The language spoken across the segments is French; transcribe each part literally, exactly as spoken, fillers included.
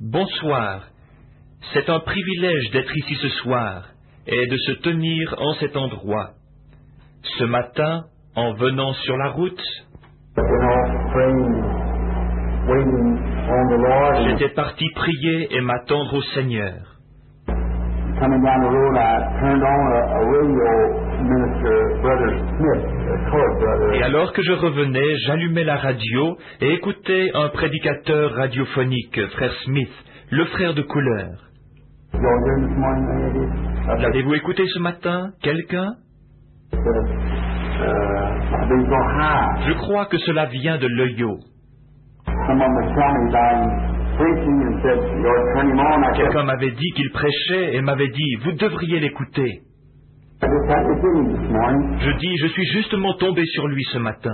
Bonsoir. C'est un privilège d'être ici ce soir et de se tenir en cet endroit. Ce matin, en venant sur la route, j'étais parti prier et m'attendre au Seigneur. Et alors que je revenais, j'allumais la radio et écoutais un prédicateur radiophonique, frère Smith, le frère de couleur. L'avez-vous écouté ce matin, quelqu'un? Je crois que cela vient de l'Ohio. Quelqu'un m'avait dit qu'il prêchait et m'avait dit « Vous devriez l'écouter ». Je dis « Je suis justement tombé sur lui ce matin ».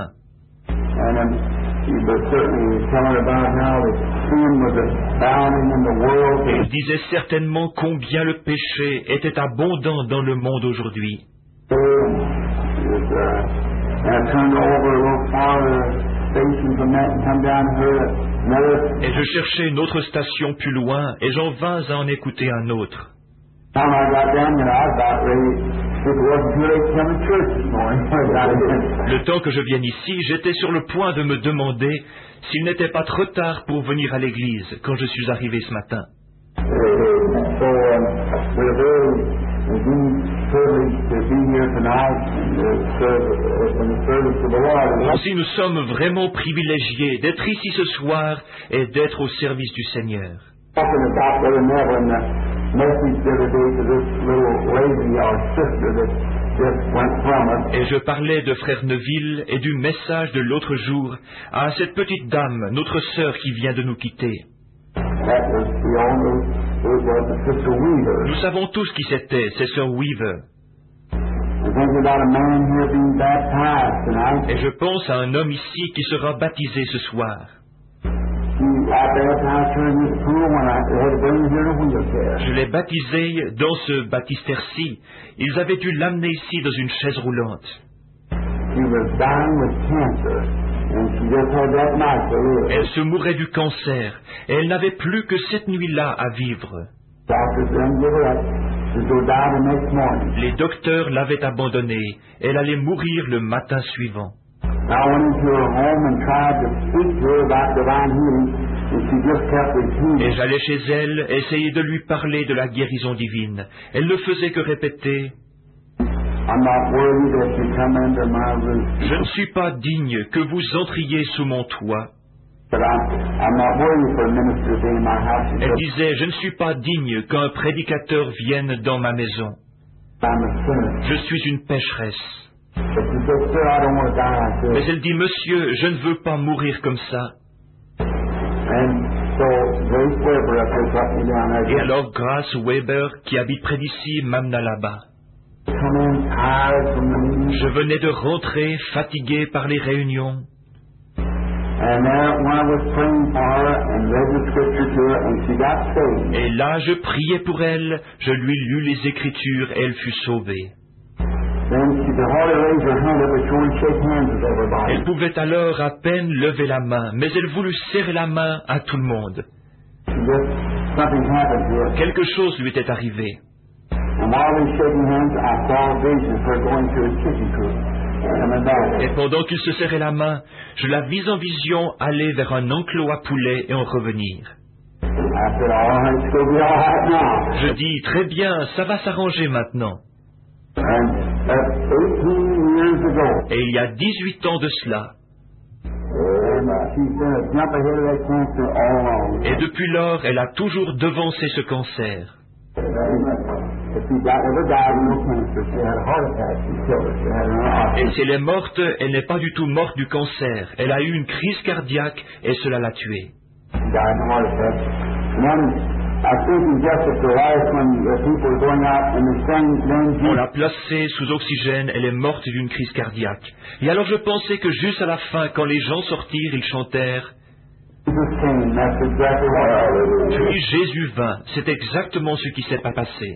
Et il disait certainement combien le péché était abondant dans le monde aujourd'hui. Et je cherchais une autre station plus loin, et j'en vins à en écouter un autre. Le temps que je vienne ici, j'étais sur le point de me demander s'il n'était pas trop tard pour venir à l'église quand je suis arrivé ce matin. Ainsi, nous sommes vraiment privilégiés d'être ici ce soir et d'être au service du Seigneur. Et je parlais de Frère Neville et du message de l'autre jour à cette petite dame, notre sœur qui vient de nous quitter. Nous savons tous qui c'était, c'est Sœur Weaver. Et je pense à un homme ici qui sera baptisé ce soir. Je l'ai baptisé dans ce baptistère-ci. Ils avaient dû l'amener ici dans une chaise roulante. Elle se mourait du cancer et elle n'avait plus que cette nuit-là à vivre. Les docteurs l'avaient abandonnée. Elle allait mourir le matin suivant. Et j'allais chez elle, essayer de lui parler de la guérison divine. Elle ne faisait que répéter « Je ne suis pas digne que vous entriez sous mon toit. » Elle disait « Je ne suis pas digne qu'un prédicateur vienne dans ma maison. Je suis une pécheresse. » Mais elle dit « Monsieur, je ne veux pas mourir comme ça. » Et alors Grace Weber, qui habite près d'ici, m'amena là-bas. Je venais de rentrer, fatigué par les réunions. Et là, je priais pour elle, je lui lus les Écritures et elle fut sauvée. Elle pouvait alors à peine lever la main, mais elle voulut serrer la main à tout le monde. Quelque chose lui était arrivé. Et pendant qu'il se serrait la main, je la vis en vision aller vers un enclos à poulets et en revenir. Je dis, très bien, ça va s'arranger maintenant. Et il y a dix-huit ans de cela. Et depuis lors, elle a toujours devancé ce cancer. Et si elle est morte, elle n'est pas du tout morte du cancer. Elle a eu une crise cardiaque et cela l'a tuée. On l'a placée sous oxygène, elle est morte d'une crise cardiaque. Et alors je pensais que juste à la fin, quand les gens sortirent, ils chantèrent « Puis Jésus vint ». C'est exactement ce qui s'est pas passé.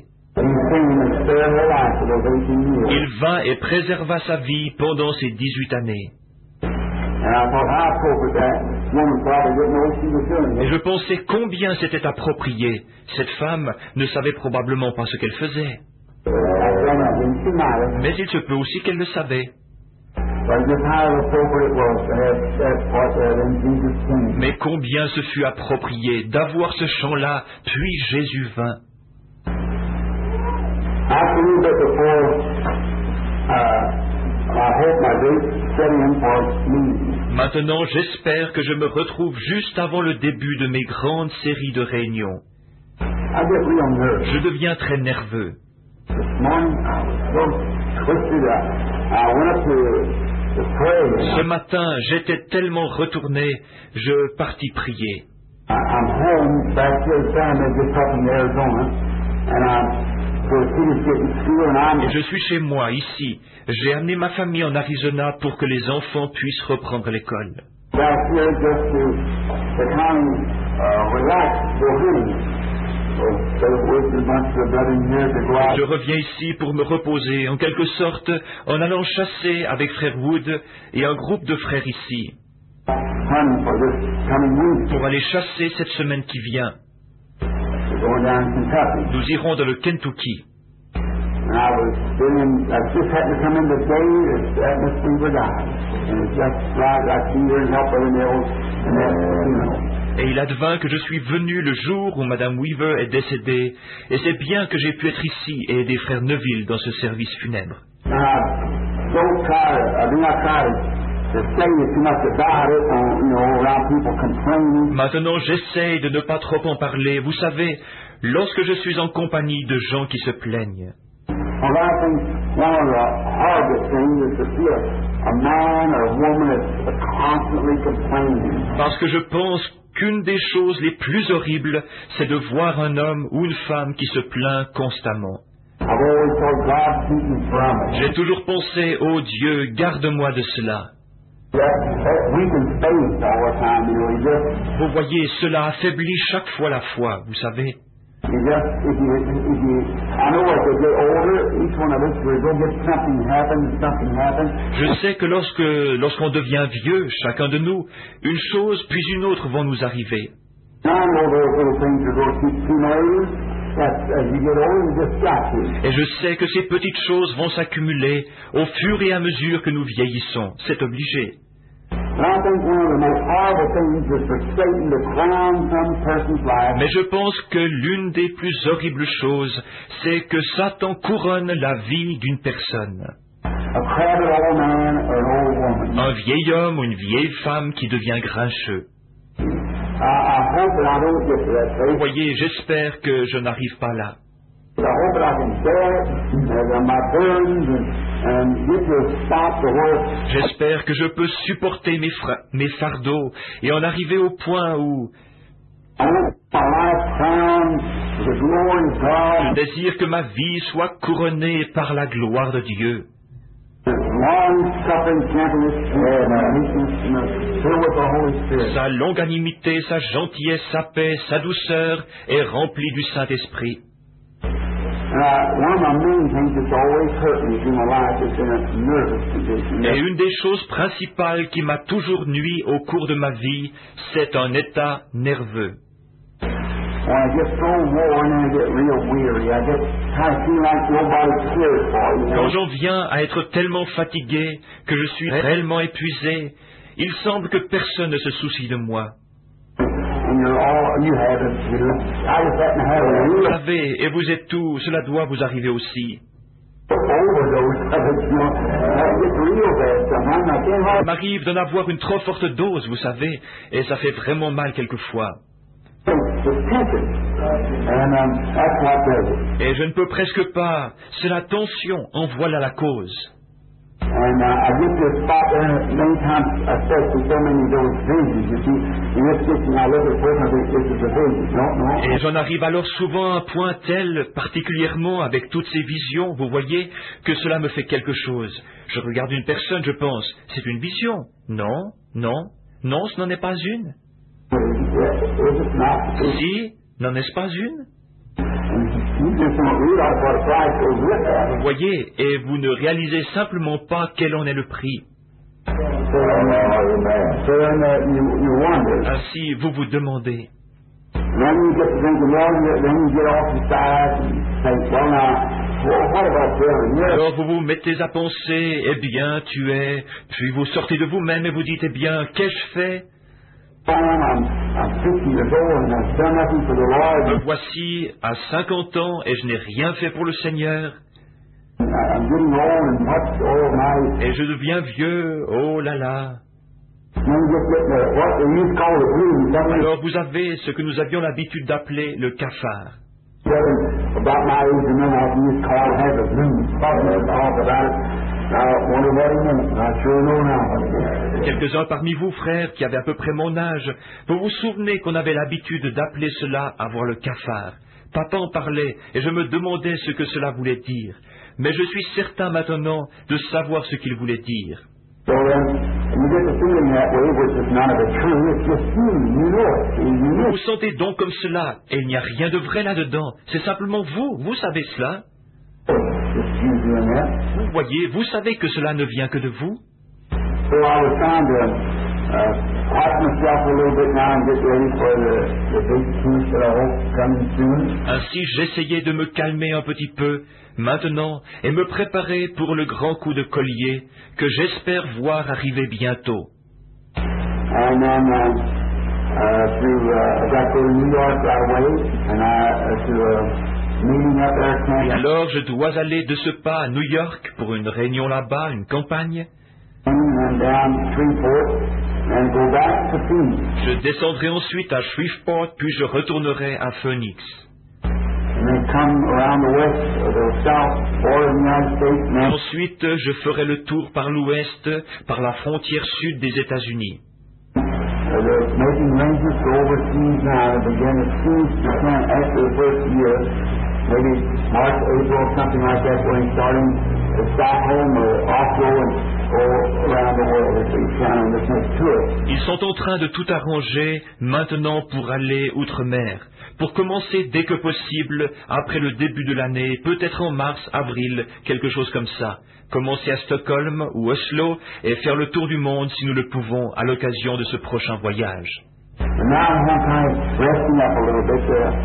Il vint et préserva sa vie pendant ces dix-huit années. woman probably didn't know what she was doing. Et je pensais combien c'était approprié. Cette femme ne savait probablement pas ce qu'elle faisait. Uh, and she might have. Mais il se peut aussi qu'elle le savait. But just how appropriate it was to have that part there in Jesus' name. Mais combien ce fut approprié d'avoir ce chant-là, puis Jésus vint. I believe that before uh, I hope my date set in for me. Maintenant, j'espère que je me retrouve juste avant le début de mes grandes séries de réunions. I get real nervous. Je deviens très nerveux. This morning I was so twisted. I, I went up to, to pray. Ce And matin, j'étais tellement retourné, je partis prier. I, I'm home back to the family just up in Arizona, and I'm for the kids getting to school, and I'm Et je suis chez moi, ici. J'ai amené ma famille en Arizona pour que les enfants puissent reprendre l'école. back here just to to kind of uh, relax for him. So, so with a bunch of brothers here to go out. Je reviens ici pour me reposer, en quelque sorte, en allant chasser avec frère Wood et un groupe de frères ici, Hunting for this coming week. pour aller chasser cette semaine qui vient. We're going down to Kentucky. Nous irons dans le Kentucky. And I was doing, I just happened to come in today that Miss Weaver died. And it's just right, I see her and help her in the old, in that funeral. Et il advint que je suis venu le jour où Madame Weaver est décédée, et c'est bien que j'ai pu être ici et aider frère Neville dans ce service funèbre. And I don't try to, I do not try to, to say too much about it, on, you know, around people complaining. Maintenant, j'essaye de ne pas trop en parler. Vous savez, lorsque je suis en compagnie de gens qui se plaignent, Well, I think one of the hardest things is to see a, a man or a woman that's constantly complaining. parce que je pense qu'une des choses les plus horribles, c'est de voir un homme ou une femme qui se plaint constamment. I've always thought God keep me from it. J'ai toujours pensé, oh Dieu, garde-moi de cela. That, that weakens faith all the time, you know. You just, Vous voyez, cela affaiblit chaque fois la foi, vous savez. you just, if you, if you, I know as they get older, each one of us, we're going to get something happen, something happen. Je sais que lorsque, lorsqu'on devient vieux, chacun de nous, une chose puis une autre vont nous arriver. And I know those little things are going to keep accumulating. That as you get older, you just got to. Et je sais que ces petites choses vont s'accumuler au fur et à mesure que nous vieillissons. C'est obligé. And I think one of the most horrible things is for Satan to crown some person's life. Mais je pense que l'une des plus horribles choses, c'est que Satan couronne la vie d'une personne. A crabby old man or an old woman. Un vieil homme ou une vieille femme qui devient grincheux. I, I hope that I don't get to that Vous place. voyez, j'espère que je n'arrive pas là. I hope that I can bear it and my burdens and, and get to a spot to where J'espère que je peux supporter mes, fra- mes fardeaux et en arriver au point où I want my life crowned with the glory of je God. désire que ma vie soit couronnée par la gloire de Dieu. Long-suffering gentleness and meekness and filled with the Holy Spirit. Sa longanimité, sa gentillesse, sa paix, sa douceur est remplie du Saint-Esprit. And I, one of my main things that's always hurt me through my life is in a nervous condition. Et une des choses principales qui m'a toujours nui au cours de ma vie, c'est un état nerveux. When I get so worn and I get real weary, I get kind of feel like nobody cares for you. you Quand know? j'en viens à être tellement fatigué que je suis réellement épuisé, il semble que personne ne se soucie de moi. And you're all, you have it, you know. I just happen to have a Vous real savez, et vous êtes tous, cela doit vous arriver aussi. overdose of it, you know. I get real bad sometimes. I can't Il hardly m'arrive d'en avoir une trop forte dose, vous savez, et ça fait vraiment mal quelquefois. the tension. And um, that's what does it. Et je ne peux presque pas, c'est la tension, en voilà la cause. And uh, I get to a spot there many times, especially so many of those visions, you see. In this kitchen, I look at the person, I think this is a vision. No, no. Et j'en arrive alors souvent à un point tel, particulièrement avec toutes ces visions, vous voyez, que cela me fait quelque chose. Je regarde une personne, je pense, c'est une vision. Non, non, non, ce n'en est pas une. Is it not? Si, n'en est-ce pas une? You just don't realize what a price goes with that. Vous voyez, et vous ne réalisez simplement pas quel en est le prix. so then, so then uh, you, you wonder. Ainsi, vous vous demandez. Then you get to thinking, well, you- then you get off the side and think, well, now, well, what about Bill? Yes, Alors vous vous mettez à penser, eh bien, tu es... Puis vous sortez de vous-même et vous dites, eh bien, qu'ai-je fait? I'm, I'm fifty years old and I've done nothing for the Me Lord. voici à cinquante ans et je n'ai rien fait pour le Seigneur. I'm getting old and what, oh my, Et je deviens vieux, oh là là. then you just get the, what they used to call the blues. Somebody Alors vous avez ce que nous avions l'habitude d'appeler le cafard. said about my age and then I used to call it, had the blues. Talk about it. I wonder what it meant. I sure know now what it is. Quelques-uns parmi vous, frères, qui avaient à peu près mon âge, vous vous souvenez qu'on avait l'habitude d'appeler cela avoir le cafard. Papa en parlait, et je me demandais ce que cela voulait dire. Mais je suis certain maintenant de savoir ce qu'il voulait dire. So then, you get the feeling that way, which is none of it true. It's just you. You know it. You Vous know vous sentez donc comme cela, et il n'y a rien de vrai là-dedans. C'est simplement vous, vous savez cela. it. It's you doing that. Vous voyez, vous savez que cela ne vient que de vous. So I was trying to uh, quiet myself a little bit now and get ready for the, the big feast that I hope coming soon. Ainsi, j'essayais de me calmer un petit peu, maintenant, et me préparer pour le grand coup de collier que j'espère voir arriver bientôt. And then uh, uh, to, uh, I got to go to New York right away, and I uh, to a meeting up there at Et Camp alors, je dois aller de ce pas à New York pour une réunion là-bas, une campagne. and down to Shreveport, and go back to Phoenix. Je descendrai ensuite à Shreveport, puis je retournerai à Phoenix. And then come around the west, or the south border of the United States, and Et then ensuite, je ferai le tour par l'ouest, par la frontière sud des États-Unis. uh, they're making arrangements to overseas now to begin as soon as you can after the first year, maybe March, April, something like that, when he's starting to Stockholm or Oslo and go around the world if we can on this next tour. Ils sont en train de tout arranger maintenant pour aller outre-mer, pour commencer dès que possible, après le début de l'année, peut-être en mars, avril, quelque chose comme ça. Commencer à Stockholm ou Oslo et faire le tour du monde si nous le pouvons à l'occasion de ce prochain voyage. And now I'm kind of resting up a little bit,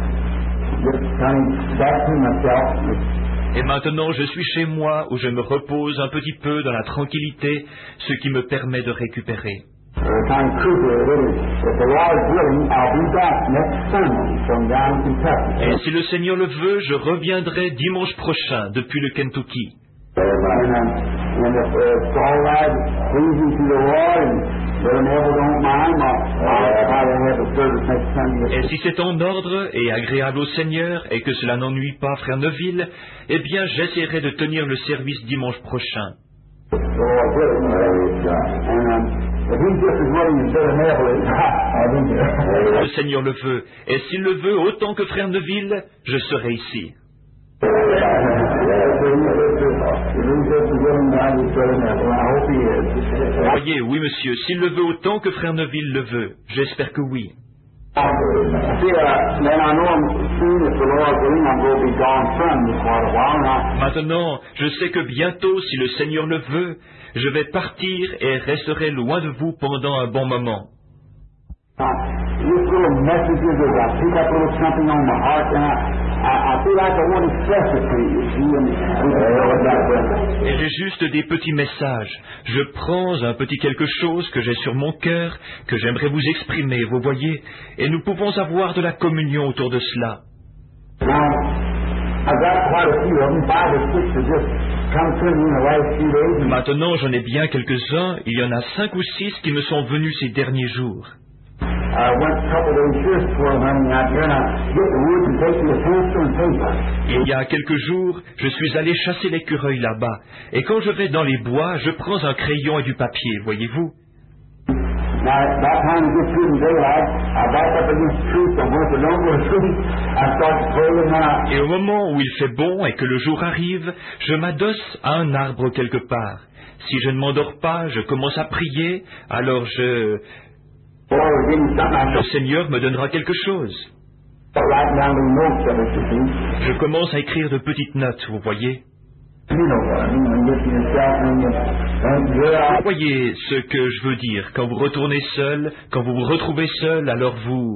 uh, just kind of back to myself. Et maintenant, je suis chez moi où je me repose un petit peu dans la tranquillité, ce qui me permet de récupérer. Uh, kind of crucial, really. If the Lord's willing, I'll be back next Sunday from down Kentucky. Et si le Seigneur le veut, je reviendrai dimanche prochain depuis le Kentucky. And, um, and if uh, it's all right, pleasing to the Lord, and Brother Neville don't mind, I'll, I'll try to have a service next Sunday. Et si c'est en ordre et agréable au Seigneur et que cela n'ennuie pas Frère Neville, eh bien j'essaierai de tenir le service dimanche prochain. So I did it. And um, if he's just as willing as Brother Neville is, I'll be there. Le Seigneur le veut. Et s'il le veut autant que Frère Neville, je serai ici. Voyez, oui monsieur, s'il le veut autant que Frère Neville le veut, j'espère que oui. Maintenant, je sais que bientôt, si le Seigneur le veut, je vais partir et resterai loin de vous pendant un bon moment. Et j'ai juste des petits messages. Je prends un petit quelque chose que j'ai sur mon cœur, que j'aimerais vous exprimer, vous voyez, et nous pouvons avoir de la communion autour de cela. Maintenant, j'en ai bien quelques-uns, il y en a cinq ou six qui me sont venus ces derniers jours. Il y a quelques jours, je suis allé chasser l'écureuil là-bas, et quand je vais dans les bois, je prends un crayon et du papier, voyez-vous. Et au moment où il fait bon et que le jour arrive, je m'adosse à un arbre quelque part. Si je ne m'endors pas, je commence à prier, alors je... Le Seigneur me donnera quelque chose. Je commence à écrire de petites notes, vous voyez. You know what I mean? When you get to yourself and you, and you're out. Vous voyez ce que je veux dire. Quand vous retournez seul, quand vous vous retrouvez seul, alors vous...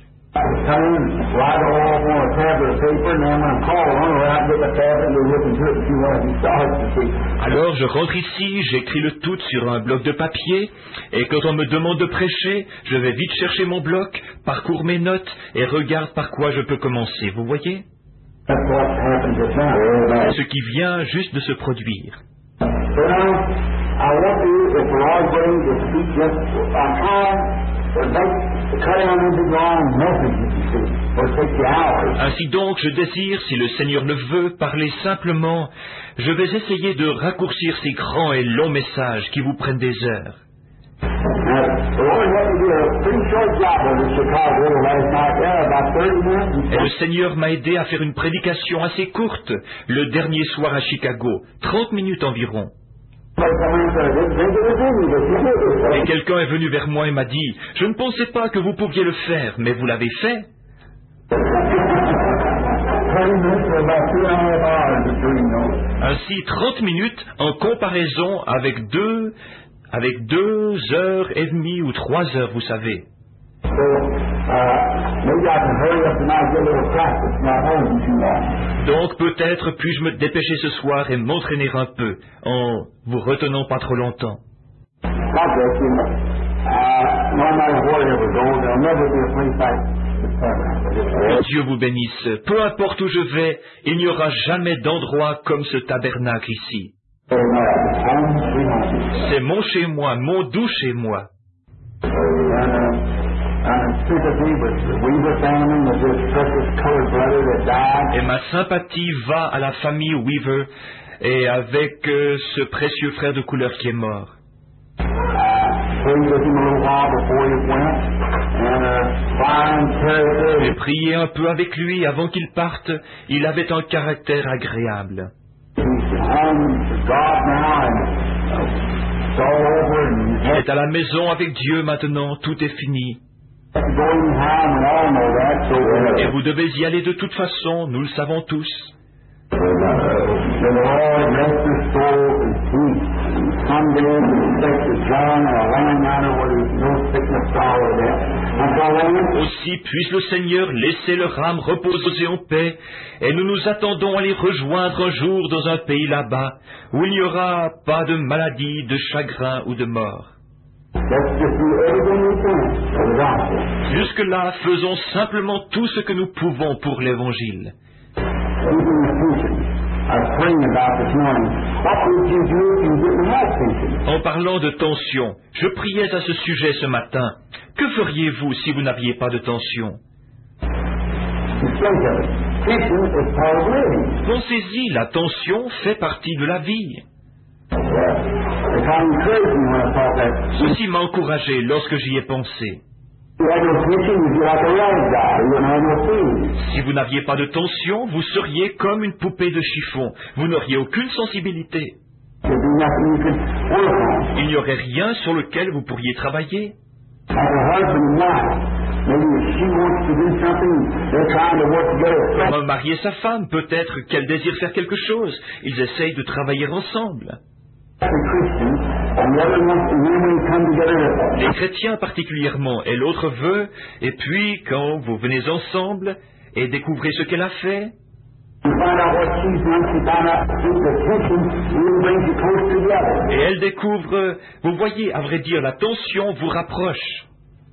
Alors je rentre ici, j'écris le tout sur un bloc de papier, et quand on me demande de prêcher, je vais vite chercher mon bloc, parcours mes notes, et regarde par quoi je peux commencer, vous voyez? C'est ce qui vient juste de se produire. Ainsi donc, je désire, si le Seigneur le veut, parler simplement. Je vais essayer de raccourcir ces grands et longs messages qui vous prennent des heures. Et le Seigneur m'a aidé à faire une prédication assez courte, le dernier soir à Chicago, trente minutes environ. Et quelqu'un est venu vers moi et m'a dit, « Je ne pensais pas que vous pouviez le faire, mais vous l'avez fait. » Ainsi, trente minutes en comparaison avec deux, avec deux heures et demie ou trois heures, vous savez. Donc peut-être puis-je me dépêcher ce soir et m'entraîner un peu, en vous retenant pas trop longtemps. Que Dieu vous bénisse. Peu importe où je vais, il n'y aura jamais d'endroit comme ce tabernacle ici. C'est mon chez-moi, mon doux chez-moi. Et ma sympathie va à la famille Weaver et avec euh, ce précieux frère de couleur qui est mort. J'ai prié un peu avec lui avant qu'il parte. Il avait un caractère agréable. Il est à la maison avec Dieu maintenant, tout est fini. Et vous devez y aller de toute façon, nous le savons tous. Aussi puisse le Seigneur laisser leur âme reposer en paix, et nous nous attendons à les rejoindre un jour dans un pays là-bas, où il n'y aura pas de maladie, de chagrin ou de mort. Jusque-là, faisons simplement tout ce que nous pouvons pour l'Évangile. En parlant de tension, je priais à ce sujet ce matin. Que feriez-vous si vous n'aviez pas de tension? Pensez-y, la tension fait partie de la vie. Ceci m'a encouragé lorsque j'y ai pensé. Si vous n'aviez pas de tension, vous seriez comme une poupée de chiffon. Vous n'auriez aucune sensibilité. Il n'y aurait rien sur lequel vous pourriez travailler. Comme un mari et sa femme, peut-être qu'elle désire faire quelque chose. Ils essayent de travailler ensemble. Les chrétiens particulièrement, et l'autre veut, et puis quand vous venez ensemble et découvrez ce qu'elle a fait, et elle découvre, vous voyez, à vrai dire, la tension vous rapproche.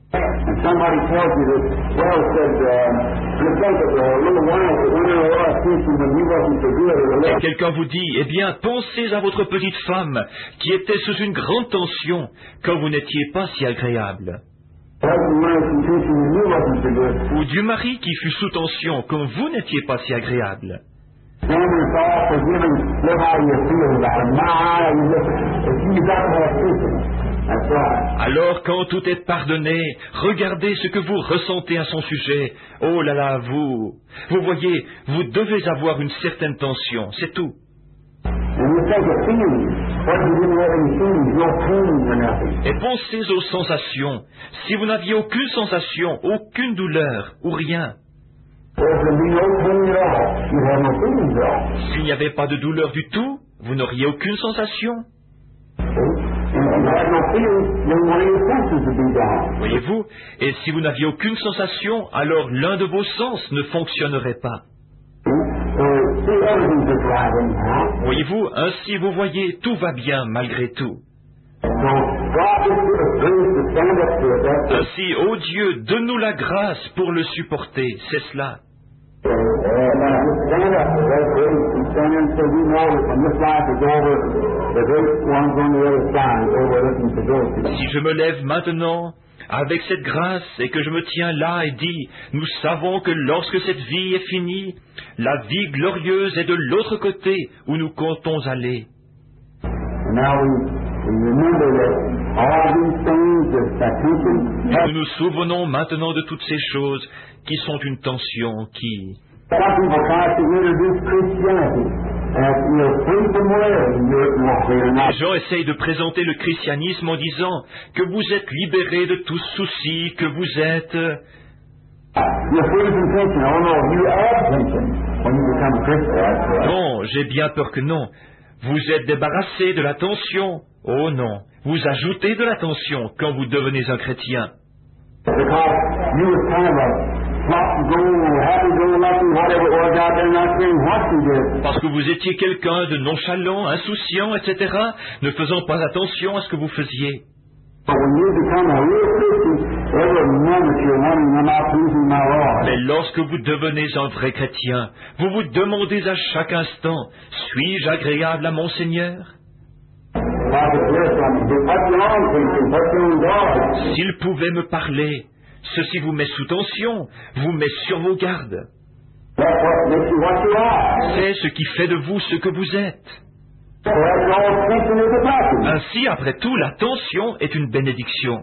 Et quelqu'un vous dit, eh bien, pensez à votre petite femme qui était sous une grande tension quand vous n'étiez pas si agréable. Ou du mari qui fut sous tension quand vous n'étiez pas si agréable. Alors, quand tout est pardonné, regardez ce que vous ressentez à son sujet. Oh là là, vous, vous voyez, vous devez avoir une certaine tension, c'est tout. Et pensez aux sensations. Si vous n'aviez aucune sensation, aucune douleur, ou rien, There's going to be no pain at all. You have no feelings at all. S'il n'y avait pas de douleur du tout, vous n'auriez aucune sensation. And if you have no feelings, then one of your senses would be down. Voyez-vous? Et si vous n'aviez aucune sensation, alors l'un de vos sens ne fonctionnerait pas. So, see, everything's just right anyhow. Voyez-vous? Ainsi, vous voyez, tout va bien malgré tout. So, God just give us grace to stand up to it. That's it. Ainsi, ô Dieu, donne-nous la grâce pour le supporter. C'est cela. And uh, just stand up. That's grace. And stand up so we know that when this life is over, the great one's on the other side, over looking to go to. Si je me lève maintenant avec cette grâce et que je me tiens là et dis, nous savons que lorsque cette vie est finie, la vie glorieuse est de l'autre côté où nous comptons aller. And now we, we remember that all these things is that tension. Nous nous souvenons maintenant de toutes ces choses qui sont une tension qui... Some people try to introduce Christianity as you're free from worry. You're, no, you're not. Les gens essayent de présenter le christianisme en disant que vous êtes libérés de tout souci, que vous êtes... You're free from tension. Oh no, you add tension when you become a Christian. That's right. Non, j'ai bien peur que non. Vous êtes débarrassés de la tension. Oh non, vous ajoutez de la tension quand vous devenez un chrétien. Because you was kind of a flop-go, happy-go-lucky, whatever it was out there, not caring what you did. Parce que vous étiez quelqu'un de nonchalant, insouciant, et cetera, ne faisant pas attention à ce que vous faisiez. But when you become a real Christian, every moment you're wondering, am I pleasing my Lord? Mais lorsque vous devenez un vrai chrétien, vous vous demandez à chaque instant, suis-je agréable à mon Seigneur? If I could hear something, put your own tension, put your own guard. S'il pouvait me parler, ceci vous met sous tension, vous met sur vos gardes. That's what makes you what you are. C'est ce qui fait de vous ce que vous êtes. So that's all tension is a blessing. Ainsi, après tout, la tension est une bénédiction.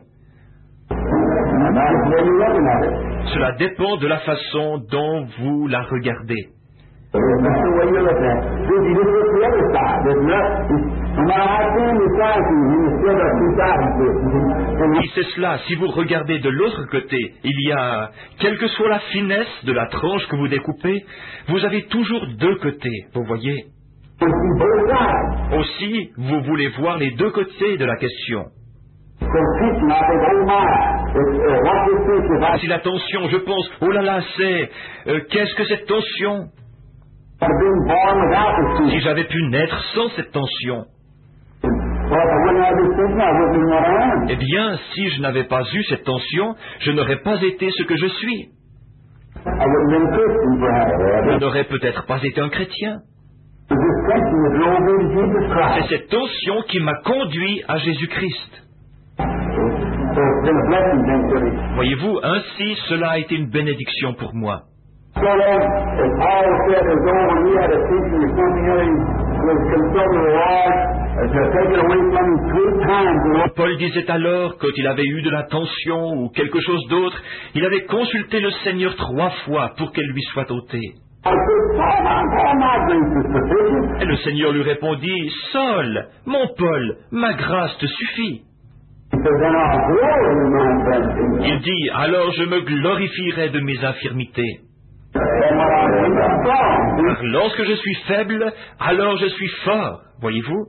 And that's the way you're looking at it. Cela dépend de la façon dont vous la regardez. That's the way you're looking at it. See, if you just look the other side, there's not, no matter how thin you try to, you still got two sides to it. And Oui, c'est cela. Si vous regardez de l'autre côté, il y a, quelle que soit la finesse de la tranche que vous découpez, vous avez toujours deux côtés, vous voyez. you see both sides. Aussi, vous voulez voir les deux côtés de la question. So tension, I think, oh my, it's, uh, what's this tension? If I Si la tension, je pense, oh là là, c'est, euh, qu'est-ce que cette tension? had been born without this tension, Si j'avais pu naître sans cette tension, well, if I wouldn't have this tension, I wouldn't be what I am. eh bien, si je n'avais pas eu cette tension, je n'aurais pas été ce que je suis. I wouldn't have been a Christian, perhaps. Je n'aurais peut-être pas été un chrétien. This tension that drove me to Jesus C'est Christ. cette tension qui m'a conduit à Jésus-Christ. So it's been a blessing then to me. Voyez-vous, ainsi, cela a été une bénédiction pour moi. So then, as Paul said, as though when he had a tension or something else, he was consulting the Lord uh, to take it away from him three times. The Lord Paul disait alors, quand il avait eu de la tension ou quelque chose d'autre, il avait consulté le Seigneur trois fois pour qu'elle lui soit ôtée. said, Paul, my, Paul, my grace is sufficient. Et le Seigneur lui répondit, Saul, mon Paul, ma grâce te suffit. He said, then I'll glory in my infirmities. Il dit, alors je me glorifierai de mes infirmités. And when I'm strong, Car lorsque je suis faible, alors je suis fort. Voyez-vous?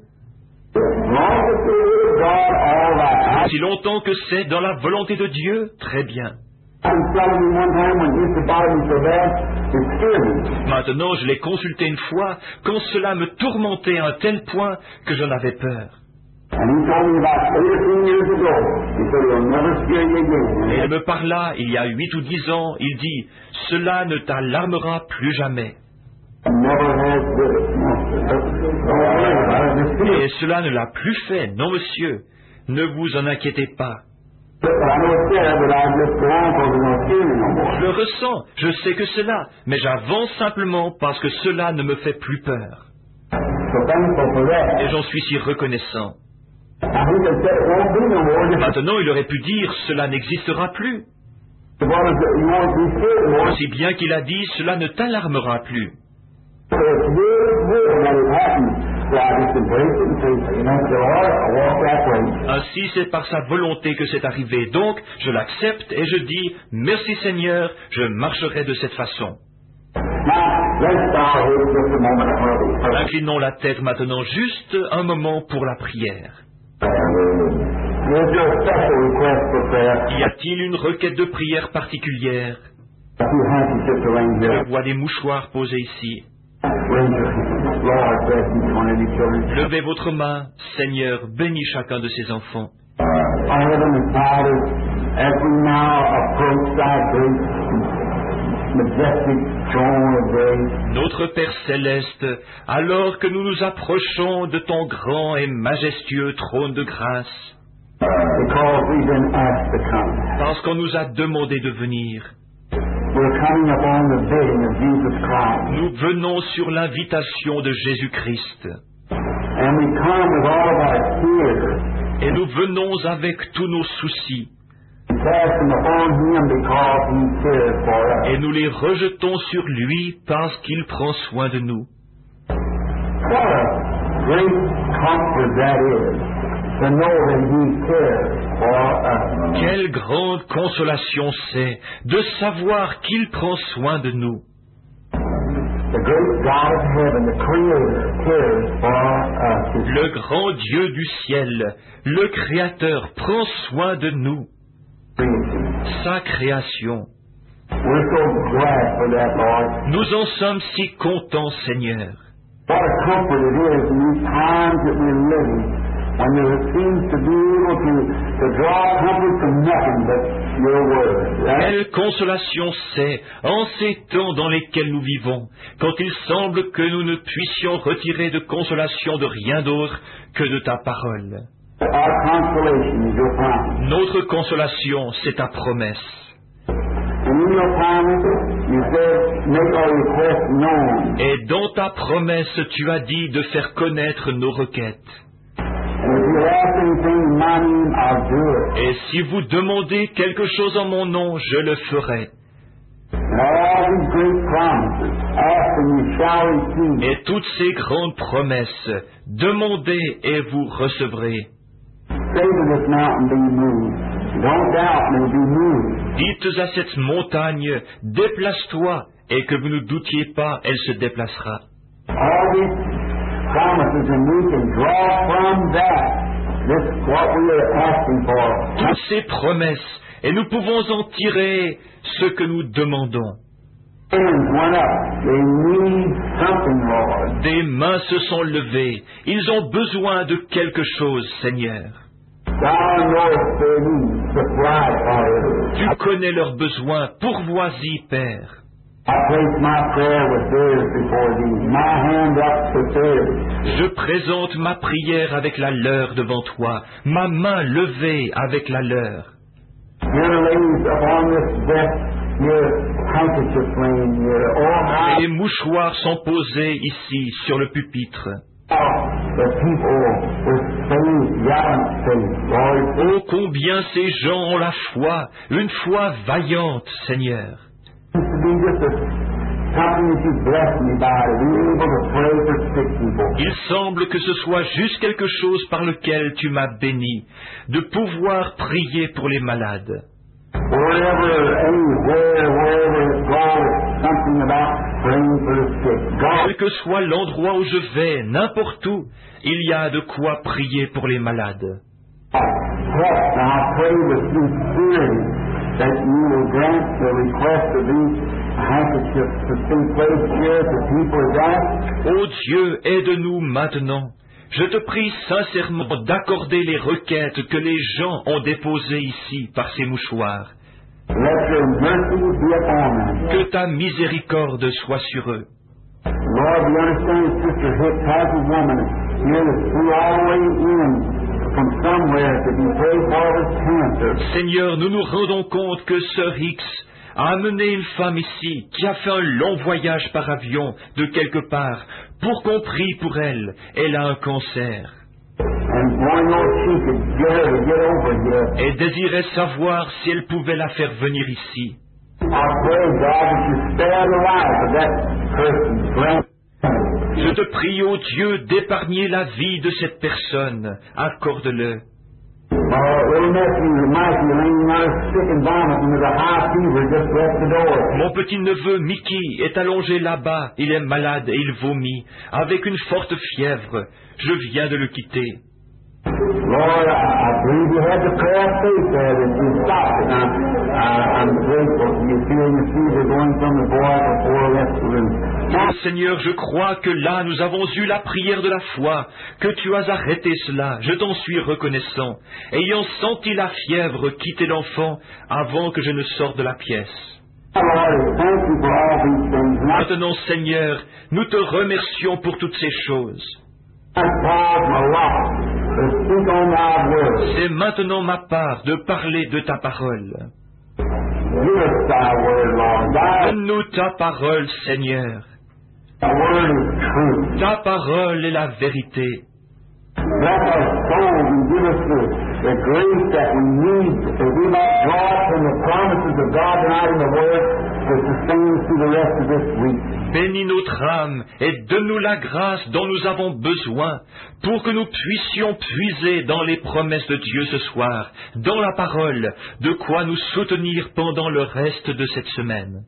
long as it is God, all right. Aussi longtemps que c'est dans la volonté de Dieu, très bien. I was telling him one time when he used to bother me so bad, it scared me. Maintenant, je l'ai consulté une fois quand cela me tourmentait à un tel point que j'en avais peur. And he told me about eighteen years ago, he said, he'll never scare you again. Et il me parla, il y a huit ou dix ans, il dit, cela ne t'alarmera plus jamais. Never has did it. No. Don't worry about it. Just feel Et it. cela ne l'a plus fait, non monsieur. Ne vous en inquiétez pas. But I know it's there, but I just go on because it don't scare me no more. Je le ressens, je sais que c'est là, mais j'avance simplement parce que cela ne me fait plus peur. So thankful for that. Et j'en suis si reconnaissant. Now he just said it won't be no more. Just Maintenant, il aurait pu dire, cela n'existera plus. as long as you won't be scared more. Aussi bien qu'il a dit, cela ne t'alarmera plus. So it's really good when it happens. So I just embrace it and say, you know, the Lord, I walk that way. Ainsi, c'est par sa volonté que c'est arrivé. Donc, je l'accepte et je dis, merci Seigneur, je marcherai de cette façon. Now, let's bow our heads just a moment while we pray. Inclinons la tête maintenant juste un moment pour la prière. Is there a special request for prayer? Y a-t-il une requête de prière particulière? A few handkerchiefs around here. Je vois des mouchoirs posés ici. Raise your hands. Lord, bless each one of these children. Levez votre main, Seigneur, bénis chacun de ces enfants. Our Heavenly Father, as we now approach thy great, majestic throne of grace, Notre Père céleste, alors que nous nous approchons de ton grand et majestueux trône de grâce, because we've been asked to come, parce qu'on nous a demandé de venir, we're coming upon the bidding of Jesus Christ, nous venons sur l'invitation de Jésus-Christ, and we come with all of our fears, et nous venons avec tous nos soucis, and cast them upon Him because He cares for us. et nous les rejetons sur lui parce qu'il prend soin de nous. What a great comfort that is, to know that He cares for us. Quelle grande consolation c'est de savoir qu'il prend soin de nous. The great God of heaven, the Creator, cares for us. Le grand Dieu du ciel, le Créateur, prend soin de nous, sa création. We're so glad for that, Lord. Nous en sommes si contents, Seigneur. What a comfort it is in these times that we're living, when there seems to be able to, to draw comfort from nothing but your word. Right? Quelle consolation c'est, en ces temps dans lesquels nous vivons, quand il semble que nous ne puissions retirer de consolation de rien d'autre que de ta parole. Our consolation is your promise. Notre consolation, c'est ta promesse. And in your promise, you said, make our requests known. Et dans ta promesse, tu as dit de faire connaître nos requêtes. And if you ask anything in my name, I'll do it. Et si vous demandez quelque chose en mon nom, je le ferai. And all these great promises, ask and you shall receive. Et toutes ces grandes promesses, demandez et vous recevrez. Say to this mountain, be moved. Don't doubt, but be moved. Dites à cette montagne, déplace-toi, et que vous ne doutiez pas, elle se déplacera. All these promises, and we can draw from that this what we are asking for. Toutes ces promesses, et nous pouvons en tirer ce que nous demandons. Hands went up. They need something, Lord. Des mains se sont levées, ils ont besoin de quelque chose, Seigneur. Thou knowest their needs, supply Father. Tu connais leurs besoins, pourvois-y, Père. I place my prayer with theirs before thee, my hand up to theirs. Je présente ma prière avec la leur devant toi, ma main levée avec la leur. Here lays upon this desk your handkerchief laying here. Oh, how Les mouchoirs sont posés ici sur le pupitre. the people with faith, gallant faith, Lord. Oh, combien ces gens ont la foi, une foi vaillante, Seigneur. It seems to be just a, something that you blessed me by, to be able to pray for sick people. Il semble que ce soit juste quelque chose par lequel tu m'as béni, de pouvoir prier pour les malades. Wherever, anywhere, wherever it goes, something about praying for the sick. God, Quel que soit l'endroit où je vais, n'importe où, il y a de quoi prier pour les malades. help. And I pray with sincerity that you will grant the request of these handkerchiefs to be placed here to people that Ô Dieu, aide-nous maintenant. Je te prie sincèrement d'accorder les requêtes que les gens ont déposées ici par ces mouchoirs. let your mercy be upon them. Que ta miséricorde soit sur eux. Lord, we understand Sister Hicks has a woman here that's flew all the way in from somewhere to be prayed for with cancer. Seigneur, nous nous rendons compte que Sœur Hicks a amené une femme ici qui a fait un long voyage par avion de quelque part pour qu'on prie pour elle. Elle a un cancer And one know she could get her to get over here. et désirait savoir si elle pouvait la faire venir ici. I pray, God, that you spare the life of that person. Grant Je te prie, ô Dieu, d'épargner la vie de cette personne. Accorde-le. But Mon petit-neveu Mickey est allongé là-bas, il est malade et il vomit, avec une forte fièvre. Je viens de le quitter. Lord, I believe you had the prayer of faith there that you stopped it. I'm, I'm grateful for you feeling the fever going from the boy before I left the room. Seigneur, je crois que là nous avons eu la prière de la foi, que tu as arrêté cela, je t'en suis reconnaissant, ayant senti la fièvre quitter l'enfant avant que je ne sorte de la pièce. Maintenant, Seigneur, nous te remercions pour toutes ces choses. C'est maintenant ma part de parler de ta parole. Donne-nous ta parole, Seigneur. Ta parole est la vérité. Bénis notre âme et donne-nous la grâce dont nous avons besoin pour que nous puissions puiser dans les promesses de Dieu ce soir, dans la parole, de quoi nous soutenir pendant le reste de cette semaine.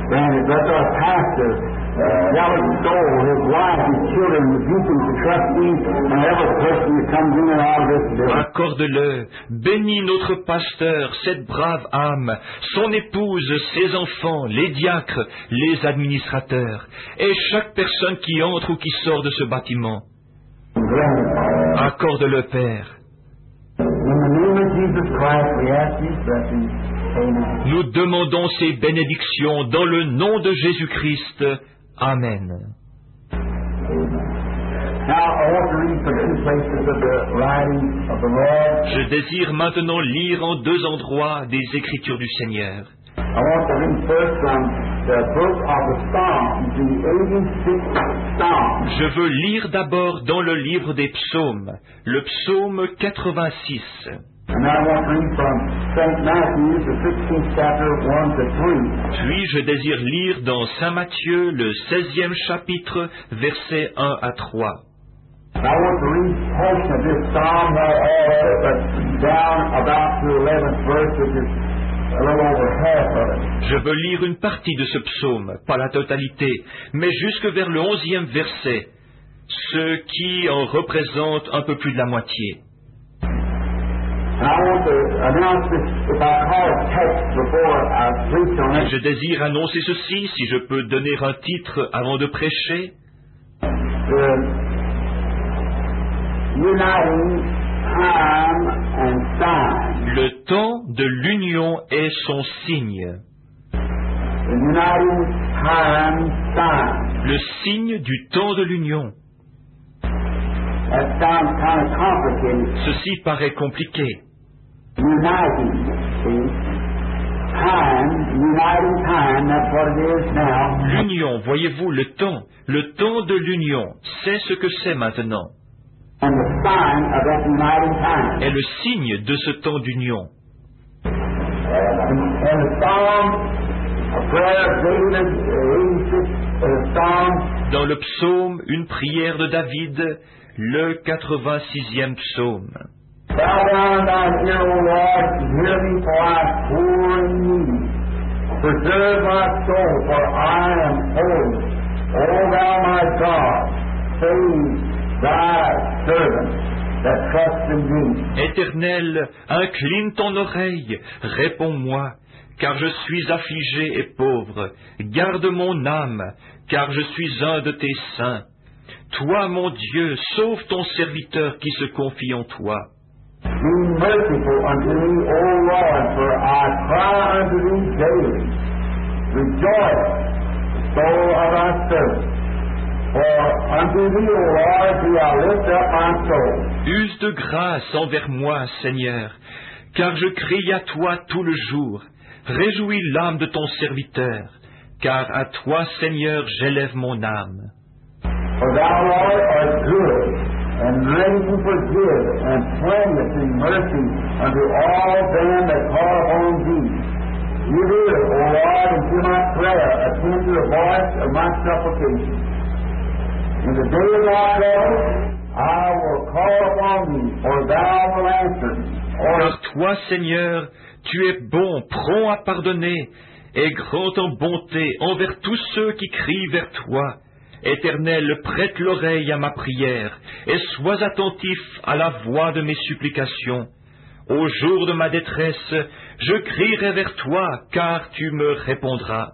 Accorde-le, bénis notre pasteur, cette brave âme, son épouse, ses enfants, les diacres, les administrateurs, et chaque personne qui entre ou qui sort de ce bâtiment. Accorde-le, Père. Nous demandons ces bénédictions dans le nom de Jésus-Christ. Amen. Je désire maintenant lire en deux endroits des Écritures du Seigneur. Je veux lire d'abord dans le livre des psaumes, le psaume quatre-vingt-six. Puis je désire lire dans Saint Matthieu le seizième chapitre, versets un à trois. Je veux lire une partie de ce psaume, pas la totalité, mais jusque vers le onzième verset, ce qui en représente un peu plus de la moitié. Je désire annoncer ceci, si je peux donner un titre avant de prêcher. Le temps de l'union est son signe. Le signe du temps de l'union. Ceci paraît compliqué. L'union, voyez-vous, le temps, le temps de l'union, c'est ce que c'est maintenant. Et le signe de ce temps d'union. Dans le psaume, une prière de David, le quatre-vingt-sixième psaume. Éternel, incline ton oreille, réponds-moi, car je suis affligé et pauvre. Garde mon âme, car je suis un de tes saints. Toi, mon Dieu, sauve ton serviteur qui se confie en toi. Be merciful unto me, O Lord, for I cry unto thee daily. Rejoice, soul of thy servant. For unto thee, O Lord, do I lift up my soul. Use de grâce envers moi, Seigneur, car je crie à toi tout le jour. Réjouis l'âme de ton serviteur, car à toi, Seigneur, j'élève mon âme. For thou, Lord, art good, and ready to forgive, and plenteous in mercy unto all them that call upon thee. Give ear, O Lord, unto my prayer, attend to the voice of my supplication. In the day of thy trouble, I will call upon thee, for thou wilt answer me. O Car toi, Seigneur, tu es bon, prompt à pardonner, et grand en bonté envers tous ceux qui crient vers toi. Éternel, prête l'oreille à ma prière, et sois attentif à la voix de mes supplications. Au jour de ma détresse, je crierai vers toi, car tu me répondras.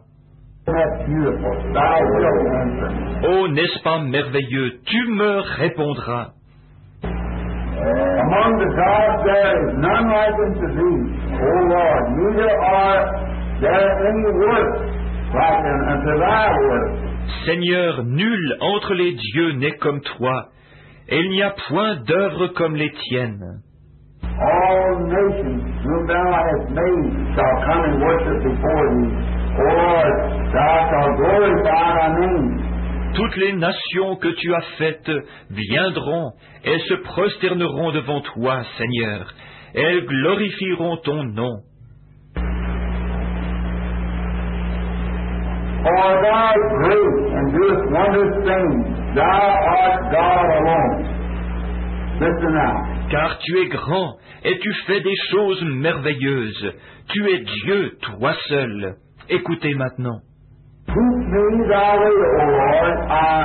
Oh, n'est-ce pas merveilleux, tu me répondras. Among the gods there is none like unto thee, O Lord, neither are there any works like unto thy works. Seigneur, nul entre les dieux n'est comme toi, et il n'y a point d'œuvre comme les tiennes. All nations whom thou hast made shall come and worship before thee. O Lord, thou shalt glorify thy name. Toutes les nations que tu as faites viendront et se prosterneront devant toi, Seigneur. Elles glorifieront ton nom. For thou art great and doest wondrous things. Thou art God alone. Listen now. Car tu es grand et tu fais des choses merveilleuses. Tu es Dieu, toi seul. Écoutez maintenant. Teach me thy way, O Lord. I,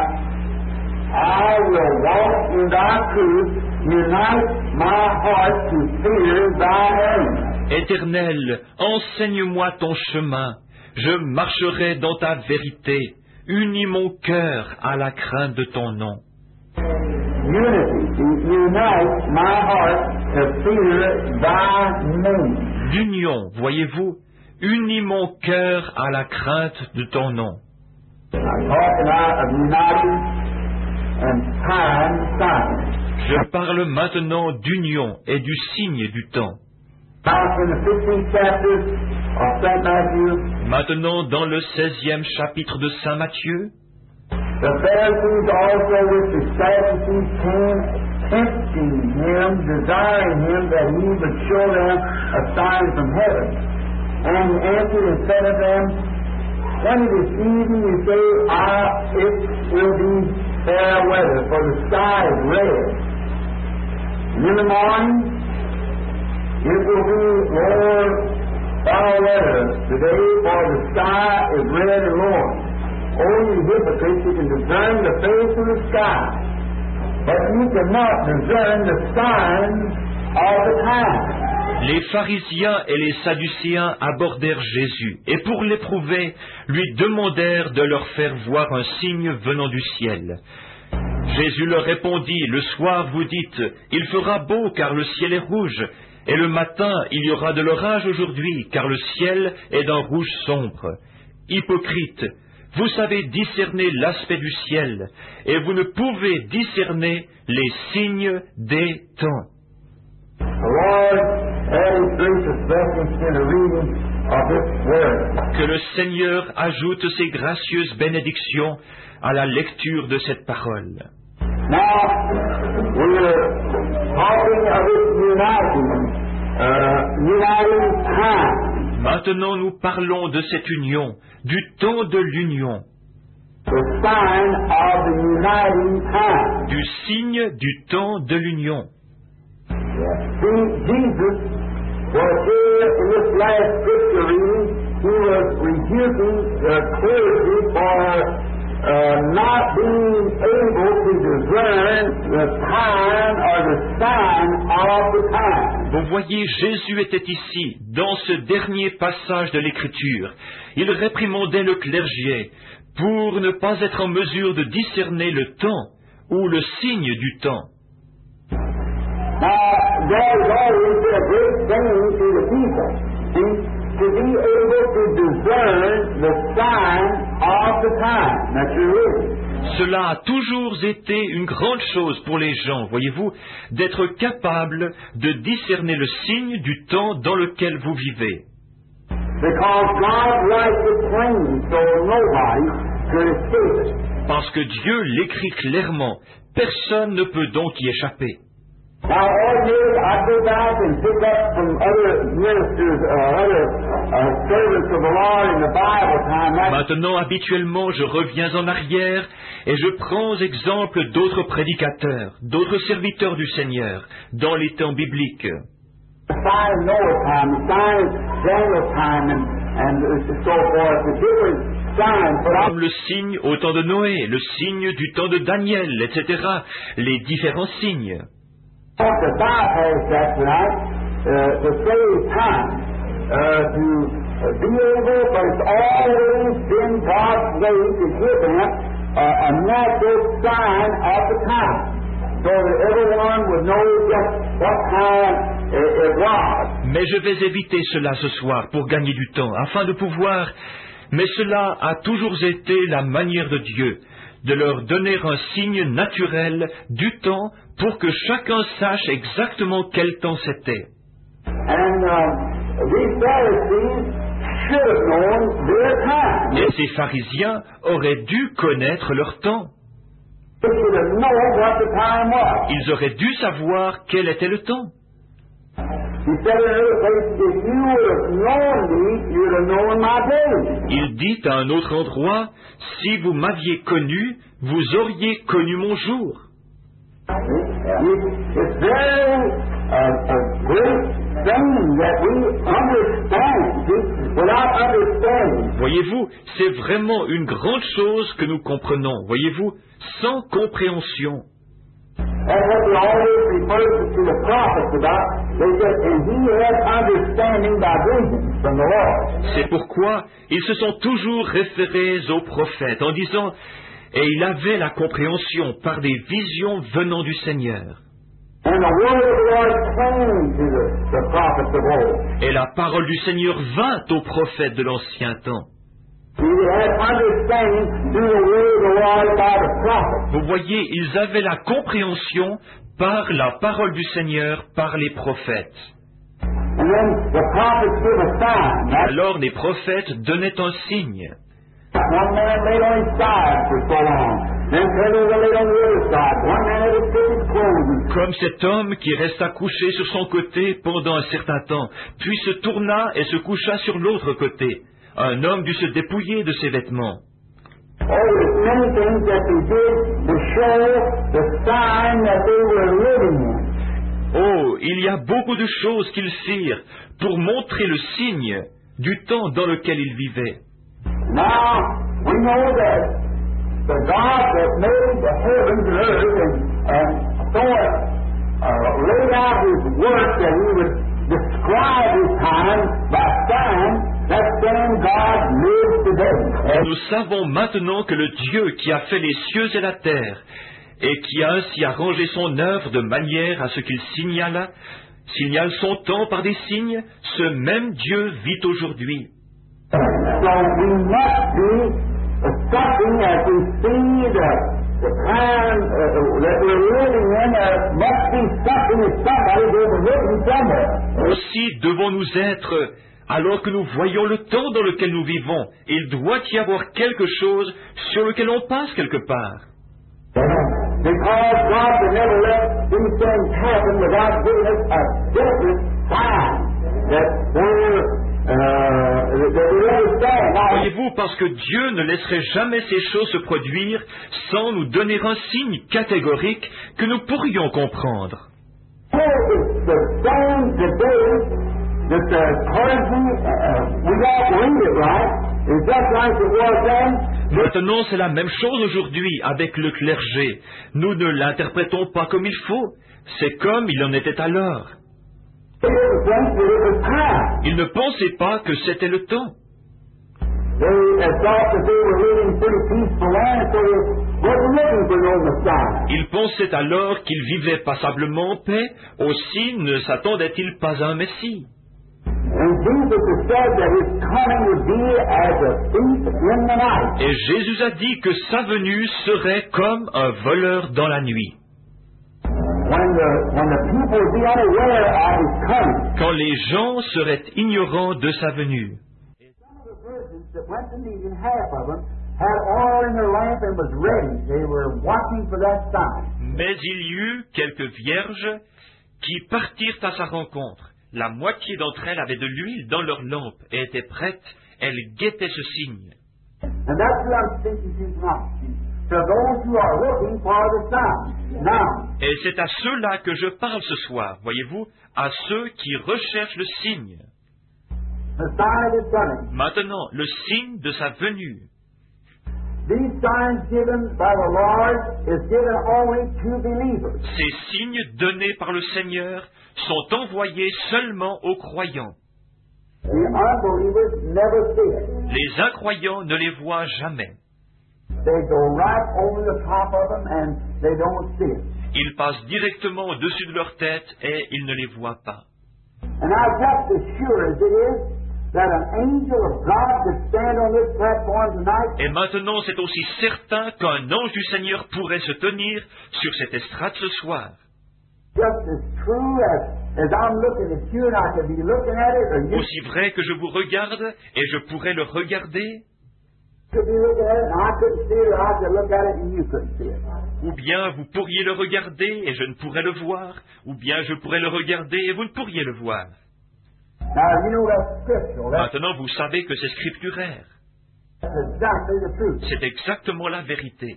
I will walk in thy truth. Unite my heart to fear thy name. Éternel, enseigne-moi ton chemin. Je marcherai dans ta vérité. Unis mon cœur à la crainte de ton nom. Unity, unite my heart to fear thy name. L'union, voyez-vous, unis mon cœur à la crainte de ton nom. I'm talking out of uniting and time sign. Je parle maintenant d'union et du signe du temps. Now in the fifteenth chapter of Saint Matthew, Maintenant, dans le seizième chapitre de Saint Matthieu, the Pharisees also with the Sadducees came tempting him, desiring him that he would show them a sign from heaven. And he answered and said unto them, when it is evening, you say, ah, it will be fair weather, for the sky is red. And in the morning, it will be lower foul weather today, for the sky is red and lowering. O you hypocrites, you can discern the face of the sky, but you cannot discern the signs of the time. les pharisiens et les sadducéens abordèrent Jésus et pour l'éprouver, lui demandèrent de leur faire voir un signe venant du ciel. Jésus leur répondit, « Le soir vous dites, il fera beau car le ciel est rouge, et le matin il y aura de l'orage aujourd'hui car le ciel est d'un rouge sombre. Hypocrite, vous savez discerner l'aspect du ciel, et vous ne pouvez discerner les signes des temps. » Que le Seigneur ajoute ses gracieuses bénédictions à la lecture de cette parole. Maintenant, nous parlons de cette union, du temps de l'union, du signe du temps de l'union. Well, here in this last scripture reading, he was rebuking the clergy for uh, not being able to discern the time or the sign of the time. Vous voyez, Jésus était ici, dans ce dernier passage de l'Écriture. Il réprimandait le clergé pour ne pas être en mesure de discerner le temps ou le signe du temps. Now, God has always been a great thing to the people, see, to be able to discern the sign of the time that you're living. Cela a toujours été une grande chose pour les gens, voyez-vous, d'être capable de discerner le signe du temps dans lequel vous vivez. Because God writes it plain, so nobody could escape it. Parce que Dieu l'écrit clairement, personne ne peut donc y échapper. Now, ordinarily, I go back and pick up from other ministers, uh, other uh, servants of the Lord in the Bible time. That's Maintenant, habituellement, je reviens en arrière et je prends exemple d'autres prédicateurs, d'autres serviteurs du Seigneur, dans les temps bibliques. The sign of Noah time, the sign of Daniel time, and, and so forth, the different signs. But I Comme le signe au temps de Noé, le signe du temps de Daniel, et cetera. Les différents signes. want to bypass that tonight, uh, to save time, uh, to uh, be able, but it's always been God's way to give them uh, a natural sign of the time, so that everyone would know just what time it, it was. Mais je vais éviter cela ce soir pour gagner du temps, afin de pouvoir... Mais cela a toujours été la manière de Dieu, de leur donner un signe naturel du temps pour que chacun sache exactement quel temps c'était. And uh, these Pharisees should have known their time. Et ces pharisiens auraient dû connaître leur temps. They should have known what the time was. Ils auraient dû savoir quel était le temps. He said in another place, if you would have known me, you'd have known my days. Il dit à un autre endroit, si vous m'aviez connu, vous auriez connu mon jour. It's very uh, a great thing that we understand. See, without understanding, Voyez-vous, c'est vraiment une grande chose que nous comprenons, voyez-vous, sans compréhension. that's what they always refer to the prophets about. They said, and he had understanding by vision from the Lord. C'est pourquoi ils se sont toujours référés aux prophètes en disant « Et il avait la compréhension par des visions venant du Seigneur. And the word of the Lord came to the, the prophets of old. Et la parole du Seigneur vint aux prophètes de l'ancien temps. He had understanding through the word of the Lord by the prophets. Vous voyez, ils avaient la compréhension par la parole du Seigneur, par les prophètes. And then the prophets give a sign. That's Alors les prophètes donnaient un signe. one man laid on his side for so long. Then others laid on the other side. One man had to take his clothes. Comme cet homme qui resta couché sur son côté pendant un certain temps, puis se tourna et se coucha sur l'autre côté. Un homme dut se dépouiller de ses vêtements. Oh, there's many things that they did to show the sign that they were living in. Oh, il y a beaucoup de choses qu'ils firent pour montrer le signe du temps dans lequel ils vivaient. Now, we know that the God that made the heavens and earth and, and so uh, laid out His work that He would describe His time by sign, that same God lives today. Nous savons maintenant que le Dieu qui a fait les cieux et la terre, et qui a ainsi arrangé son œuvre de manière à ce qu'il signale, signale son temps par des signes, ce même Dieu vit aujourd'hui. So we must be something as we see the, the time uh, that we're living in, there must be something that somebody's overwritten somewhere. Aussi devons-nous être, alors que nous voyons le temps dans lequel nous vivons, il doit y avoir quelque chose sur lequel on passe quelque part. Because God would never let these things happen without giving us a definite sign that we're, uh, that we understand. Now, Voyez-vous, parce que Dieu ne laisserait jamais ces choses se produire sans nous donner un signe catégorique que nous pourrions comprendre. it's the same today that the clergy, uh, we don't read it right, it's just like it was then. Maintenant, c'est la même chose aujourd'hui avec le clergé. Nous ne l'interprétons pas comme il faut. C'est comme il en était alors. They didn't think that it was time. Ils ne pensaient pas que c'était le temps. They uh, thought that they were living pretty peaceful land, so they wasn't looking for no Messiah. Ils pensaient alors qu'ils vivaient passablement en paix. Aussi ne s'attendaient-ils pas à un Messie. And Jesus has said that His coming would be as a thief in the night. Et Jésus a dit que sa venue serait comme un voleur dans la nuit. When the, when the people would be unaware of His coming. Quand les gens seraient ignorants de sa venue. Some of the virgins that went to meet Him, half of them, had oil in their lamp and was ready. They were watching for that sign. Mais il y eut quelques vierges qui partirent à sa rencontre. La moitié d'entre elles avaient de l'huile dans leurs lampes et étaient prêtes. Elles guettaient ce signe. And that's what I'm speaking to now. to those who are looking for the sign. Now, Et c'est à ceux-là que je parle ce soir, voyez-vous, à ceux qui recherchent le signe. the sign of His coming. Maintenant, le signe de sa venue. These signs given by the Lord is given only to believers. Ces signes donnés par le Seigneur sont envoyés seulement aux croyants. The unbelievers never see it. Les incroyants ne les voient jamais. They go right over the top of them and they don't see it. Ils passent directement au-dessus de leur tête et ils ne les voient pas. And now just as sure as it is that an angel of God could stand on this platform tonight, Et maintenant, c'est aussi certain qu'un ange du Seigneur pourrait se tenir sur cette estrade ce soir. just as true as, as I'm looking at you and I could be looking at it, or you Aussi vrai que je vous regarde et je pourrais le regarder, could be looking at it and I couldn't see it, or I could look at it and you couldn't see it. ou bien vous pourriez le regarder et je ne pourrais le voir, ou bien je pourrais le regarder et vous ne pourriez le voir. Now, you know that's scriptural. That's, Maintenant, vous savez que c'est scripturaire. that's exactly the truth. C'est exactement la vérité.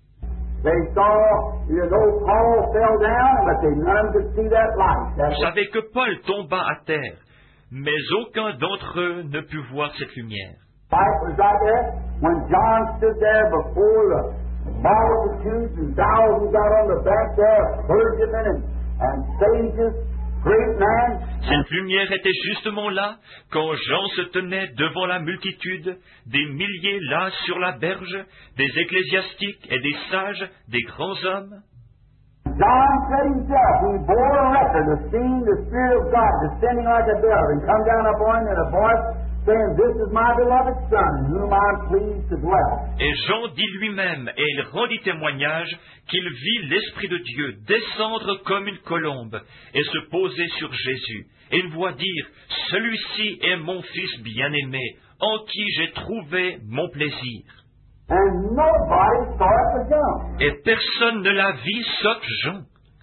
They saw, you know, Paul fell down, but they none could see that light. That's Vous savez que Paul tomba à terre, mais aucun d'entre eux ne put voir cette lumière. light was right there. When John stood there before the multitudes and thousands out on the bank there, clergymen and, and sages, great man, Cette lumière était justement là quand Jean se tenait devant la multitude, des milliers là sur la berge, des ecclésiastiques et des sages, des grands hommes. John said himself, he bore a record of seeing the Spirit of God descending like a dove and come down upon him in a voice, saying, This is my beloved Son, in whom I am pleased to dwell. Et Jean dit lui-même, et il rendit témoignage, qu'il vit l'Esprit de Dieu descendre comme une colombe et se poser sur Jésus, et une voix dire, Celui-ci est mon Fils bien-aimé, en qui j'ai trouvé mon plaisir. And nobody saw it but John. Et personne ne la vit sauf Jean.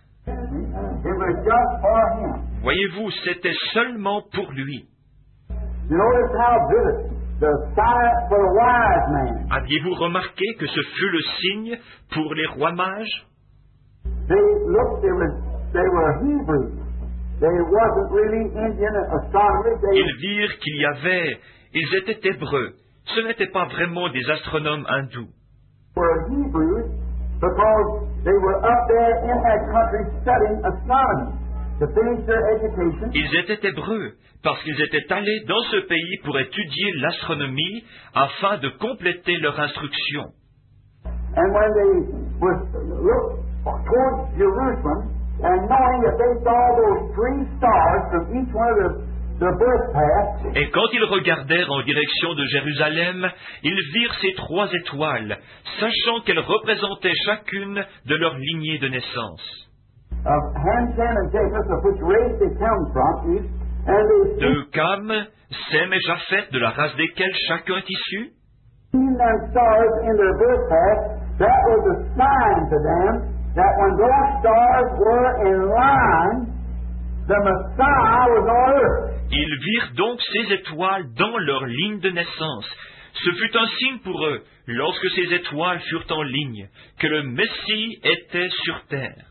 It was just for him. Voyez-vous, c'était seulement pour lui. You notice how vivid the sign for the wise man. Aviez-vous remarqué que ce fut le signe pour les rois mages? They looked, they were, they were Hebrews. They wasn't really Indian astronomers. They Ils virent qu'il y avait, ils étaient hébreux. Ce n'étaient pas vraiment des astronomes hindous. were Hebrews because they were up there in that country studying astronomy to finish their education. Ils étaient hébreux parce qu'ils étaient allés dans ce pays pour étudier l'astronomie afin de compléter leur instruction. And when they would look towards Jerusalem and knowing that they saw those three stars from each one of the the birth paths, Et quand ils regardèrent en direction de Jérusalem, ils virent ces trois étoiles, sachant qu'elles représentaient chacune de leur lignée de naissance. of Ham, Shem, and Japheth, of which race they come from, each, and they De Cam, Sem et Japheth, de la race desquels chacun est issu, seen them stars in their birth path. That was a sign to them that when those stars were in line, the Messiah was on earth. ils virent donc ces étoiles dans leur ligne de naissance. Ce fut un signe pour eux, lorsque ces étoiles furent en ligne, que le Messie était sur terre.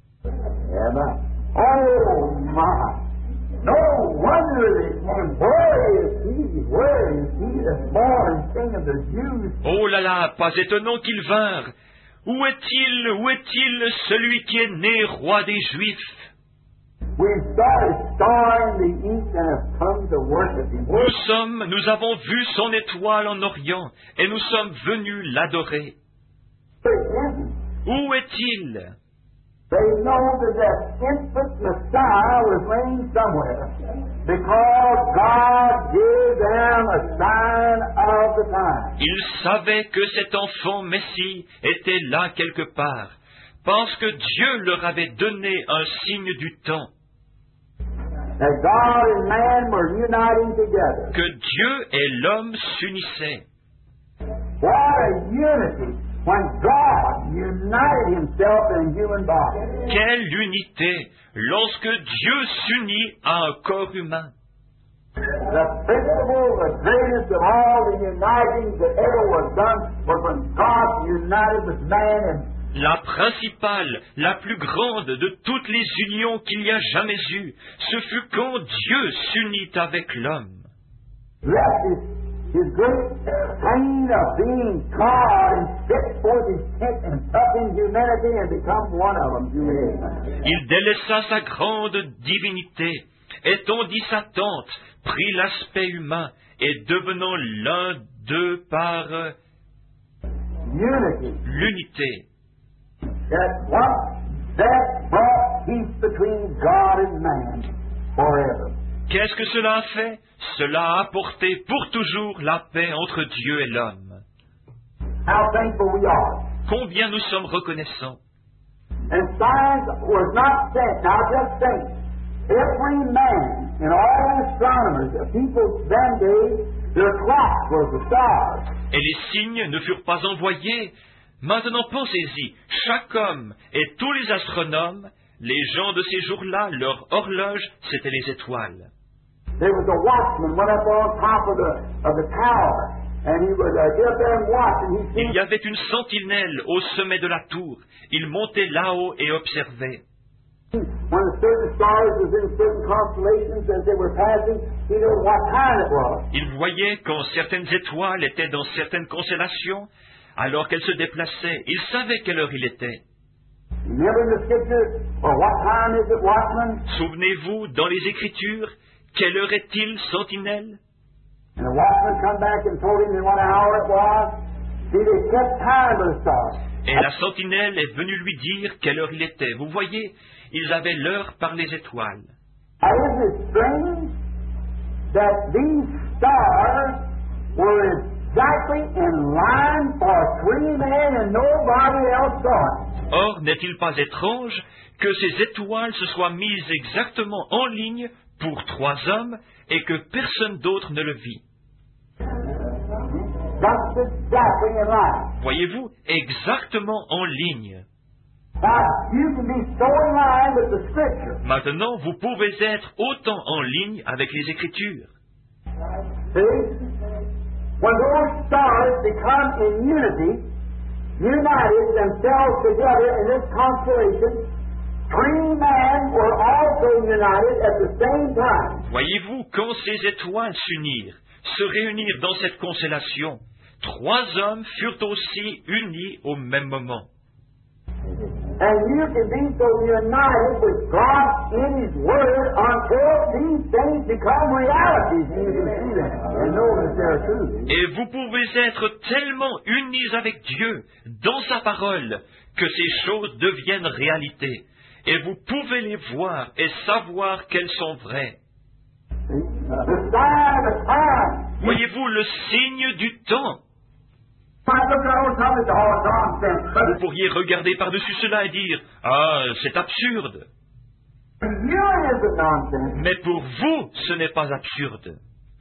Amen. Oh my! No wonder they came. Where is he? Where is he that's born King of the Jews? Oh là là, pas étonnant qu'ils vinrent. Où est-il, où est-il, celui qui est né roi des Juifs? We've got a star in the east and have come to worship him. Nous sommes, nous avons vu son étoile en Orient, et nous sommes venus l'adorer. Where is he? Où est-il? They know that that infant Messiah was laying somewhere because God gave them a sign of the time. Ils savaient que cet enfant Messie était là quelque part, parce que Dieu leur avait donné un signe du temps, That God and man were uniting together. que Dieu et l'homme s'unissaient. What a unity when God united himself in human body. Quelle unité lorsque Dieu s'unit à un corps humain. The principle, the greatest of all the unitings that ever was done was when God united with man and La principale, la plus grande de toutes les unions qu'il y a jamais eues, ce fut quand Dieu s'unit avec l'homme. left his, his great pain of being God and stretched forth his tent and took in humanity and become one of them. Il délaissa sa grande divinité, étendit sa tente, prit l'aspect humain et devenant l'un d'eux par Unity. l'unité. That what that brought peace between God and man forever. Qu'est-ce que cela a fait? Cela a apporté pour toujours la paix entre Dieu et l'homme. How thankful we are. Combien nous sommes reconnaissants. And science was not sent. Now just think, every man and all astronomers, the people them days, their clock was the stars. Et les signes ne furent pas envoyés. Maintenant pensez-y, chaque homme et tous les astronomes, les gens de ces jours-là, leur horloge, c'étaient les étoiles. There was a watchman went up on top of the of the tower, and he would uh, get up there and watch, and he Il seen y avait une sentinelle au sommet de la tour. Il montait là-haut et observait. when the certain stars was in certain constellations as they were passing, he knew what time it was. Il voyait quand certaines étoiles étaient dans certaines constellations, alors qu'elles se déplaçaient. Il savait quelle heure il était. Remember in the scripture, or what time is it, watchman? Souvenez-vous, dans les Écritures, quelle heure est-il, sentinelle? And the watchman come back and told him in what hour it was. See, they kept time of the stars. Et la sentinelle est venue lui dire quelle heure il était. Vous voyez, ils avaient l'heure par les étoiles. Now, isn't it strange that these stars were exactly in line for three men and nobody else saw it? Or, n'est-il pas étrange que ces étoiles se soient mises exactement en ligne pour trois hommes et que personne d'autre ne le vit? Just exactly in line. Voyez-vous, exactement en ligne. Now, you can be so in line with the Scripture. Maintenant, vous pouvez être autant en ligne avec les Écritures. See? When those stars become in unity, united themselves together in this constellation, three men were also united at the same time. Voyez-vous, quand ces étoiles s'unirent, se réunirent dans cette constellation, trois hommes furent aussi unis au même moment. And you can be so united with God in His Word until these things become realities. You can see them and know that they're true. Et vous pouvez être tellement unis avec Dieu dans sa parole que ces choses deviennent réalité. Et vous pouvez les voir et savoir qu'elles sont vraies. The sign of the time. Voyez-vous le signe du temps. I look at old time, it's all nonsense. Vous But pourriez regarder par-dessus cela et dire « Ah, c'est absurde for you it isn't nonsense. » Mais pour vous, ce n'est pas absurde.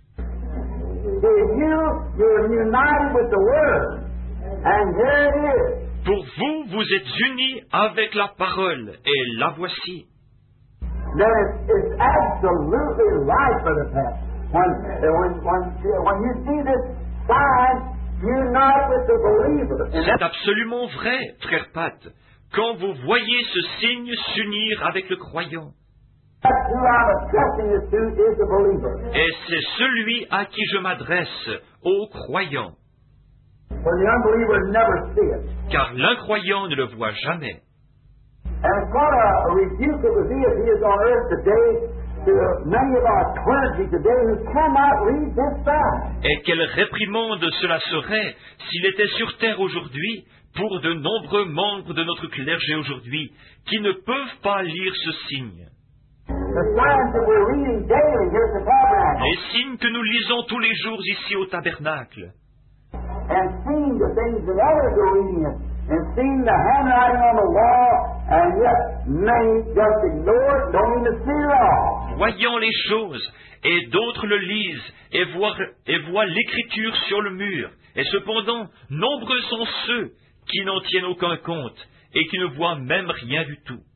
For you, you're united with the Word. And here it is. Pour vous, vous êtes unis avec la parole, et la voici. Then it's, it's absolutely right for the past. When, when, when, when you see this sign, unite with the believer. And C'est absolument vrai, frère Pat, quand vous voyez ce signe s'unir avec le croyant. that's who I'm addressing this to is the believer. Et c'est celui à qui je m'adresse, au croyant, For the unbeliever never see it. car l'incroyant ne le voit jamais. And what a rebuke it would be if he is on earth today to many of our clergy today who cannot read this sign. Et quelle réprimande cela serait s'il était sur terre aujourd'hui pour de nombreux membres de notre clergé aujourd'hui qui ne peuvent pas lire ce signe. The signs that we're reading daily here at the tabernacle Les signes que nous lisons tous les jours ici au tabernacle. and seeing the things that others are reading it and seeing the handwriting on the wall and yet many just ignore it, don't even see it all. Voyant les choses, et d'autres le lisent, et voient, et voient l'écriture sur le mur, et cependant, nombreux sont ceux qui n'en tiennent aucun compte, et qui ne voient même rien du tout.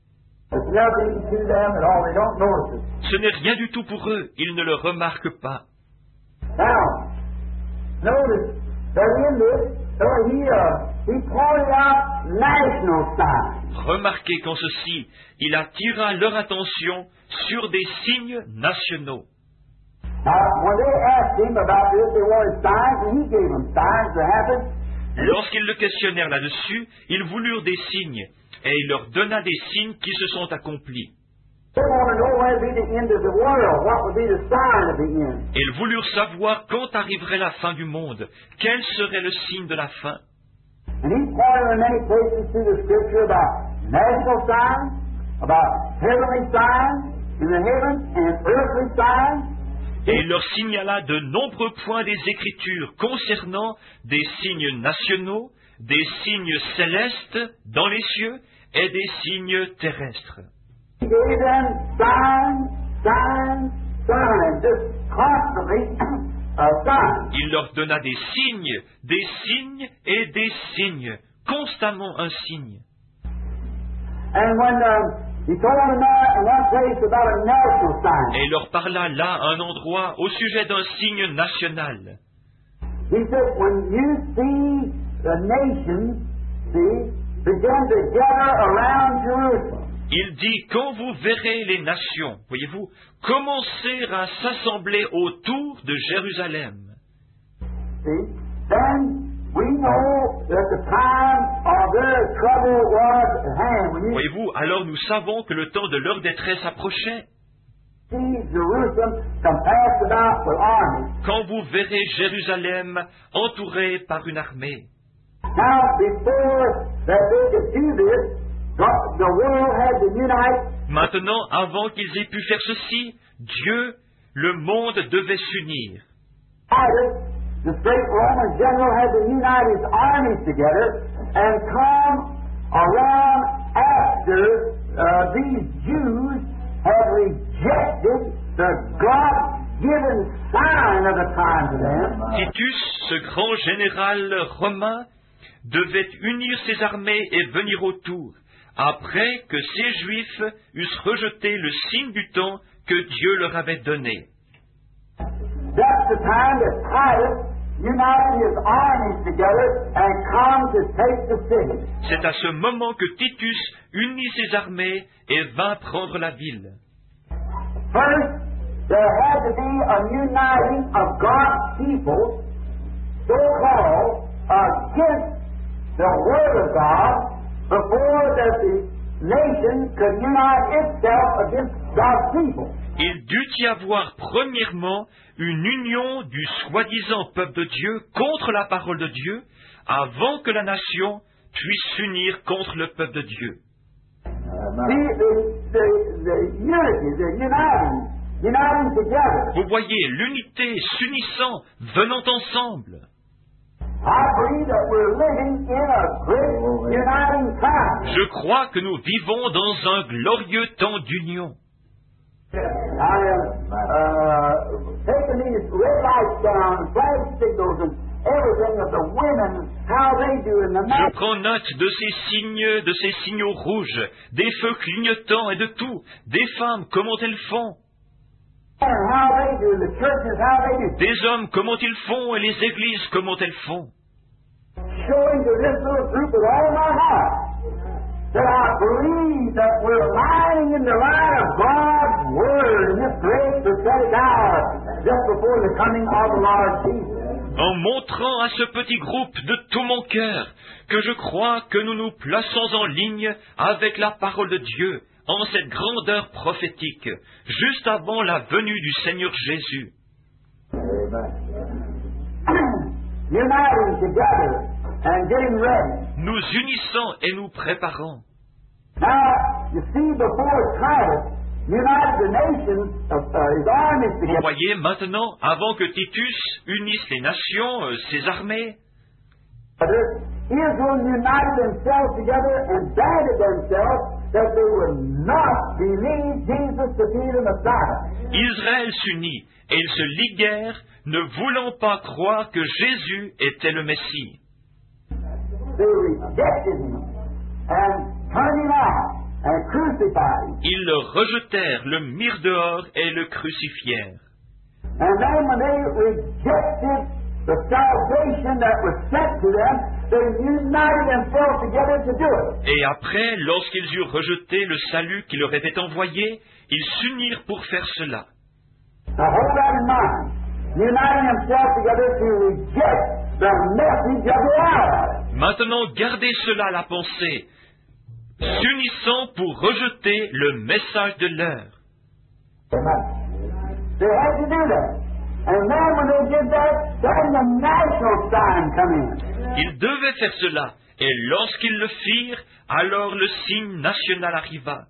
It's nothing to them at all. They don't notice it. Ce n'est rien du tout pour eux, ils ne le remarquent pas. Now, notice that in this, so he, uh, he pointed out national signs. Remarquez qu'en ceci, il attira leur attention sur des signes nationaux. Now, when they asked him about this, they wanted signs, and he gave them signs to happen. Lorsqu'ils le questionnèrent là-dessus, ils voulurent des signes, et il leur donna des signes qui se sont accomplis. They want to know when would be the end of the world, what would be the sign of the end. Ils voulurent savoir quand arriverait la fin du monde, quel serait le signe de la fin. And he pointed in many places through the Scripture about national signs, about heavenly signs in the heavens, and earthly signs. Et il leur signala de nombreux points des Écritures concernant des signes nationaux, des signes célestes dans les cieux et des signes terrestres. He gave them signs, signs, signs, just constantly uh, signs. Il leur donna des signes, des signes et des signes, constamment un signe. And when um, he told them in one place about a national sign, Et il leur parla là, à un endroit, au sujet d'un signe national. he said, when you see the nations, see, begin to gather around Jerusalem, Il dit, quand vous verrez les nations, voyez-vous, commencer à s'assembler autour de Jérusalem, see, then we know that the time of their trouble was at hand. When you voyez-vous, alors nous savons que le temps de leur détresse approchait. see Jerusalem compassed about with armies. Quand vous verrez Jérusalem entourée par une armée. Now, before that they could do this, the, the world had to unite. Maintenant, avant qu'ils aient pu faire ceci, Dieu, le monde devait s'unir. Titus, the great Roman general, had to unite his armies together and come around after uh, these Jews had rejected the God-given sign of the time to them. Titus, ce grand général romain, devait unir ses armées et venir autour, après que ces Juifs eussent rejeté le signe du temps que Dieu leur avait donné. That's the time that Titus united his armies together and come to take the city. C'est à ce moment que Titus unit ses armées et vint prendre la ville. First, there had to be a uniting of God's people, so-called, against the Word of God, before that the nation could unite itself against God's people. Il dut y avoir premièrement une union du soi-disant peuple de Dieu contre la parole de Dieu, avant que la nation puisse s'unir contre le peuple de Dieu. See, the, the, the unity, the uniting, uniting together. Vous voyez, l'unité s'unissant, venant ensemble. I believe that we're living in a great uniting time. Je crois que nous vivons dans un glorieux temps d'union. I am uh, taking these red lights down, flag signals, and everything of the women, how they do in the Je night. prends note de ces signes, de ces signaux rouges, des feux clignotants et de tout, des femmes, comment elles font, And how they do, the churches, how they do. des hommes, comment ils font, et les églises, comment elles font. Showing to this little group with all my heart that I believe that we're lying in the light of God's Word in this great prophetic hour just before the coming of the Lord Jesus. En montrant à ce petit groupe de tout mon cœur que je crois que nous nous plaçons en ligne avec la parole de Dieu en cette grandeur prophétique, juste avant la venue du Seigneur Jésus. Uniting together and getting ready. Nous unissant et nous préparant. Now, you see, before Titus united the nations, of, uh, his armies Vous together, voyez maintenant, avant que Titus unisse les nations, euh, ses armées, Israel united themselves together and banded themselves that they would not believe Jesus to be the Messiah. Israël s'unit et ils se liguèrent, ne voulant pas croire que Jésus était le Messie. They rejected him and turned him out and crucified him. Ils le rejetèrent, le mirent dehors et le crucifièrent. And then when they rejected the salvation that was sent to them, they united themselves together to do it. Et après, lorsqu'ils eurent rejeté le salut qui leur était envoyé, ils s'unirent pour faire cela. Now hold that in mind. Uniting themselves together to reject the message of the hour. Maintenant, gardez cela à la pensée, s'unissant pour rejeter le message de l'heure. They had to do that. And then when they did that, then the national sign come in. Ils devaient faire cela, et lorsqu'ils le firent, alors le signe national arriva.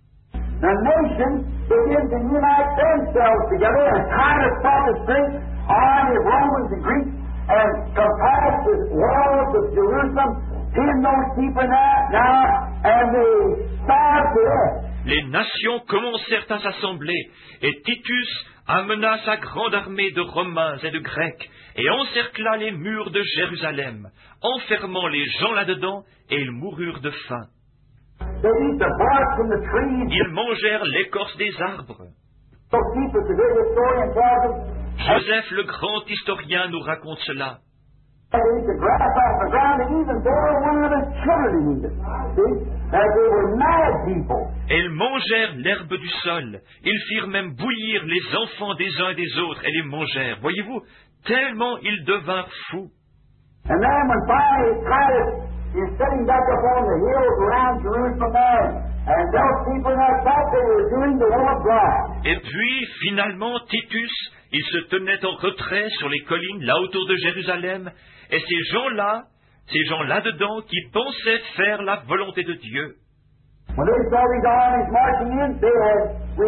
The nation began to unite themselves together and kind of fought the strength on the Romans and Greeks and compassed the walls of Jerusalem, pinned those people there now, and they starved to death. Les nations commencèrent à s'assembler, et Titus amena sa grande armée de Romains et de Grecs, et encercla les murs de Jérusalem, enfermant les gens là-dedans, et ils moururent de faim. They eat the bark from the trees. Ils mangèrent l'écorce des arbres. Josephus, the great historian, tells us, Joseph, le grand historien, nous raconte cela. they eat the grass off the ground, and even there one of the children to eat it. See? That they were mad people. Et ils mangèrent l'herbe du sol. Ils firent même bouillir les enfants des uns et des autres, et les mangèrent. Voyez-vous, tellement ils devinrent fous. And then when finally Titus is sitting back up on the hills around Jerusalem there, and those people that thought they were doing the will of God. Et puis, finalement, Titus, il se tenait en retrait sur les collines là autour de Jérusalem, et ces gens-là, ces gens là-dedans qui pensaient faire la volonté de Dieu. When they saw these armies marching in, they had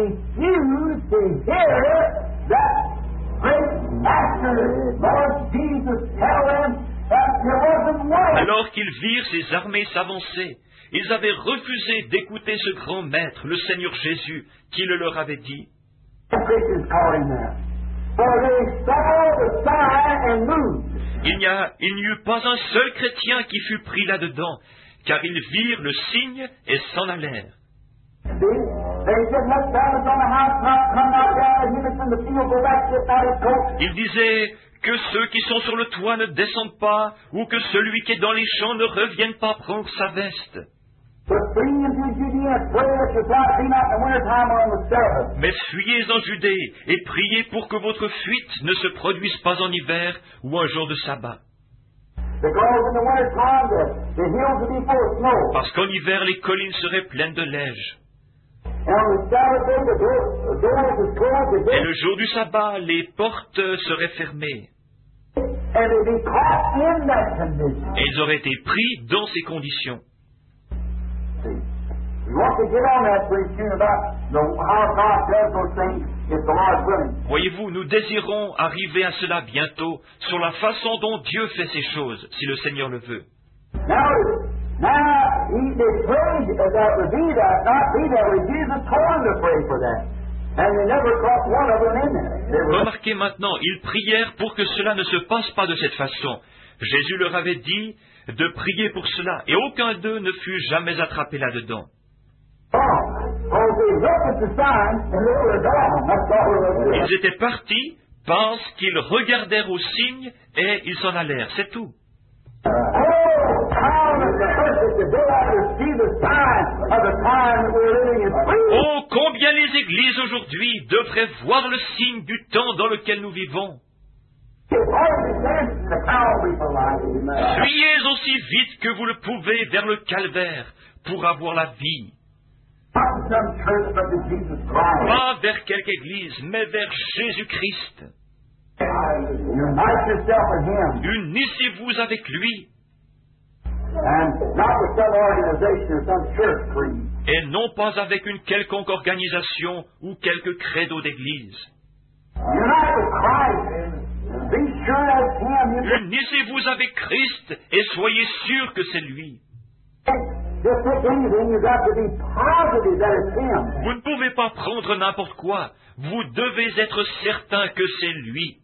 refused to hear that great Master, Lord Jesus, tell them that there wasn't way. Alors qu'ils virent ces armées s'avancer, ils avaient refusé d'écouter ce grand maître, le Seigneur Jésus, qui le leur avait dit. Christians called him that. For they saw the sign and moved. Il n'y a, il n'y eut pas un seul chrétien qui fut pris là-dedans, car ils virent le signe et s'en allèrent. See? They said, look down on the house, not come not down, and he that's in the field, go back, sit out his coat. Ils disaient que ceux qui sont sur le toit ne descendent pas, ou que celui qui est dans les champs ne revienne pas prendre sa veste. But flee into Judea and pray that your flight be not in the winter time or on the Sabbath. Mais fuyez en Judée et priez pour que votre fuite ne se produise pas en hiver ou un jour de sabbat. Because in the winter time the, the hills will be full of snow. Parce qu'en hiver, les collines seraient pleines de neige. And on the Sabbath day the door, the doors is closed, the Et gate, le jour du sabbat, les portes seraient fermées. and they be caught in that condition. Et ils auraient été pris dans ces conditions. See, we want to get on that pretty soon about the, how God does those things if the Lord's willing. Voyez-vous, nous désirons arriver à cela bientôt, sur la façon dont Dieu fait ces choses, si le Seigneur le veut. Now, now he, they prayed that that would be that, not be that way. Jesus told them to pray for that. And they never caught one of them in there. They were, Remarquez maintenant, ils prièrent pour que cela ne se passe pas de cette façon. Jésus leur avait dit de prier pour cela, et aucun d'eux ne fut jamais attrapé là-dedans. oh, oh, they looked at the sign and they were gone. That's all it was. Ils étaient partis parce qu'ils regardèrent au signe et ils s'en allèrent, c'est tout. Oh, how does the person today ought to see the sign of the time that we're living in? Oh, combien les églises aujourd'hui devraient voir le signe du temps dans lequel nous vivons. Fuyez aussi vite que vous le pouvez vers le calvaire pour avoir la vie. Pas vers quelque église, mais vers Jésus-Christ. Unissez-vous avec lui. Et non pas avec une quelconque organisation ou quelque credo d'église. Unissez-vous avec Christ et soyez sûr que c'est lui. Vous ne pouvez pas prendre n'importe quoi. Vous devez être certain que c'est lui.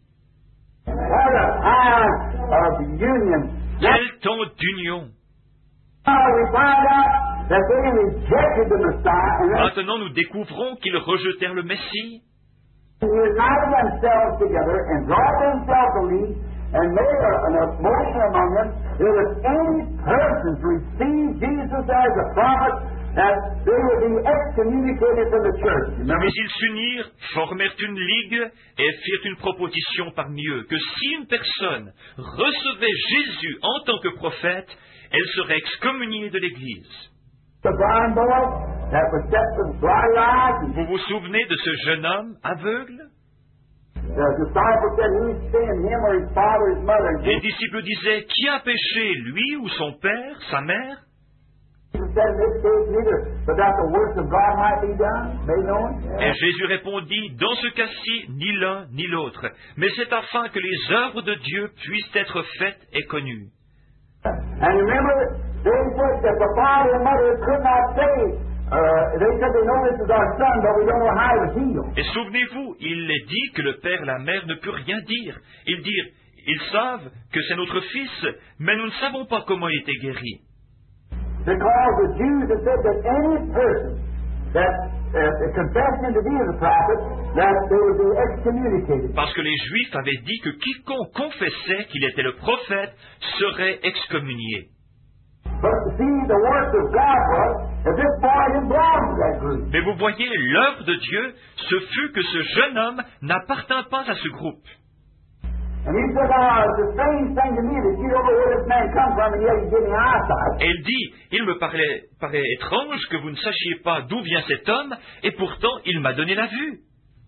Quel temps d'union! that they rejected the Messiah and Maintenant, nous découvrons qu'ils rejetèrent le Messie. they united themselves together and brought themselves to lead and made a, an motion among them that if any person receive Jesus as a prophet, that they would be excommunicated from the church. Remember? Mais ils s'unirent, formèrent une ligue et firent une proposition parmi eux que si une personne recevait Jésus en tant que prophète, elle serait excommuniée de l'Église. The blind boy that was set with blind eyes. Vous vous souvenez de ce jeune homme aveugle? The disciples said, "Who's sinned, him or his father, his mother?" And Les disciples disaient, qui a péché, lui ou son père, sa mère? Jesus said, "In this case, neither, but that the works of God might be done, made known." Et Jésus répondit, dans ce cas-ci, ni l'un ni l'autre, mais c'est afin que les œuvres de Dieu puissent être faites et connues. And remember, they said that the father and mother could not say. Uh, they said they know this is our son, but we don't know how he was healed. Et souvenez-vous, il est dit que le père et la mère ne peuvent rien dire. Ils dirent, ils savent que c'est notre fils, mais nous ne savons pas comment il était guéri. Because the Jews had said that any person that uh, confessed him to be the prophet, that they would be excommunicated. Parce que les Juifs avaient dit que quiconque confessait qu'il était le prophète serait excommunié. But see, the work of God was that this boy didn't belong to that group. Mais vous voyez, l'œuvre de Dieu, ce fut que ce jeune homme n'appartint pas à ce groupe. And he said, "Oh, it's a strange thing to me that you don't know where this man comes from, and yet he's giving eyesight." Et il dit, il me paraît, paraît étrange que vous ne sachiez pas d'où vient cet homme, et pourtant il m'a donné la vue.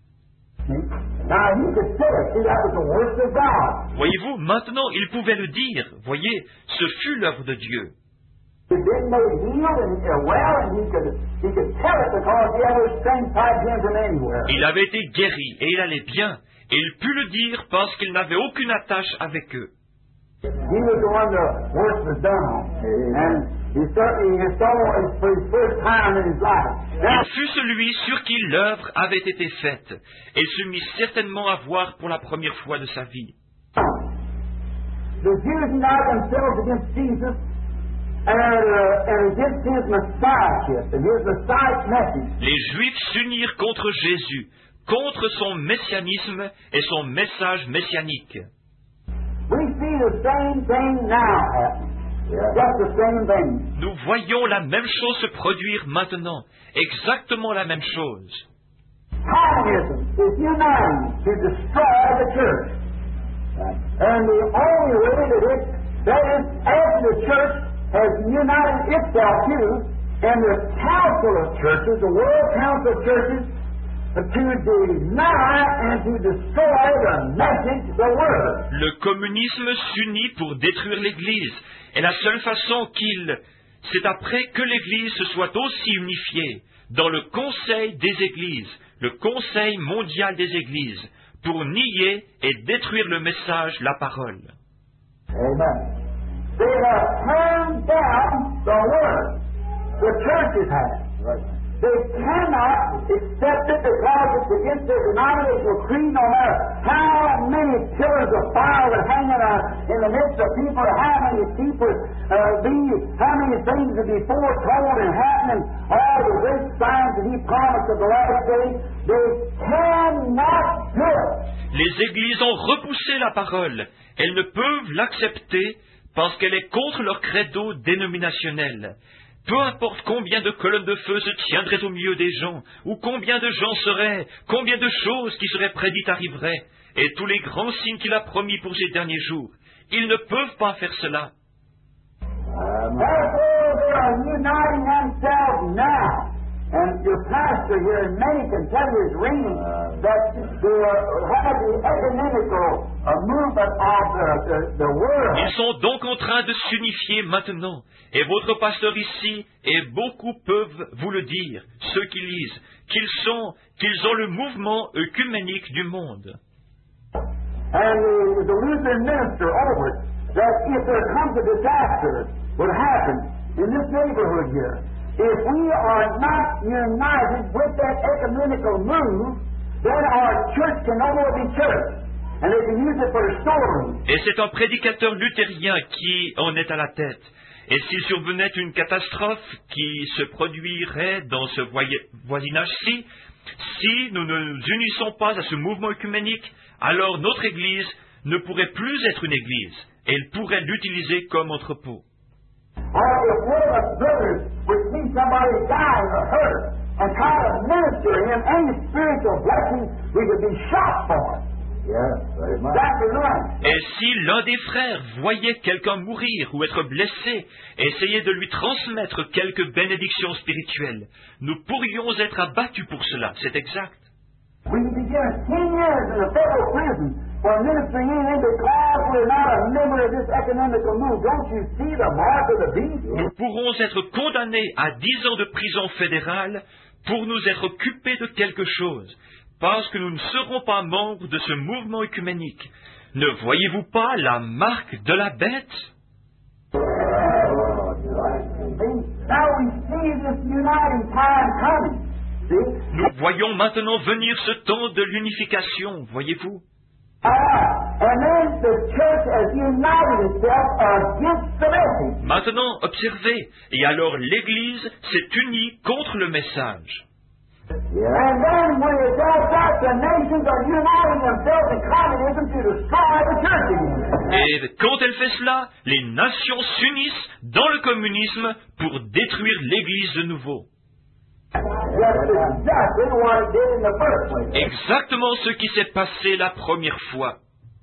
Now he could say it. See, that was the work of God. Voyez-vous, maintenant il pouvait le dire. Voyez, ce fut l'œuvre de Dieu. He'd been made healed and uh, well, and he could he could tell it because he had no strength tied to him from anywhere. Il avait été guéri, et il allait bien, et il put le dire parce qu'il n'avait aucune attache avec eux. He was the one the work was done on, and he certainly he saw it for his first time in his life. Now, Il fut celui sur qui l'œuvre avait été faite, et il se mit certainement à voir pour la première fois de sa vie. the Jews united themselves against Jesus and, uh, and against his messiahship and his messiah message. Les Juifs s'unirent contre Jésus, contre son messianisme et son message messianique. We see the same thing now happen. Just the same thing. Nous voyons la même chose se produire maintenant, exactement la même chose. Calvinism is uniting to destroy the church. And the only way that it, that is, after the church has united itself to, and the council of churches, the world council of churches, to deny and to destroy the message, the word. Le communisme s'unit pour détruire l'Église, et la seule façon qu'il... c'est après que l'Église se soit aussi unifiée dans le Conseil des Églises, le Conseil mondial des Églises, pour nier et détruire le message, la parole. Amen. They have turned down the word. The churches have. They cannot accept it because it's against their denominational creed, no matter how many pillars of fire that hang in, a, in the midst of people, how many people uh, be, how many things to be foretold and happening, all the great signs that He promised of the last days, they cannot do it. Les églises ont repoussé la parole. Elles ne peuvent l'accepter parce qu'elle est contre leur credo dénominationnel. Peu importe combien de colonnes de feu se tiendraient au milieu des gens, ou combien de gens seraient, combien de choses qui seraient prédites arriveraient, et tous les grands signes qu'il a promis pour ces derniers jours, ils ne peuvent pas faire cela. Therefore, they are uniting themselves now. And your pastor here in Maine can tell you his reading that they have the ecumenical uh, movement of the, the, the world. Ils sont donc en train de s'unifier maintenant. Et votre pasteur ici, et beaucoup peuvent vous le dire, ceux qui lisent, qu'ils sont, qu'ils ont le mouvement œcuménique du monde. And the, the Lutheran minister over it, that if there comes a disaster would happen in this neighborhood here, if we are not united with that ecumenical move, then our church can no more be church. And they can use it for a storeroom. Et c'est un prédicateur luthérien qui en est à la tête. Et s'il survenait une catastrophe qui se produirait dans ce voisinage-ci, si nous ne nous unissons pas à ce mouvement œcuménique, alors notre Église ne pourrait plus être une Église, et elle pourrait l'utiliser comme entrepôt. Et si l'un des frères voyait quelqu'un mourir ou être blessé, et essayait de lui transmettre quelques bénédictions spirituelles, nous pourrions être abattus pour cela, c'est exact. Nous pourrons être condamnés à dix ans de prison fédérale pour nous être occupés de quelque chose, parce que nous ne serons pas membres de ce mouvement œcuménique. Ne voyez-vous pas la marque de la bête? Nous voyons maintenant venir ce temps de l'unification, voyez-vous? Maintenant, observez, et alors l'Église s'est unie contre le message. Et quand elle fait cela, les nations s'unissent dans le communisme pour détruire l'Église de nouveau. Exactement ce qui s'est passé la première fois.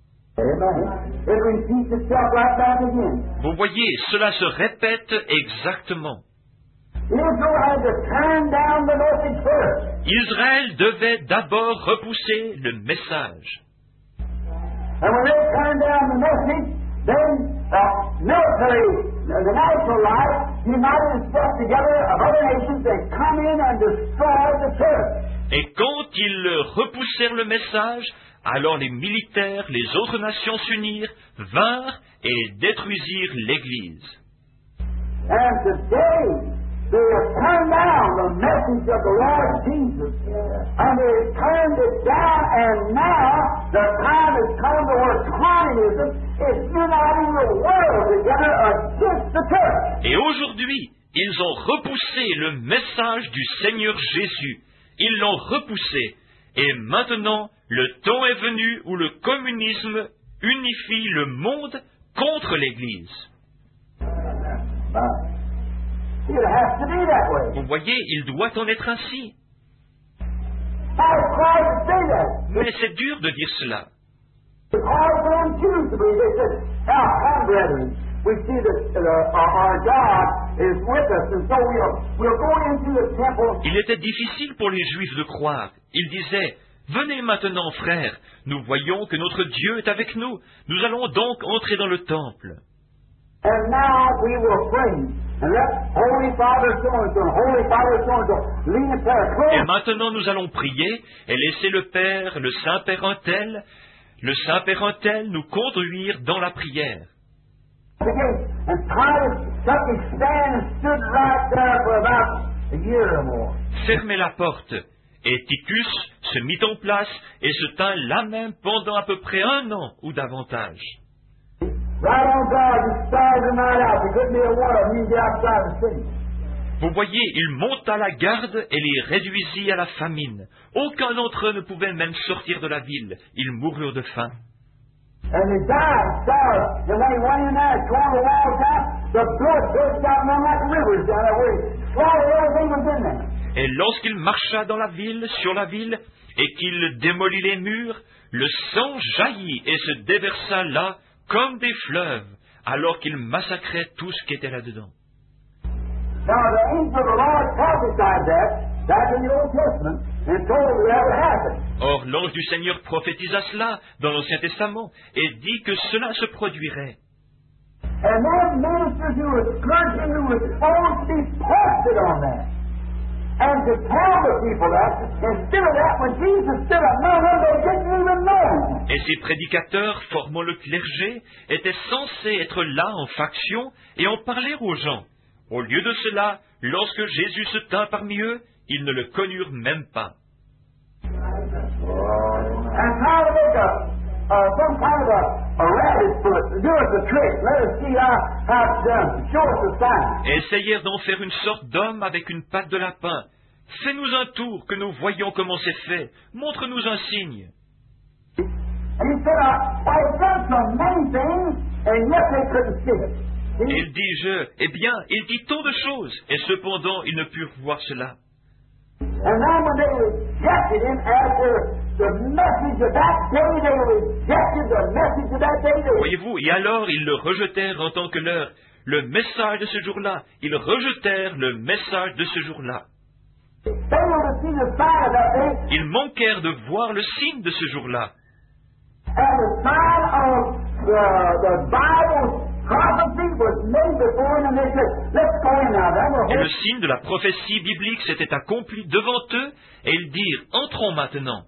Vous voyez, cela se répète exactement. Israël devait d'abord repousser le message. Et quand ils repoussèrent le message, alors les militaires, les autres nations s'unirent, vinrent et détruisirent l'Église. They have turned down the message of the Lord Jesus, and they have turned it down, and now the time has come to where communism is uniting the world together against the church. Et aujourd'hui, ils ont repoussé le message du Seigneur Jésus. Ils l'ont repoussé. Et maintenant, le temps est venu où le communisme unifie le monde contre l'Église. Vous voyez, il doit en être ainsi. Mais c'est dur de dire cela. Il était difficile pour les Juifs de croire. Ils disaient, « Venez maintenant, frères, nous voyons que notre Dieu est avec nous. Nous allons donc entrer dans le temple. » Et maintenant nous allons prier et laisser le Père, le Saint-Père un tel, le Saint-Père un tel nous conduire dans la prière. Fermez la porte. Et Titus se mit en place et se tint là même pendant à peu près un an ou davantage. Vous voyez, il monta la garde et les réduisit à la famine. Aucun d'entre eux ne pouvait même sortir de la ville. Ils moururent de faim. Et lorsqu'il marcha dans la ville, sur la ville, et qu'il démolit les murs, le sang jaillit et se déversa là, comme des fleuves, alors qu'il massacrait tout ce qui était là-dedans. Or, l'ange du Seigneur prophétisa cela dans l'Ancien Testament et dit que cela se produirait. Et ces prédicateurs formant le clergé étaient censés être là en faction et en parler aux gens. Au lieu de cela, lorsque Jésus se tint parmi eux, ils ne le connurent même pas. do us a trick. Let us see how, how it's done. Show us a sign. Et essayèrent d'en faire une sorte d'homme avec une patte de lapin. Fais-nous un tour, que nous voyions comment c'est fait. Montre-nous un signe. And he said, uh, well, it's done so many things, and yet they couldn't see it. Et See? il dit je, eh bien, il dit tant de choses, et cependant ils ne purent voir cela. And then when they rejected him after the message of that day, they rejected the message of that day. They Voyez-vous, et alors ils le rejetèrent en tant que leur, le message de ce jour-là. Ils rejetèrent le message de ce jour-là. failed to see the sign of that day, Ils manquèrent de voir le signe de ce jour-là. and the sign of the, the Bible prophecy was made before them, and they said, let's go in now. Then we'll Et le hold signe de la prophétie biblique s'était accompli devant eux, et ils dirent, entrons maintenant.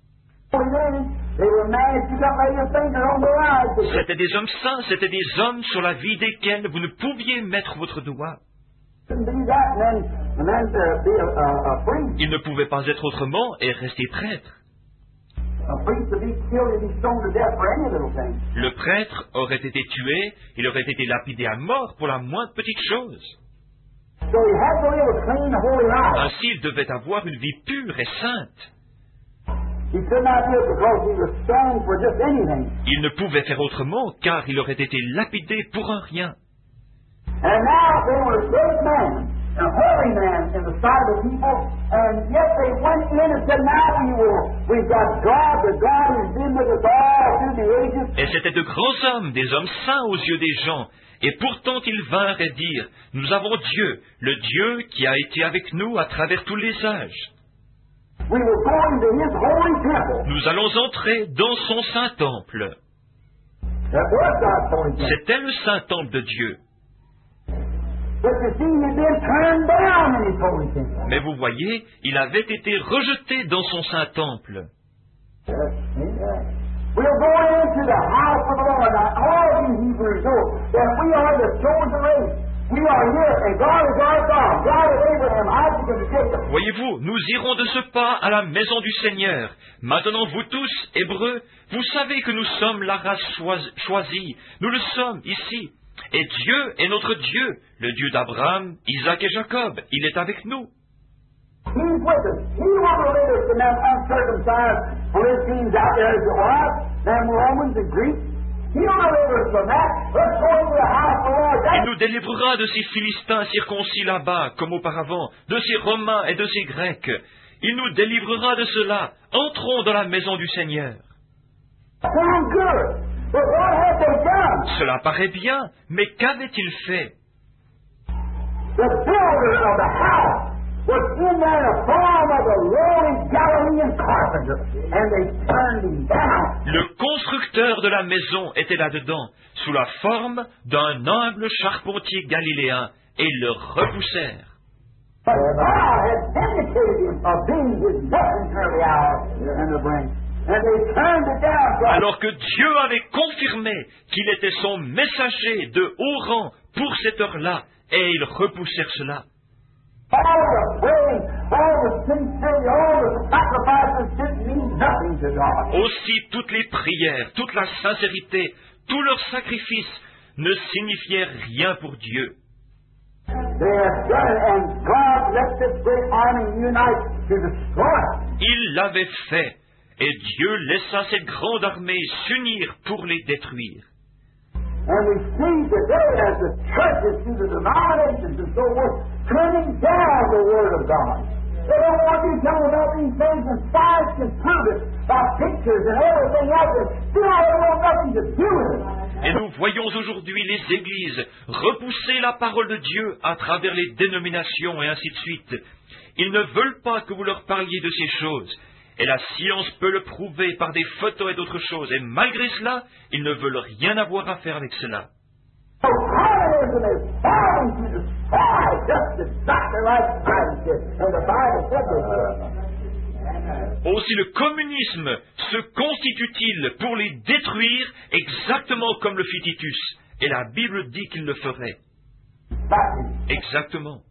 in. They were men that you got lay your finger on their eyes. They said, C'étaient des hommes saints, c'étaient des hommes sur la vie desquels vous ne pouviez mettre votre doigt. couldn't be that, and then, and then to be a, a, a priest. Ils ne pouvaient pas être autrement et rester prêtres. A priest to be killed and be stoned to death for any little thing. Le prêtre aurait été tué, il aurait été lapidé à mort pour la moindre petite chose. So he had to live a clean, holy life. Ainsi, il devait avoir une vie pure et sainte. He could not do it because he was stoned for just anything. Il ne pouvait faire autrement, car il aurait été lapidé pour un rien. And now they were a great man, a holy man in the sight of the people, and yet they went in and said, now we will, we've got God, the God who's been with us all through the ages. Et c'étaient de grands hommes, des hommes saints aux yeux des gens. Et pourtant ils vinrent et dirent, nous avons Dieu, le Dieu qui a été avec nous à travers tous les âges. We will go into his holy temple. Nous allons entrer dans son saint temple. That was God's holy temple. C'était le saint temple de Dieu. But you see, he'd been turned down in his holy temple. Mais vous voyez, il avait été rejeté dans son saint temple. Yes, yes. We'll go into the house of the Lord. Now, all you Hebrews know that we are the chosen race. We are here, and God is our God. God of Abraham, Isaac, and Jacob. Voyez-vous, nous irons de ce pas à la maison du Seigneur. Maintenant, vous tous, Hébreux, vous savez que nous sommes la race choisi- choisie. Nous le sommes ici. Et Dieu est notre Dieu, le Dieu d'Abraham, Isaac et Jacob. Il est avec nous. He's with us. He will deliver us from them uncircumcised Philistines out there as it was, them Romans and Greeks. He'll deliver us from that. Let's go into the house of the Lord. Il That's nous délivrera de ces Philistins circoncis là-bas, comme auparavant, de ces Romains et de ces Grecs. Il nous délivrera de cela. Entrons dans la maison du Seigneur. sound good. But what have they done? Cela paraît bien, mais qu'avait-il fait? The builder of the house was in there in the form of a lowly Galilean carpenter, and they turned him down. Le constructeur de la maison était là-dedans, sous la forme d'un humble charpentier galiléen, et le repoussèrent. But God had vindicated him of being his messenger of the hour and the brain. And they turned it down. So Alors que Dieu avait confirmé qu'il était son messager de haut rang pour cette heure-là, et ils repoussèrent cela. all the praying, all the sincerity, all the sacrifices didn't mean nothing to God. Aussi toutes les prières, toute la sincérité, tous leurs sacrifices ne signifiaient rien pour Dieu. They have done it, and God let this great army unite to destroy it. Il l'avait fait, et Dieu laissa cette grande armée s'unir pour les détruire. And we see today as the churches through the denominations and so forth turning down the Word of God. They don't want you telling about these things, and science can prove it by pictures and everything else, and still they want nothing to do with it. Et nous voyons aujourd'hui les églises repousser la parole de Dieu à travers les dénominations et ainsi de suite. Ils ne veulent pas que vous leur parliez de ces choses. Et la science peut le prouver par des photos et d'autres choses. Et malgré cela, ils ne veulent rien avoir à faire avec cela. So communism is bound to destroy just exactly like Christ did. And the Bible said this. Aussi le communisme se constitue-t-il pour les détruire exactement comme le fit Titus. Et la Bible dit qu'il le ferait. Exactement.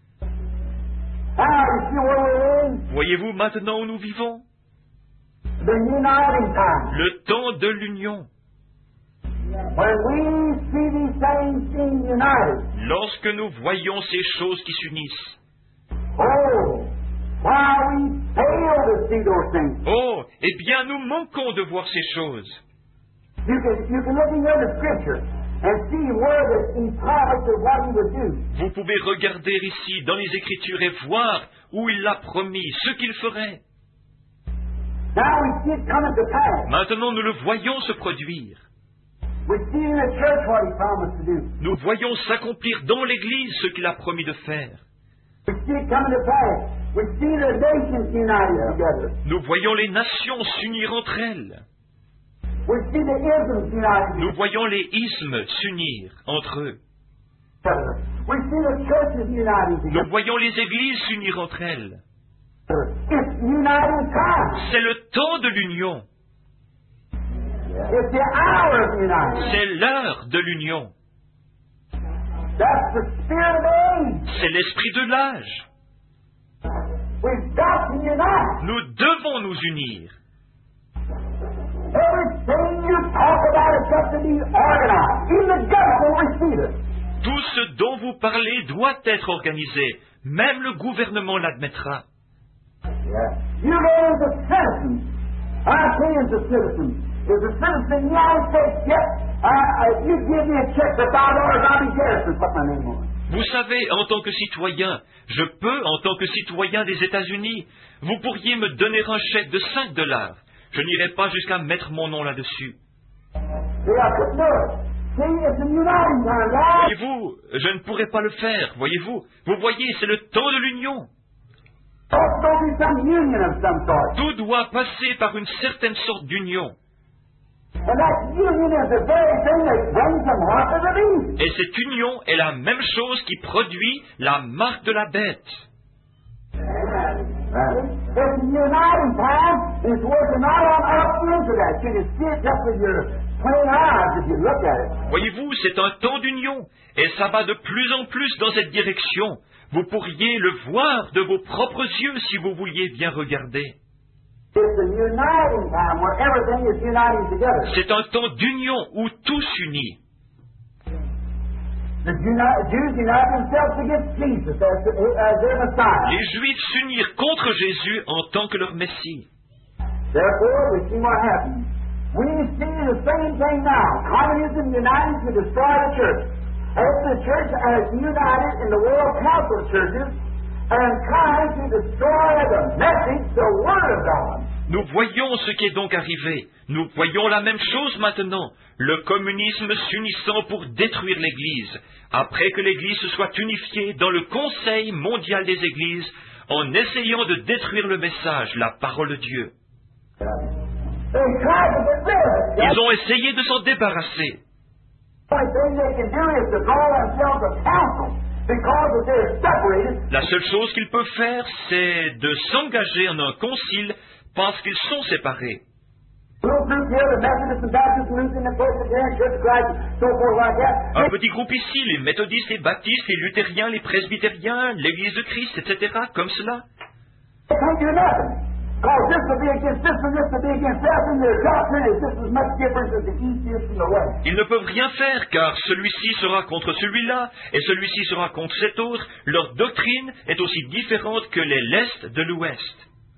Now you see where we're in? Voyez-vous maintenant où nous vivons? The uniting time. Le temps de l'union. When we see these things being united, Lorsque nous voyons ces choses qui s'unissent, oh, why we fail to see those things. oh, eh bien nous manquons de voir ces choses. You can, you can look in the Scripture and see where the, he promised of what he would do. Vous pouvez regarder ici dans les Écritures et voir où il l'a promis, ce qu'il ferait. Now we see it coming to pass. Maintenant nous le voyons se produire. We see in the church what he promised to do. Nous voyons s'accomplir dans l'Église ce qu'il a promis de faire. We see it coming to pass. We see the nations united together. Nous voyons les nations s'unir entre elles. We see the isms united Nous voyons les ismes s'unir entre eux. together. We see the churches united Nous together. voyons les églises s'unir entre elles. It's united time. C'est le temps de l'union. It's the hour of united. C'est l'heure de l'union. That's the spirit of the age. C'est l'esprit de l'âge. We've got to unite. Nous devons nous unir. Everything you talk about is got to be organized. Even the government will receive it. Tout ce dont vous parlez doit être organisé. Même le gouvernement l'admettra. You go as a citizen. I say as a citizen. As a citizen of the United States, yes, uh, uh, you give me a check for five dollars, I'll be generous and put my name on it. Vous savez, en tant que citoyen, je peux, en tant que citoyen des États-Unis, vous pourriez me donner un chèque de cinq dollars. Je n'irai pas jusqu'à mettre mon nom là-dessus. See, I couldn't do it. See, it's a uniting time, right? Voyez-vous, je ne pourrai pas le faire, voyez-vous. Vous voyez, c'est le temps de l'union. There's going to be some union of some sort. Tout doit passer par une certaine sorte d'union. And that union is the very thing that brings the mark of the beast. Et cette union est la même chose qui produit la marque de la bête. It's a uniting time, and it's working right on up into that. You can see it just with your plain eyes if you look at it. Voyez-vous, c'est un temps d'union, et ça va de plus en plus dans cette direction. Vous pourriez le voir de vos propres yeux si vous vouliez bien regarder. It's a uniting time where everything is uniting together. C'est un temps d'union où tout s'unit. The uni- Jews unite themselves against Jesus as, as their Messiah. Les Juifs s'unirent contre Jésus en tant que leur Messie. Therefore, we see what happens. We see the same thing now. Communism uniting to destroy the church. As the church has united in the World Council of Churches and trying to destroy the message, the Word of God. Nous voyons ce qui est donc arrivé. Nous voyons la même chose maintenant. Le communisme s'unissant pour détruire l'Église, après que l'Église se soit unifiée dans le Conseil mondial des Églises, en essayant de détruire le message, la parole de Dieu. They tried to get rid of it. Ils ont essayé de s'en débarrasser. The only thing they can do is to call themselves a council because if they're separated. La seule chose qu'ils peuvent faire, c'est de s'engager en un concile parce qu'ils sont séparés. Little group here, the Methodists and Baptists, Lutheran and Presbyterian, Church of Christ, so forth like that. Un petit groupe ici, les méthodistes, les baptistes, les luthériens, les presbytériens, l'Église de Christ, et cetera, comme cela. They can't do nothing. Because this will be against this and this will be against that, and their doctrine is just as much different as the East is from the West. Ils ne peuvent rien faire, car celui-ci sera contre celui-là, et celui-ci sera contre cet autre. Leur doctrine est aussi différente que les l'Est de l'Ouest.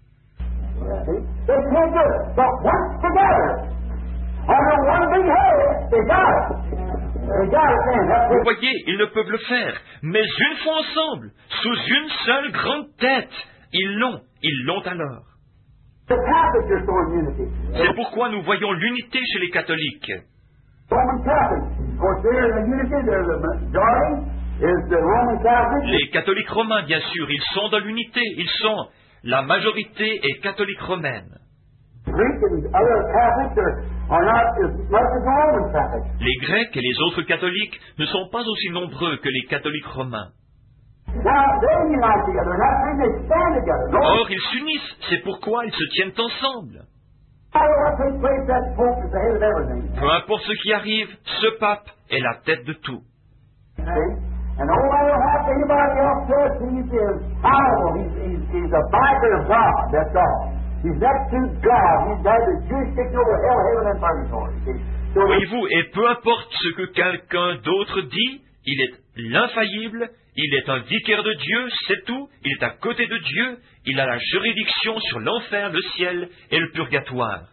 They can't do it. But once together, under one big head, they got it. They got it then. That's Vous it. voyez, ils ne peuvent le faire, mais une fois ensemble, sous une seule grande tête, ils l'ont, ils l'ont alors. The Catholics are showing unity. C'est pourquoi nous voyons l'unité chez les catholiques. Roman Catholics. Of course, they're in the unity. They're the majority is the Roman Catholics. Les catholiques romains, bien sûr, ils sont dans l'unité, ils sont, la majorité est catholique romaine. Greek and other Catholics are, are not as much as the Roman Catholics. Les Grecs et les autres catholiques ne sont pas aussi nombreux que les catholiques romains. Now, they unite together, and that's why they stand together. No Or, ils s'unissent, c'est pourquoi ils se tiennent ensemble. matter what takes place, that Pope is the head of everything. Peu importe ce qui arrive, ce pape est la tête de tout. See? And no matter what anybody else says, he is powerful. He's, he's, he's a biker of God, that's all. He's next to God. He's got the jurisdiction over hell, heaven, and purgatory. See? Voyez-vous, et peu importe ce que quelqu'un d'autre dit, il est l'infaillible, il est un vicaire de Dieu, c'est tout, il est à côté de Dieu, il a la juridiction sur l'enfer, le ciel et le purgatoire.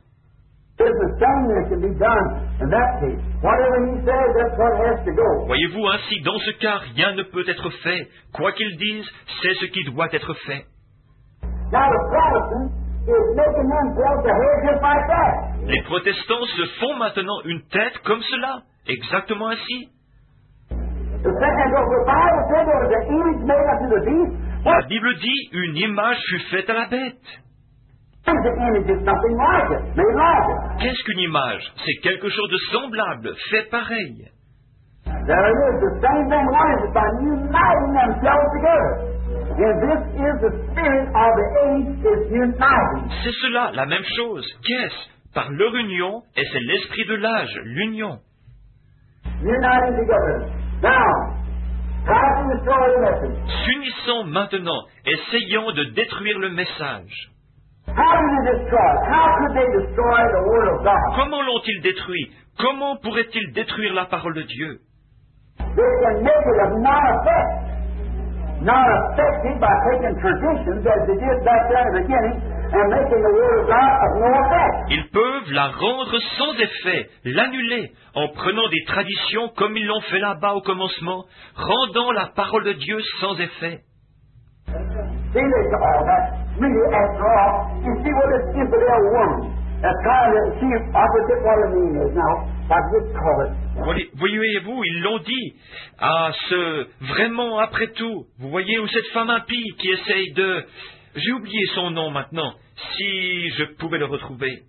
Voyez-vous, ainsi, dans ce cas, rien ne peut être fait. Quoi qu'il dise, c'est ce qui doit être fait. Les protestants se font maintenant une tête comme cela, exactement ainsi. La Bible dit, une image fut faite à la bête. Qu'est-ce qu'une image? C'est quelque chose de semblable, fait pareil. C'est cela, la même chose. Qu'est-ce? Par leur union, et c'est l'esprit de l'âge, l'union. S'unissant maintenant, essayant de détruire le message. Comment l'ont-ils détruit? Comment pourraient-ils détruire la parole de Dieu? Ils peuvent la rendre sans effet, l'annuler, en prenant des traditions comme ils l'ont fait là-bas au commencement, rendant la parole de Dieu sans effet. Voyez-vous, ils l'ont dit. Ah, ce, vraiment, après tout, vous voyez où cette femme impie qui essaye de... J'ai oublié son nom maintenant, si je pouvais le retrouver.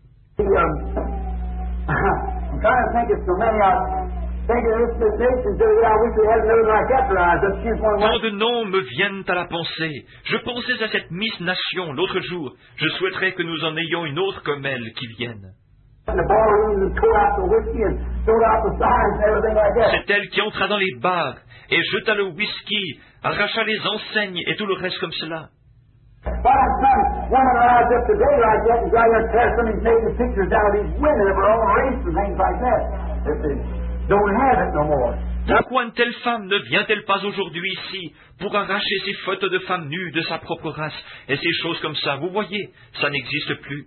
Tant de noms me viennent à la pensée. Je pensais à cette Miss Nation l'autre jour. Je souhaiterais que nous en ayons une autre comme elle qui vienne. C'est elle qui entra dans les bars et jeta le whisky, arracha les enseignes et tout le reste comme cela. Pourquoi une telle femme ne vient-elle pas aujourd'hui ici pour arracher ces photos de femmes nues de sa propre race et ces choses comme ça? Vous voyez, ça n'existe plus.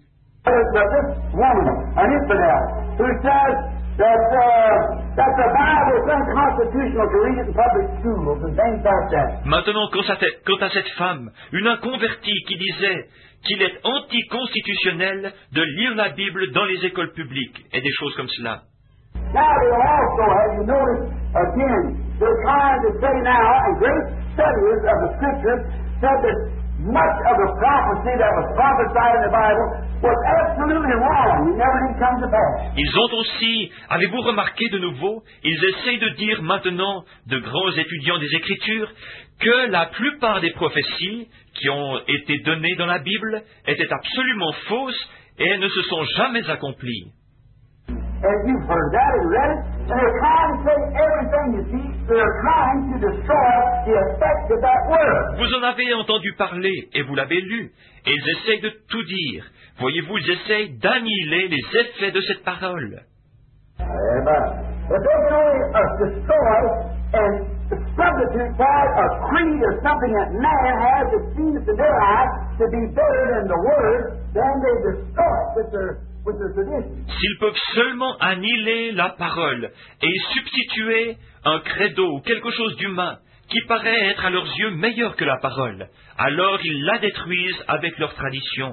Maintenant, quant à cette femme, une inconvertie qui disait qu'il est anticonstitutionnel de lire la Bible dans les écoles publiques et des choses comme cela. Now they also, have you noticed, again, they're trying to say now, and great studies of the Scriptures said that much of the prophecy that was prophesied in the Bible was absolutely wrong. It never did come to pass. Ils ont aussi, avez-vous remarqué de nouveau, ils essayent de dire maintenant, de grands étudiants des Écritures, que la plupart des prophéties qui ont été données dans la Bible étaient absolument fausses et ne se sont jamais accomplies. And you've heard that and read it, and they're trying to say everything, you see, they're trying to destroy the effect of that word. Vous en avez entendu parler, et vous l'avez lu, et ils essayent de tout dire. Voyez-vous, ils essayent d'annihiler les effets de cette parole. Amen. But they can only uh, destroy and substitute for a creed or something that man has that seems to their eyes to be better than the word, then they destroy it with their S'ils peuvent seulement annihiler la parole et substituer un credo ou quelque chose d'humain qui paraît être à leurs yeux meilleur que la parole, alors ils la détruisent avec leur tradition.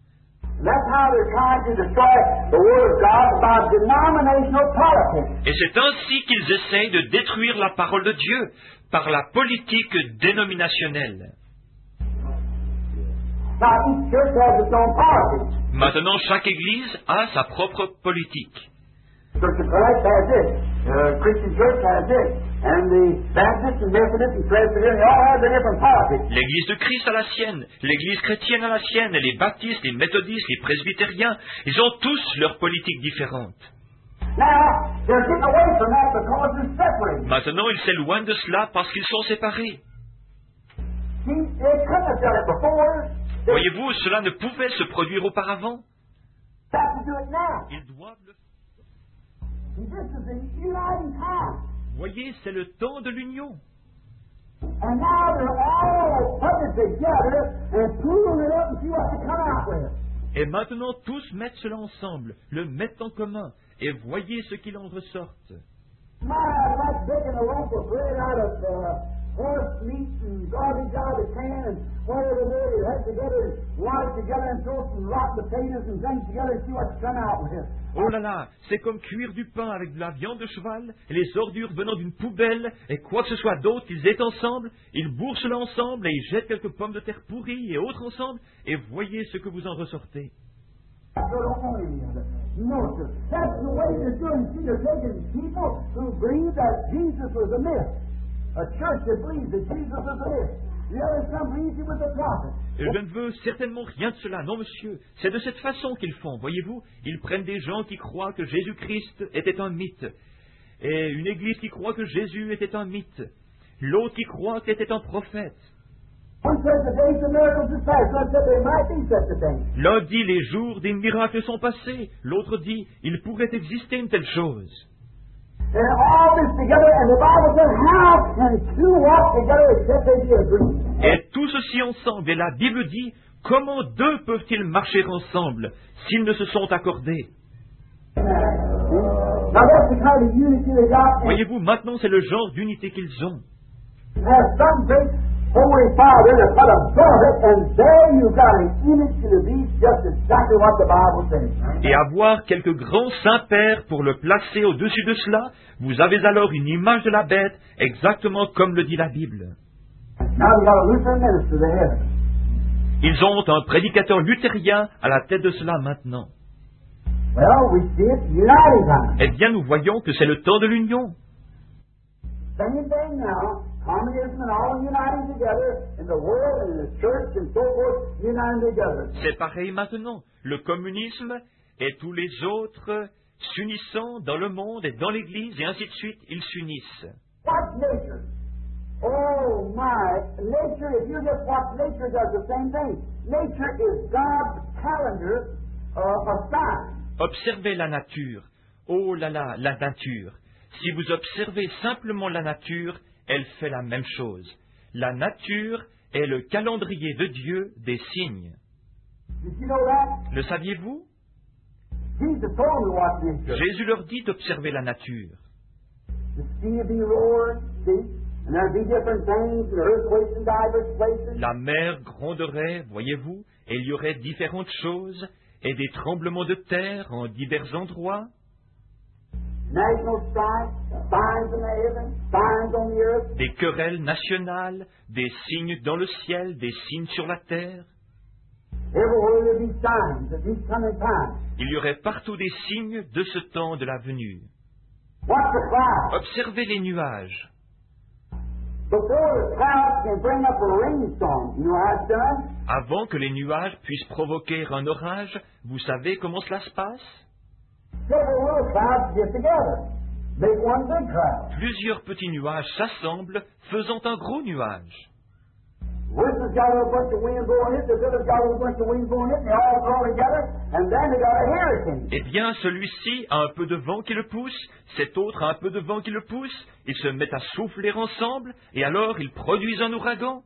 Et c'est ainsi qu'ils essayent de détruire la parole de Dieu par la politique dénominationnelle. Maintenant, chaque Église a sa propre politique. L'Église de Christ a la sienne, l'Église chrétienne a la sienne, et les baptistes, les méthodistes, les presbytériens, ils ont tous leur politique différente. Maintenant, ils s'éloignent de cela parce qu'ils sont séparés. Voyez-vous, cela ne pouvait se produire auparavant. Ils doivent le faire. And this is the uniting time. Voyez, c'est le temps de l'union. And now they're all put it together and pulling it up and see what they come out with. Et maintenant, tous mettent cela ensemble, le mettent en commun, et voyez ce qu'il en ressorte. My, like baking a loaf of bread out of uh, horse meat and garbage out of the can and whatever it is, had together and wash it together and throw some rotten potatoes and things together and see what you come out with. Oh là là, c'est comme cuire du pain avec de la viande de cheval, et les ordures venant d'une poubelle, et quoi que ce soit d'autre qu'ils aient ensemble, ils bourrent cela ensemble, et ils jettent quelques pommes de terre pourries et autres ensemble, et voyez ce que vous en ressortez. No, sir. That's the way they're doing. See, they're taking people who believe that Jesus was a myth. A church that believes that Jesus was a myth. The other some believes he was a prophet. Je ne veux certainement rien de cela, non monsieur. C'est de cette façon qu'ils font, voyez-vous. Ils prennent des gens qui croient que Jésus-Christ était un mythe. Et une église qui croit que Jésus était un mythe. L'autre qui croit qu'il était un prophète. One says the days of miracles is past. One said there might be such a thing. L'un dit les jours des miracles sont passés. L'autre dit il pourrait exister une telle chose. And all this together, and the Bible says, how can two walk together except they be agreed? Et tout ceci ensemble, et la Bible dit, comment deux peuvent-ils marcher ensemble s'ils ne se sont accordés? Now that's the kind of unity they got. Voyez-vous, maintenant c'est le genre d'unité qu'ils ont. Has some great Holy Father to put above it, and there you've got an image to the beast, just exactly what the Bible says. Et avoir quelques grands saints-pères pour le placer au-dessus de cela, vous avez alors une image de la bête, exactement comme le dit la Bible. Now we've got a Lutheran minister to heaven. Ils ont un prédicateur luthérien à la tête de cela maintenant. Well, we see it uniting time. Eh bien, nous voyons que c'est le temps de l'union. Same thing now. Communism and all uniting together in the world and in the church and so forth, uniting together. C'est pareil maintenant. Le communisme et tous les autres s'unissant dans le monde et dans l'Église et ainsi de suite, ils s'unissent. Watch nature. Oh my, nature, if you just watch nature does the same thing. Nature is God's calendar uh, of signs. Observez la nature. Oh là là, la nature. Si vous observez simplement la nature, elle fait la même chose. La nature est le calendrier de Dieu des signes. Did you know that? Le saviez-vous? Jesus told me to watch nature. Jésus leur dit d'observer la nature. The sea would be roaring, see? And there'd be different things, and earthquakes in divers places. La mer gronderait, voyez-vous, et il y aurait différentes choses, et des tremblements de terre en divers endroits. National strife, signs in the heaven, signs on the earth. Des querelles nationales, des signes dans le ciel, des signes sur la terre. Everywhere there'd be signs of these coming times. Il y aurait partout des signes de ce temps de la venue. Watch the clouds. Observez les nuages. Before the clouds can bring up a rainstorm, you know how it's done? Avant que les nuages puissent provoquer un orage, vous savez comment cela se passe? Several little clouds get together, make one big cloud. Plusieurs petits nuages s'assemblent, faisant un gros nuage. This has got a bunch of wind blowing it, this other's got a bunch of wind blowing it, and they all blow together, and then they got a hurricane. Eh bien, celui-ci a un peu de vent qui le pousse, cet autre a un peu de vent qui le pousse, ils se mettent à souffler ensemble, et alors ils produisent un ouragan.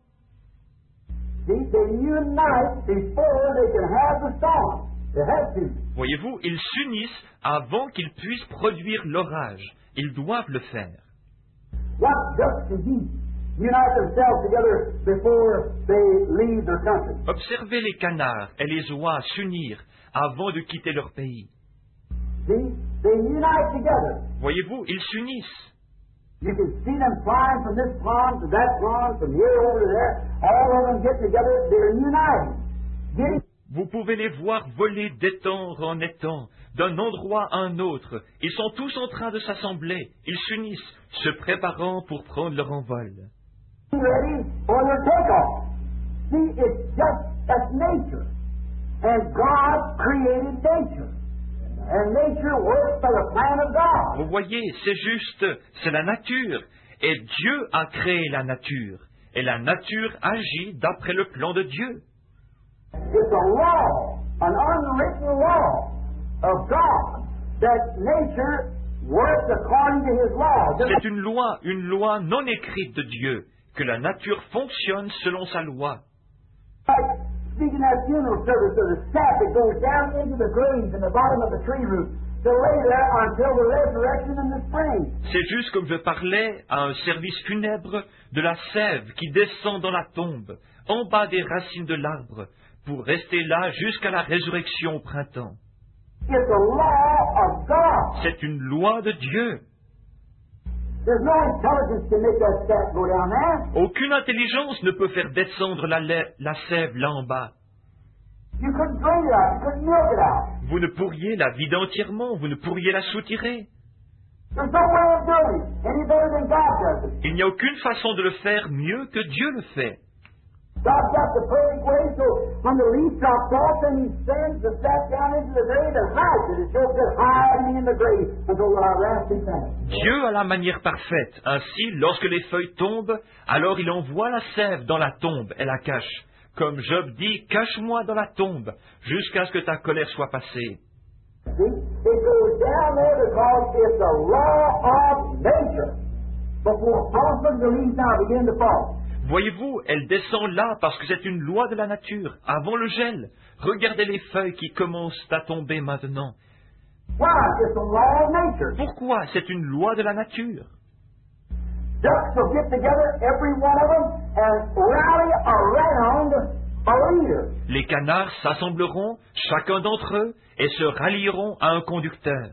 See, they unite before they can have the storm. They have to. Voyez-vous, ils s'unissent avant qu'ils puissent produire l'orage. Ils doivent le faire. What ducks and geese unite themselves together before they leave their country? Observez les canards et les oies s'unir avant de quitter leur pays. See, they unite together. Voyez-vous, ils s'unissent. You can see them flying from this pond to that pond, from here over to there. All of them get together. They're uniting. Getting Vous pouvez les voir voler d'étang en étang, d'un endroit à un autre. Ils sont tous en train de s'assembler. Ils s'unissent, se préparant pour prendre leur envol. ready for their takeoff. See, it's just that's nature. And God created nature. And nature works by the plan of God. Vous voyez, c'est juste, c'est la nature. Et Dieu a créé la nature. Et la nature agit d'après le plan de Dieu. It's a law, an unwritten law of God, that nature works according to His law. C'est une loi, une loi non écrite de Dieu, que la nature fonctionne selon sa loi. Like speaking at funeral service of the sap that goes down into the graves in the bottom of the tree root to lay there until the resurrection in the spring. C'est juste comme je parlais à un service funèbre de la sève qui descend dans la tombe, en bas des racines de l'arbre, pour rester là jusqu'à la résurrection au printemps. It's a law of God. C'est une loi de Dieu. There's no intelligence to make that sap go down there. Aucune intelligence ne peut faire descendre la, lait- la sève là en bas. You couldn't drain it out. You couldn't milk it out. Vous ne pourriez la vider entièrement, vous ne pourriez la soutirer. There's no way of doing it any better than God does it. Il n'y a aucune façon de le faire mieux que Dieu le fait. God's got the perfect way, so when the leaf drops off and He sends the sap down into the grave, the light that it shows just hiding in the grave until the last time. Dieu a la manière parfaite. Ainsi, lorsque les feuilles tombent, alors il envoie la sève dans la tombe et la cache. Comme Job dit, cache-moi dans la tombe, jusqu'à ce que ta colère soit passée. See, it goes down there because it's a law of nature. Before all of a sudden the leaves now begin to fall. Voyez-vous, elle descend là parce que c'est une loi de la nature, avant le gel. Regardez les feuilles qui commencent à tomber maintenant. Why? It's a law of nature. Pourquoi? C'est une loi de la nature. Ducks will get together, every one of them, and rally around a leader. Les canards s'assembleront, chacun d'entre eux, et se rallieront à un conducteur.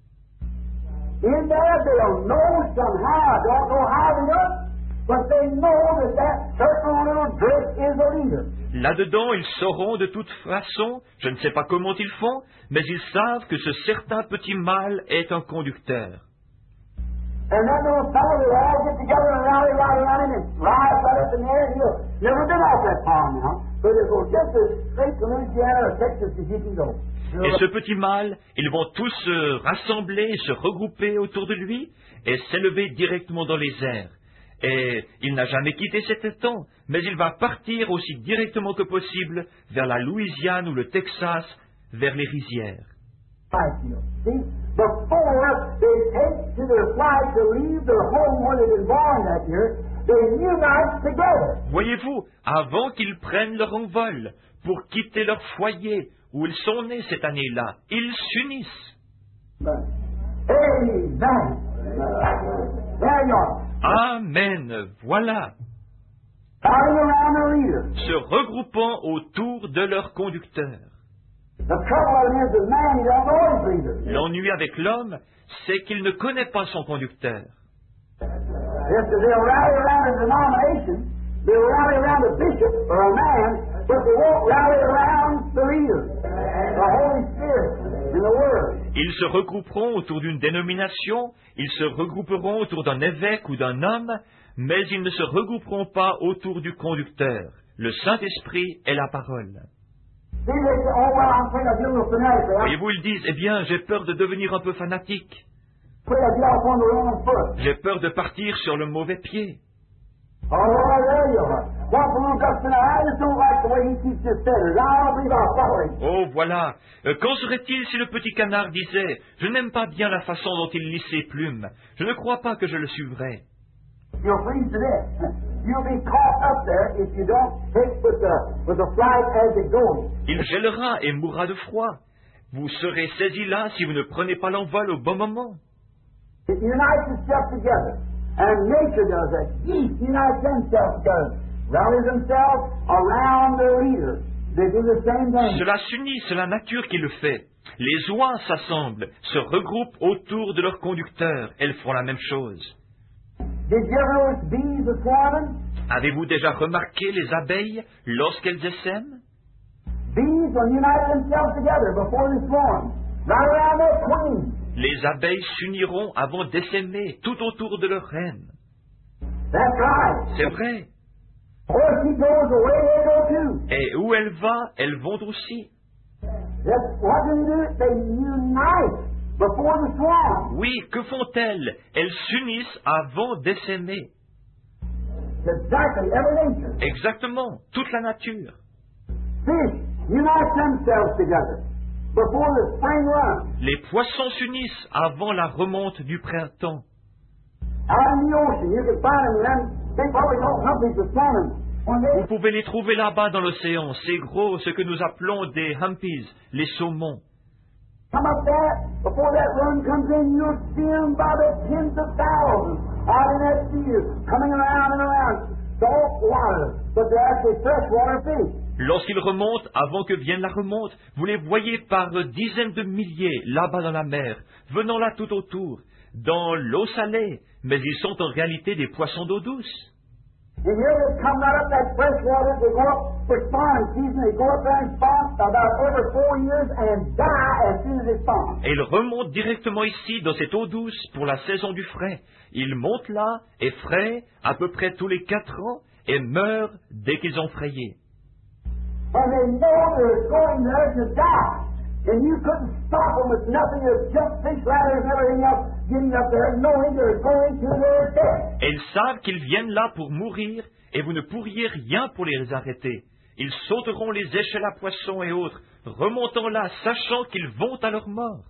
In there, they'll know somehow, don't know how to do it, but they know that that certain little dress is a leader. Là-dedans, ils sauront de toute façon, je ne sais pas comment ils font, mais ils savent que ce certain petit mâle est un conducteur. And that little fellow will all get together and rally right around him and rise right up in the air, and he'll never been off that pond now, but it'll go just as straight to Louisiana or Texas as you can go. Et ce petit mâle, ils vont tous se rassembler, se regrouper autour de lui et s'élever directement dans les airs. Et il n'a jamais quitté cet étang, mais il va partir aussi directement que possible vers la Louisiane ou le Texas, vers les rizières. Right, you know. See, before they take to their flight to leave their home where they've been born that year, they unite together. Voyez-vous, avant qu'ils prennent leur envol pour quitter leur foyer où ils sont nés cette année-là, ils s'unissent. Amen. There you are. Amen, voilà, Rallying around their leader. se regroupant autour de leur conducteur. The trouble is the man, he don't know his leader. L'ennui avec l'homme, c'est qu'il ne connaît pas son conducteur. Yes, they'll rally around a denomination, they'll rally around a bishop or a man, but they won't rally around the leader, the Holy Spirit, and the Word. Ils se regrouperont autour d'une dénomination, ils se regrouperont autour d'un évêque ou d'un homme, mais ils ne se regrouperont pas autour du conducteur, le Saint-Esprit et la parole. See, they say, oh, well, I'm afraid I'll get a little fanatic. I'm Voyez-vous, ils disent, eh bien, j'ai peur de devenir un peu fanatique, afraid I'll get off on the wrong foot. j'ai peur de partir sur le mauvais pied. Oh, there you are. Well, for little Dustin, I just don't like the way he keeps his feathers. I don't believe I'll follow him. Oh, voilà. Euh, Qu'en serait-il si le petit canard disait, je n'aime pas bien la façon dont il lisse ses plumes, je ne crois pas que je le suivrai. You'll freeze to death. You'll be caught up there if you don't take with the, with the flight as it goes. Il gèlera et mourra de froid. Vous serez saisi là si vous ne prenez pas l'envol au bon moment. It unites itself together. And nature does that. Yeast unites themselves together. Rally themselves around their leader. They do the same thing. Cela s'unit, c'est la nature qui le fait. Les oies s'assemblent, se regroupent autour de leur conducteur. Elles font la même chose. Did you ever notice bees a swarming? Avez-vous déjà remarqué les abeilles lorsqu'elles essaiment? Bees will unite themselves together before they swarm. Right around their queen. Les abeilles s'uniront avant d'essaimer tout autour de leur reine. That's right. C'est vrai. Where she goes, away they go too. Et où elle va, elles vont aussi. That's what do they do? They unite before the swarm. Oui, que font-elles? Elles s'unissent avant d'essaimer. Exactly, every nature. Exactement, toute la nature. Fish unite themselves together. before the spring run. Les poissons s'unissent avant la remonte du printemps. Out in the ocean, you can find them in them big what we call humpies of salmon. When Vous they pouvez les trouver là-bas dans l'océan, ces gros, ce que nous appelons des humpies, les saumons. come up there, before that run comes in, you'll see them by the tens of thousands out in that sea, coming around and around. Salt water, but they're actually freshwater fish. Lorsqu'ils remontent, avant que vienne la remonte, vous les voyez par dizaines de milliers là-bas dans la mer, venant là tout autour, dans l'eau salée, mais ils sont en réalité des poissons d'eau douce. And here they come right up that fresh water, they go up for spawning season, they go up there and spawn about every four years and die as soon as they spawn. Et ils remontent directement ici, dans cette eau douce, pour la saison du frais. Ils montent là, et frais, à peu près tous les quatre ans, et meurent dès qu'ils ont frayé. And they know they're going there to die. And you couldn't stop them with nothing but jump fish ladders and everything else getting up there, knowing they're going to their death. Et ils savent qu'ils viennent là pour mourir, et vous ne pourriez rien pour les arrêter. Ils sauteront les échelles à poissons et autres, remontant là, sachant qu'ils vont à leur mort.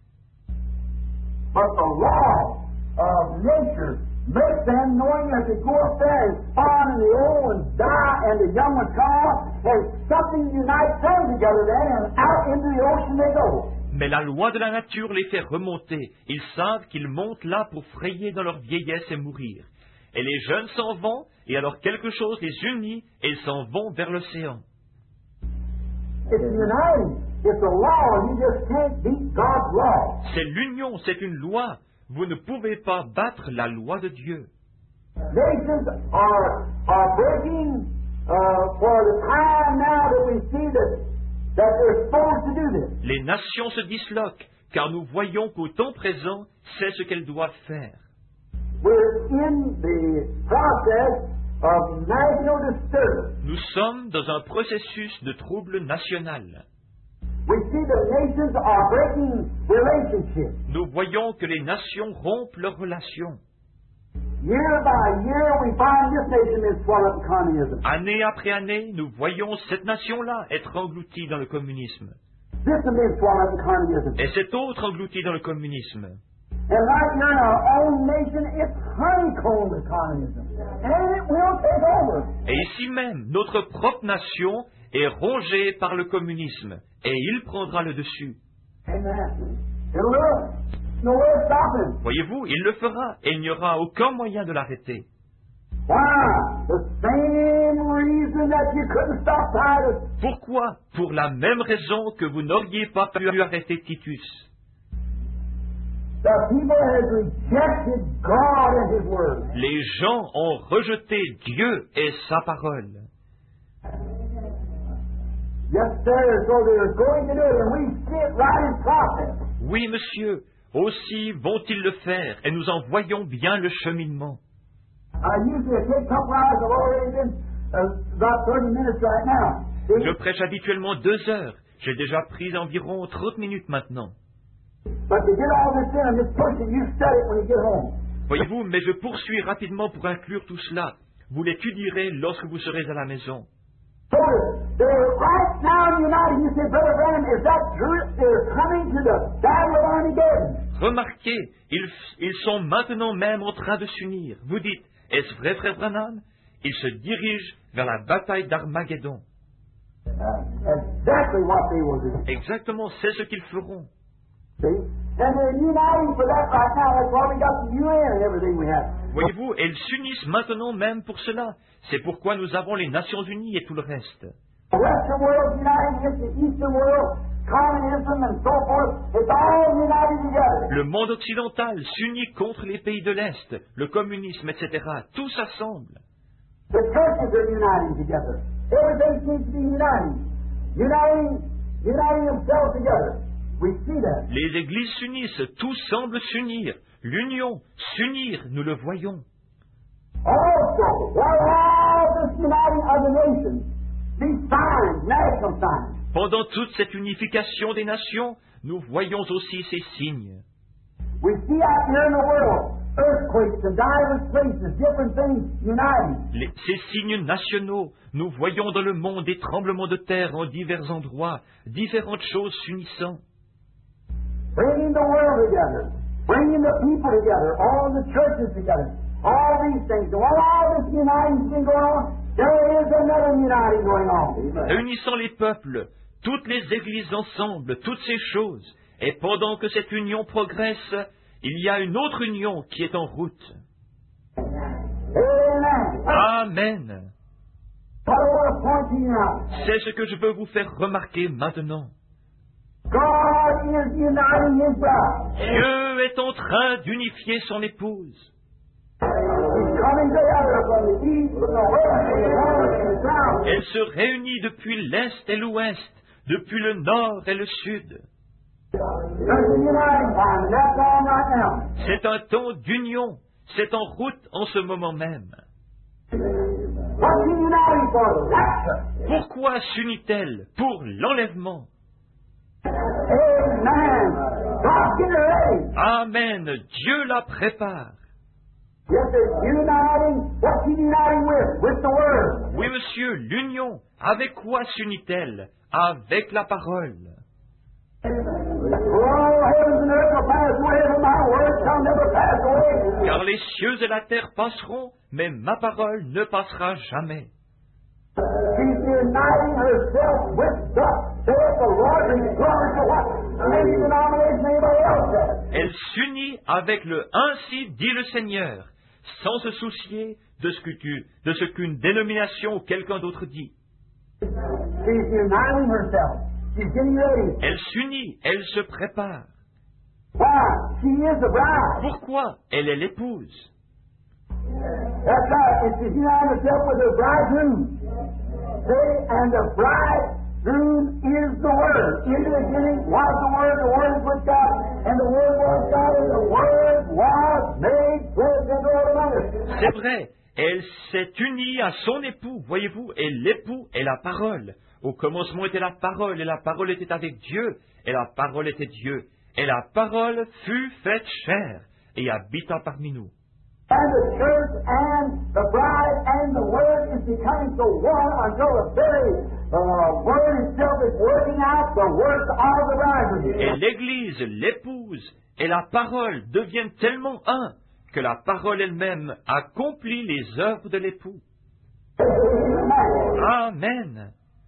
But the law of nature makes them, knowing that they go up there and spawn and the old ones die and the young ones come off, and something unites them together then, and out into the ocean they go. Mais la loi de la nature les fait remonter. Ils savent qu'ils montent là pour frayer dans leur vieillesse et mourir. Et les jeunes s'en vont, et alors quelque chose les unit, et ils s'en vont vers l'océan. It's uniting. It's a law. You just can't beat God's law. C'est l'union, c'est une loi. Vous ne pouvez pas battre la loi de Dieu. Nations are, are breaking uh, for the time now that we see that, that they're supposed to do this. Les nations se disloquent, car nous voyons qu'au temps présent, c'est ce qu'elles doivent faire. We're in the process of national disturbance. Nous sommes dans un processus de trouble national. We see the nations are breaking relationships. Nous voyons que les nations rompent leurs relations. Year by year, we find this nation is swallowed in communism. Année après année, nous voyons cette nation-là être engloutie dans le communisme. This one is swallowed in communism. Et cette autre engloutie dans le communisme. And right here in our own nation, it's honeycombed with communism. And it will take over. Et ici même, notre propre nation est rongée par le communisme. Et il prendra le dessus. Amen. It'll do it. No way of stopping. Voyez-vous, il le fera, et il n'y aura aucun moyen de l'arrêter. Why? The same reason that you couldn't stop Titus. Pourquoi? Pour la même raison que vous n'auriez pas pu arrêter Titus. The people has rejected God and His Word. Les gens ont rejeté Dieu et sa parole. Yes, sir. So they're going to do it, and we see it right in process. Oui, monsieur, aussi vont-ils le faire, et nous en voyons bien le cheminement. I usually take a couple hours. I've already been uh, about thirty minutes right now. See? Je prêche habituellement deux heures. J'ai déjà pris environ trente minutes maintenant. But to get all this in and just push it, you study it when you get home. Voyez-vous, mais je poursuis rapidement pour inclure tout cela. Vous l'étudierez lorsque vous serez à la maison. So they're right now united. You say, Brother Branham, is that true? They're coming to the battle of Armageddon. Remarquez, ils, ils sont maintenant même en train de s'unir. Vous dites, est-ce vrai, frère Branham? Ils se dirigent vers la bataille d'Armageddon. Uh, exactly what they will do. Exactement, c'est ce qu'ils feront. See? And they're uniting for that right now. That's why we got the U N and everything we have. Voyez-vous, elles s'unissent maintenant même pour cela. C'est pourquoi nous avons les Nations Unies et tout le reste. The Western world uniting against the Eastern world, communism and so forth. It's all united together. Le monde occidental s'unit contre les pays de l'Est, le communisme, et cetera. Tout s'assemble. The churches are uniting together. Everything seems to be uniting. Uniting, uniting themselves together. We see that. Les églises s'unissent, tout semble s'unir. L'union, s'unir, nous le voyons. Also, while all this uniting of the nations, these signs, national signs, Pendant toute cette unification des nations, nous voyons aussi ces signes. we see out here in the world earthquakes in diverse places, different things uniting. Les- ces signes nationaux, nous voyons dans le monde des tremblements de terre en divers endroits, différentes choses s'unissant. Bringing the world together, bringing the people together, all the churches together, all these things. And while all this uniting has been going on, there is another uniting going on. Réunissant les peuples, toutes les églises ensemble, toutes ces choses, et pendant que cette union progresse, il y a une autre union qui est en route. Amen. Amen. What I want to point to you now. C'est ce que je veux vous faire remarquer maintenant. God is uniting His bride. Dieu est en train d'unifier son épouse. He's coming together from the east, from the west, from the north, from the south. Elle se réunit depuis l'Est et l'Ouest, depuis le Nord et le Sud. There's a uniting time, and that's on right now. C'est un temps d'union. C'est en route en ce moment même. What's He uniting for? The rapture. Pourquoi s'unit-elle? Pour l'enlèvement. Amen. God's getting ready. Amen. Dieu la prépare. Yes, it's uniting. What's He uniting with? With the Word. Oui, monsieur, l'union. Avec quoi s'unit-elle? Avec la parole. Oh, heavens and earth will pass away, but my word shall never pass away. Car les cieux et la terre passeront, mais ma parole ne passera jamais. She's uniting herself with God, saith the Lord, regardless of what any denomination anybody else says. Elle s'unit avec le ainsi dit le Seigneur, sans se soucier de ce que tu- de ce qu'une dénomination ou quelqu'un d'autre dit. She's uniting herself. She's getting ready. Elle s'unit, elle se prépare. Why? She is the bride. Pourquoi? Elle est l'épouse. That's right. It's she's uniting herself with the bridegroom. See? And the bridegroom is the Word. In the beginning was the Word, the Word is with God, and the Word was God, and the Word was made flesh and dwelt among us. C'est vrai, elle s'est unie à son époux, voyez-vous, et l'époux est la parole. Au commencement était la parole, et la parole était avec Dieu, et la parole était Dieu. Et la parole fut faite chair, et habita parmi nous. And the church and the bride and the Word is becoming so one until the very uh, Word itself is working out the works of the bridegroom. Et l'Église, l'épouse, et la parole deviennent tellement un, que la parole elle-même accomplit les œuvres de l'époux. Amen.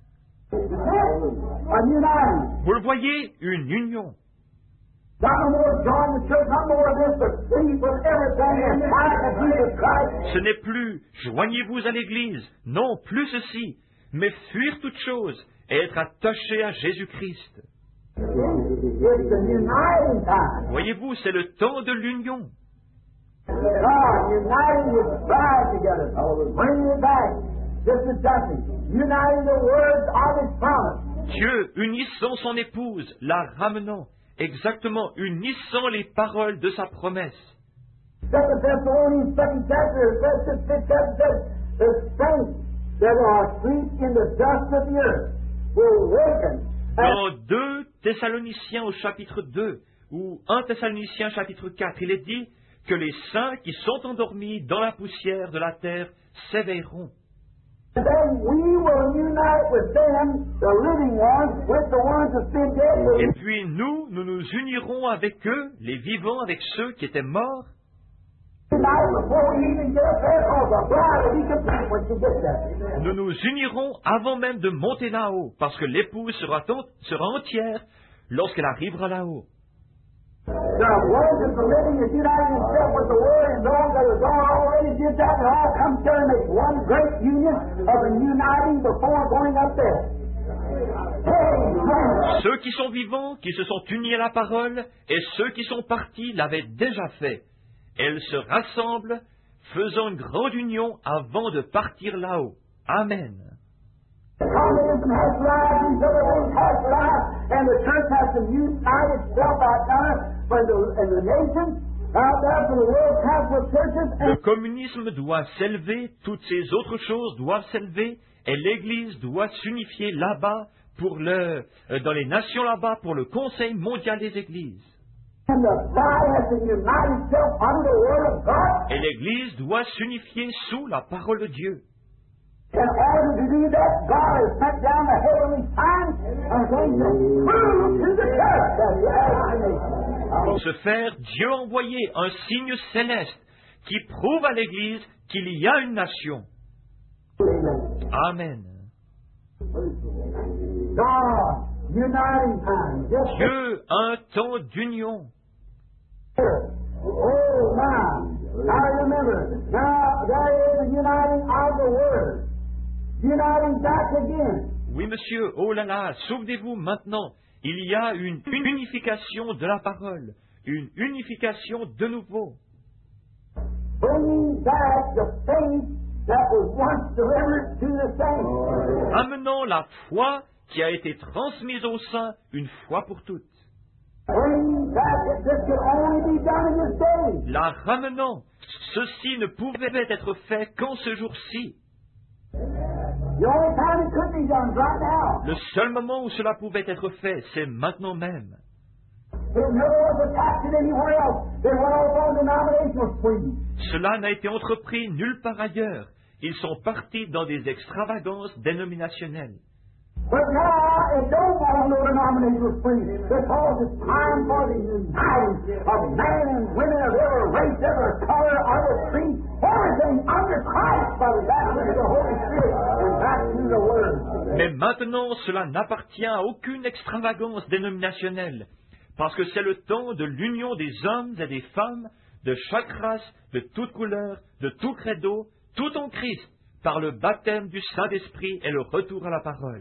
A uniting. Vous le voyez, une union. Not no more join the church, not more of this, but free from everything and fight of Jesus Christ. Ce n'est plus joignez-vous à l'Église, non, plus ceci, mais fuir toute chose et être attaché à Jésus-Christ. It's the uniting time. Voyez-vous, c'est le temps de l'union. God uniting His bride together, bringing it back, just as Jesse, uniting the words of His promise. Dieu unissant son épouse, la ramenant, exactement unissant les paroles de sa promesse. Second Thessalonians, second chapter, verse six, fifth chapter says, the saints that are asleep in the dust of the earth will waken. Dans deux Thessaloniciens au chapitre deux, ou un Thessaloniciens chapitre quatre, il est dit que les saints qui sont endormis dans la poussière de la terre s'éveilleront. And then we will unite with them, the living ones, with the ones that's been dead. Et puis nous, nous nous unirons avec eux, les vivants, avec ceux qui étaient morts. Tonight, before we even get up there, because the bride will be complete when she gets there. Nous nous unirons avant même de monter là-haut, parce que l'épouse sera, en- sera entière lorsqu'elle arrivera là-haut. The ones that's living is uniting himself with the Word, and those that are gone already did that, and all come together and make one great union of the uniting before going up there. Amen. Ceux qui sont vivants, qui se sont unis à la parole, et ceux qui sont partis l'avaient déjà fait. Elles se rassemblent, faisant une grande union avant de partir là-haut. Amen. Communism has lives, these other things has lives, and the church has to unite itself out there for the, and the nation, out there for the world Catholic churches, Le and communisme doit s'élever, toutes ces autres choses doivent s'élever, et l'Église doit s'unifier là-bas, pour le, euh, dans les nations là-bas, pour le Conseil mondial des Églises. And the bride has to unite itself under the Word of God. Et l'Église doit s'unifier sous la parole de Dieu. In order to do that, God has sent down the heavenly signs and things that prove to the church that He has made. Pour ce faire, Dieu a envoyé un signe céleste qui prouve à l'Église qu'il y a une nation. Amen. God, uniting time. Just Dieu a un temps d'union. oh, now, now remember, now there is a uniting of the Word. Uniting back again. Oui, monsieur, oh là là, souvenez-vous maintenant, il y a une unification de la parole, une unification de nouveau. Bringing back the faith that was once delivered to the saints. Amenant la foi qui a été transmise aux saints une fois pour toutes. Bringing back that this could only be done in this day. La ramenant. Ceci ne pouvait être fait qu'en ce jour-ci. The only time it could be done is right now. Le seul moment où cela pouvait être fait, c'est maintenant même. There never was attached anywhere else. They went off on denominational spree. Cela n'a été entrepris nulle part ailleurs. Ils sont partis dans des extravagances dénominationnelles. But now it don't go on no denominational spree because it's time for the uniting of men and women of every race, every color, every creed, everything under Christ by the baptism of the Holy Spirit and back to the Word. Mais maintenant, cela n'appartient à aucune extravagance dénominationnelle, parce que c'est le temps de l'union des hommes et des femmes, de chaque race, de toute couleur, de tout credo, tout en Christ, par le baptême du Saint-Esprit et le retour à la parole.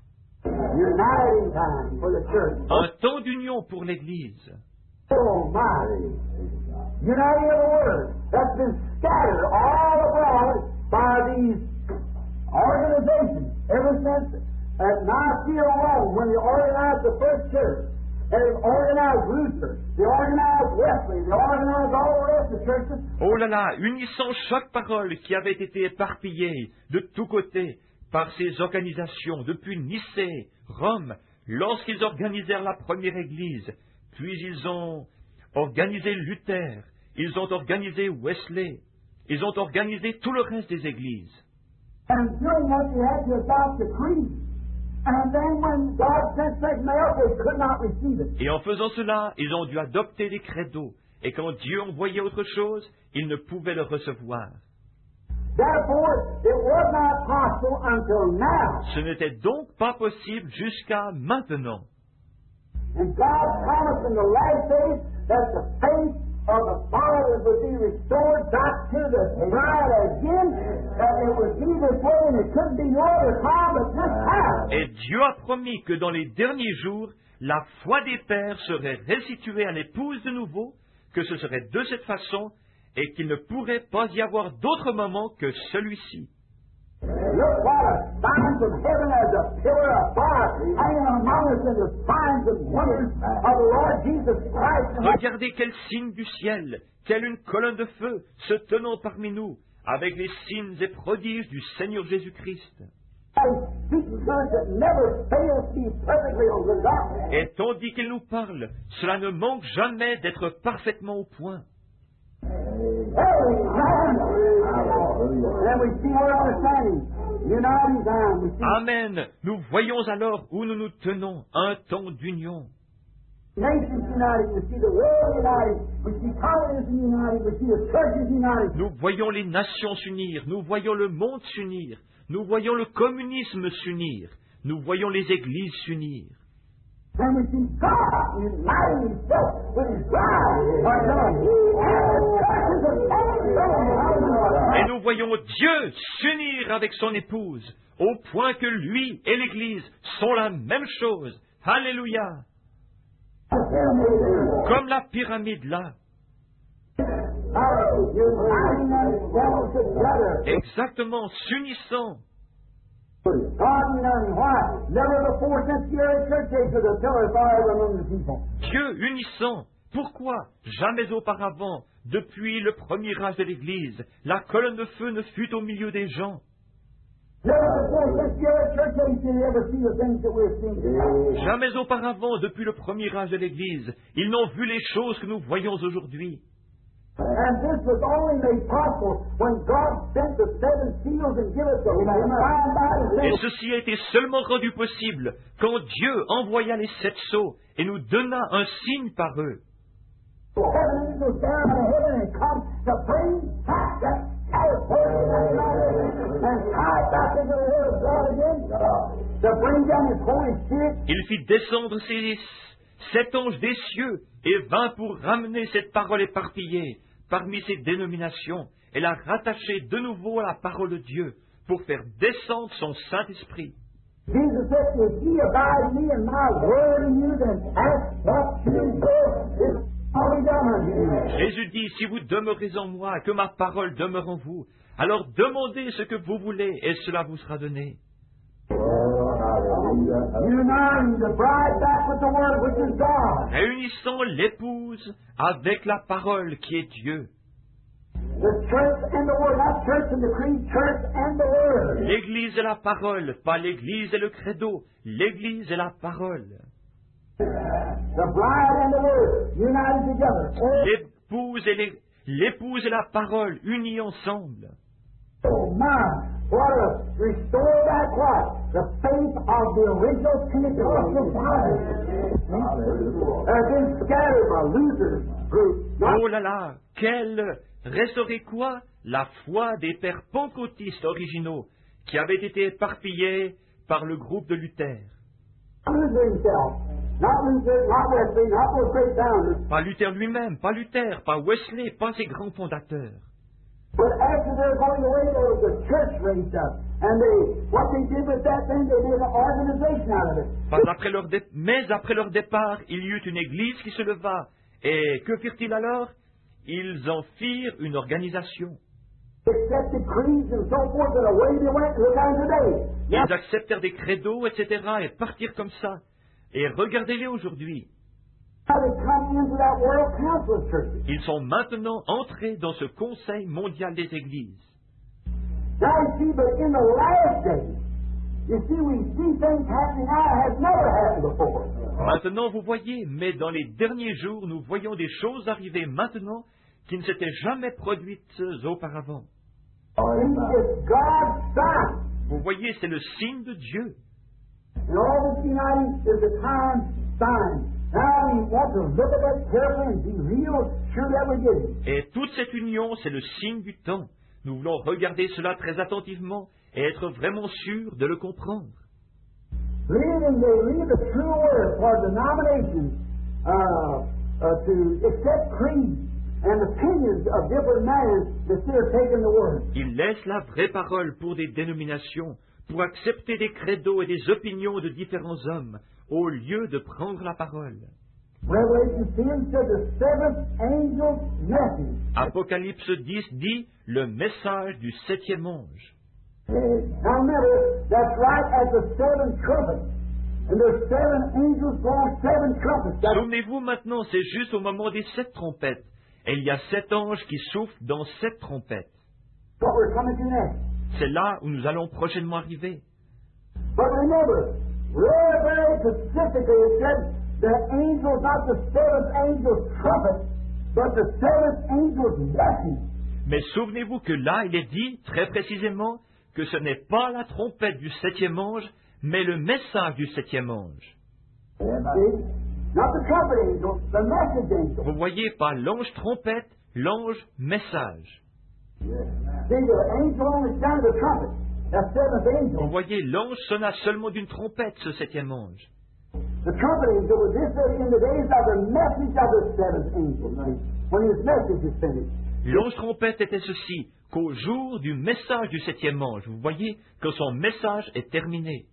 Uniting time for the church. Un temps d'union pour l'Église. Oh my! Uniting of the Word that's been scattered all abroad by these organizations ever since at Nicaea, Rome, when they organized the first church. And they've organized Luther, they organized Wesley, they organized all the rest of the churches. Oh là là, unissant chaque parole qui avait été éparpillée de tous côtés par ces organisations depuis Nicée, Rome, lorsqu'ils organisèrent la première Église, puis ils ont organisé Luther, ils ont organisé Wesley, ils ont organisé tout le reste des Églises. And doing that, they had to adopt the creed. And then when God sent something else, they could not receive it. Et en faisant cela, ils ont dû adopter des credos. Et quand Dieu envoyait autre chose, ils ne pouvaient le recevoir. Therefore, it was not possible until now. Ce n'était donc pas possible jusqu'à maintenant. And God promised in the last days that the faith of the fathers would be restored back to the bride again, that it would be this way and it couldn't be no other time but this time. Et Dieu a promis que dans les derniers jours, la foi des pères serait restituée à l'épouse de nouveau, que ce serait de cette façon, et qu'il ne pourrait pas y avoir d'autre moment que celui-ci. Look what a sign from heaven as a pillar of fire hanging among us in the signs and wonders of the Lord Jesus Christ. Regardez quel signe du ciel, telle une colonne de feu se tenant parmi nous, avec les signes et prodiges du Seigneur Jésus-Christ. Et tandis qu'il nous parle, cela ne manque jamais d'être parfaitement au point. Amen. Nous voyons alors où nous nous tenons, un temps d'union. Nous voyons les nations s'unir, nous voyons le monde s'unir, nous voyons le communisme s'unir, nous voyons les églises s'unir. Et nous voyons Dieu s'unir avec son épouse, au point que lui et l'Église sont la même chose. Alléluia! Comme la pyramide là. Exactement, s'unissant. Dieu unissant. Pourquoi? Jamais auparavant, depuis le premier âge de l'Église, la colonne de feu ne fut au milieu des gens. Jamais auparavant, depuis le premier âge de l'Église, ils n'ont vu les choses que nous voyons aujourd'hui. Et ceci a été seulement rendu possible quand Dieu envoya les sept sceaux et nous donna un signe par eux. Il fit descendre ses sept anges des cieux et vint pour ramener cette parole éparpillée parmi ces dénominations et la rattacher de nouveau à la parole de Dieu pour faire descendre son Saint-Esprit. Jésus dit, si vous demeurez en moi, que ma parole demeure en vous, alors demandez ce que vous voulez et cela vous sera donné. Réunissons l'épouse avec la parole qui est Dieu. L'Église et la parole, pas l'Église et le credo, l'Église et la parole. L'épouse et, les, l'épouse et la parole unis ensemble. Oh my, what a restore that what? The faith of the original Pentecostal fathers. Has been scattered by Luther's group. Oh là là, quelle restaurer quoi? La foi des pères pentecôtistes originaux qui avaient été éparpillés par le groupe de Luther. Luther himself. Not Luther, not Wesley, not those great founders. Pas Luther lui-même, pas Luther, pas Wesley, pas ses grands fondateurs. But after they're going away, there was a church raised up. And they, what they did with that thing, they did an organization out of it. Pas après leur dé- Mais après leur départ, il y eut une église qui se leva. Et que firent-ils alors? Ils en firent une organisation. Accepted creeds and so forth, and away they went. Look on today. Ils acceptèrent des credos, et cetera, et partirent comme ça. Et regardez-les aujourd'hui. Ils sont maintenant entrés dans ce Conseil mondial des Églises. Maintenant, vous voyez, mais dans les derniers jours, nous voyons des choses arriver maintenant qui ne s'étaient jamais produites auparavant. Vous voyez, c'est le signe de Dieu. Et toute cette union, c'est le signe du temps. Nous voulons regarder cela très attentivement et être vraiment sûrs de le comprendre. Ils laissent la vraie parole pour des dénominations, pour accepter des credos et des opinions de différents hommes, au lieu de prendre la parole. Apocalypse dix dit le message du septième ange. Souvenez-vous maintenant, c'est juste au moment des sept trompettes. Et il y a sept anges qui soufflent dans sept trompettes. C'est là où nous allons prochainement arriver. Mais souvenez-vous que là, il est dit très précisément que ce n'est pas la trompette du septième ange, mais le message du septième ange. Vous voyez, pas l'ange trompette, l'ange message. Vous voyez, l'ange sonna seulement d'une trompette, ce septième ange. L'ange trompette était ceci, qu'au jour du message du septième ange, vous voyez que son message est terminé.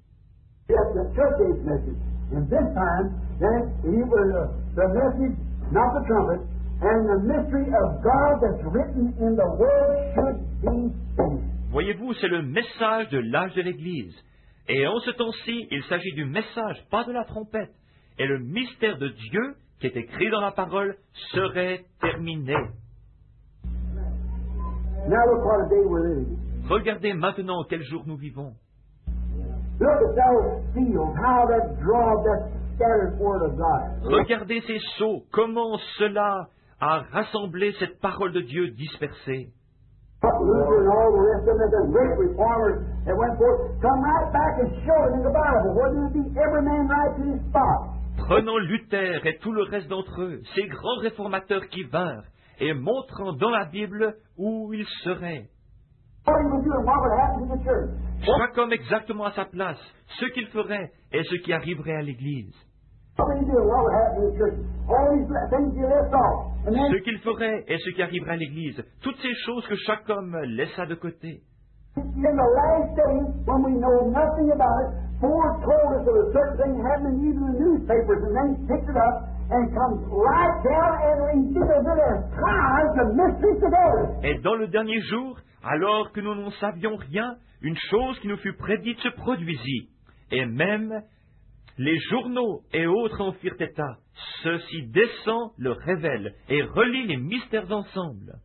Voyez-vous, c'est le message de l'âge de l'Église. Et en ce temps-ci, il s'agit du message, pas de la trompette. Et le mystère de Dieu, qui est écrit dans la parole, serait terminé. Regardez maintenant quel jour nous vivons. Look at those fields, how that draws that scattered word of God. Regardez ces sceaux, comment cela a rassemblé cette parole de Dieu dispersée. Luther and all the rest of them, the great reformers that went forth, come right back and show it in the Bible. Wouldn't it be every man right to his spot? Prenant Luther et tout le reste d'entre eux, ces grands réformateurs qui vinrent, et montrant dans la Bible où ils seraient. What he would do and what would happen to the church. Chaque homme exactement à sa place, ce qu'il ferait et ce qui arriverait à l'Église. What would he do and what would happen to the church. All these things you list off. And then, Ce qu'il ferait et ce qui arriverait à l'Église. Toutes ces choses que chaque homme laissa de côté. in the last days, when we know nothing about it, Ford told us of a certain thing happening even in the newspapers, and then he picked it up and comes right down and reveals it as ties the mystery together. Et dans le dernier jour, alors que nous n'en savions rien, une chose qui nous fut prédite se produisit. Et même les journaux et autres en firent état. Ceci descend, le révèle et relie les mystères ensemble.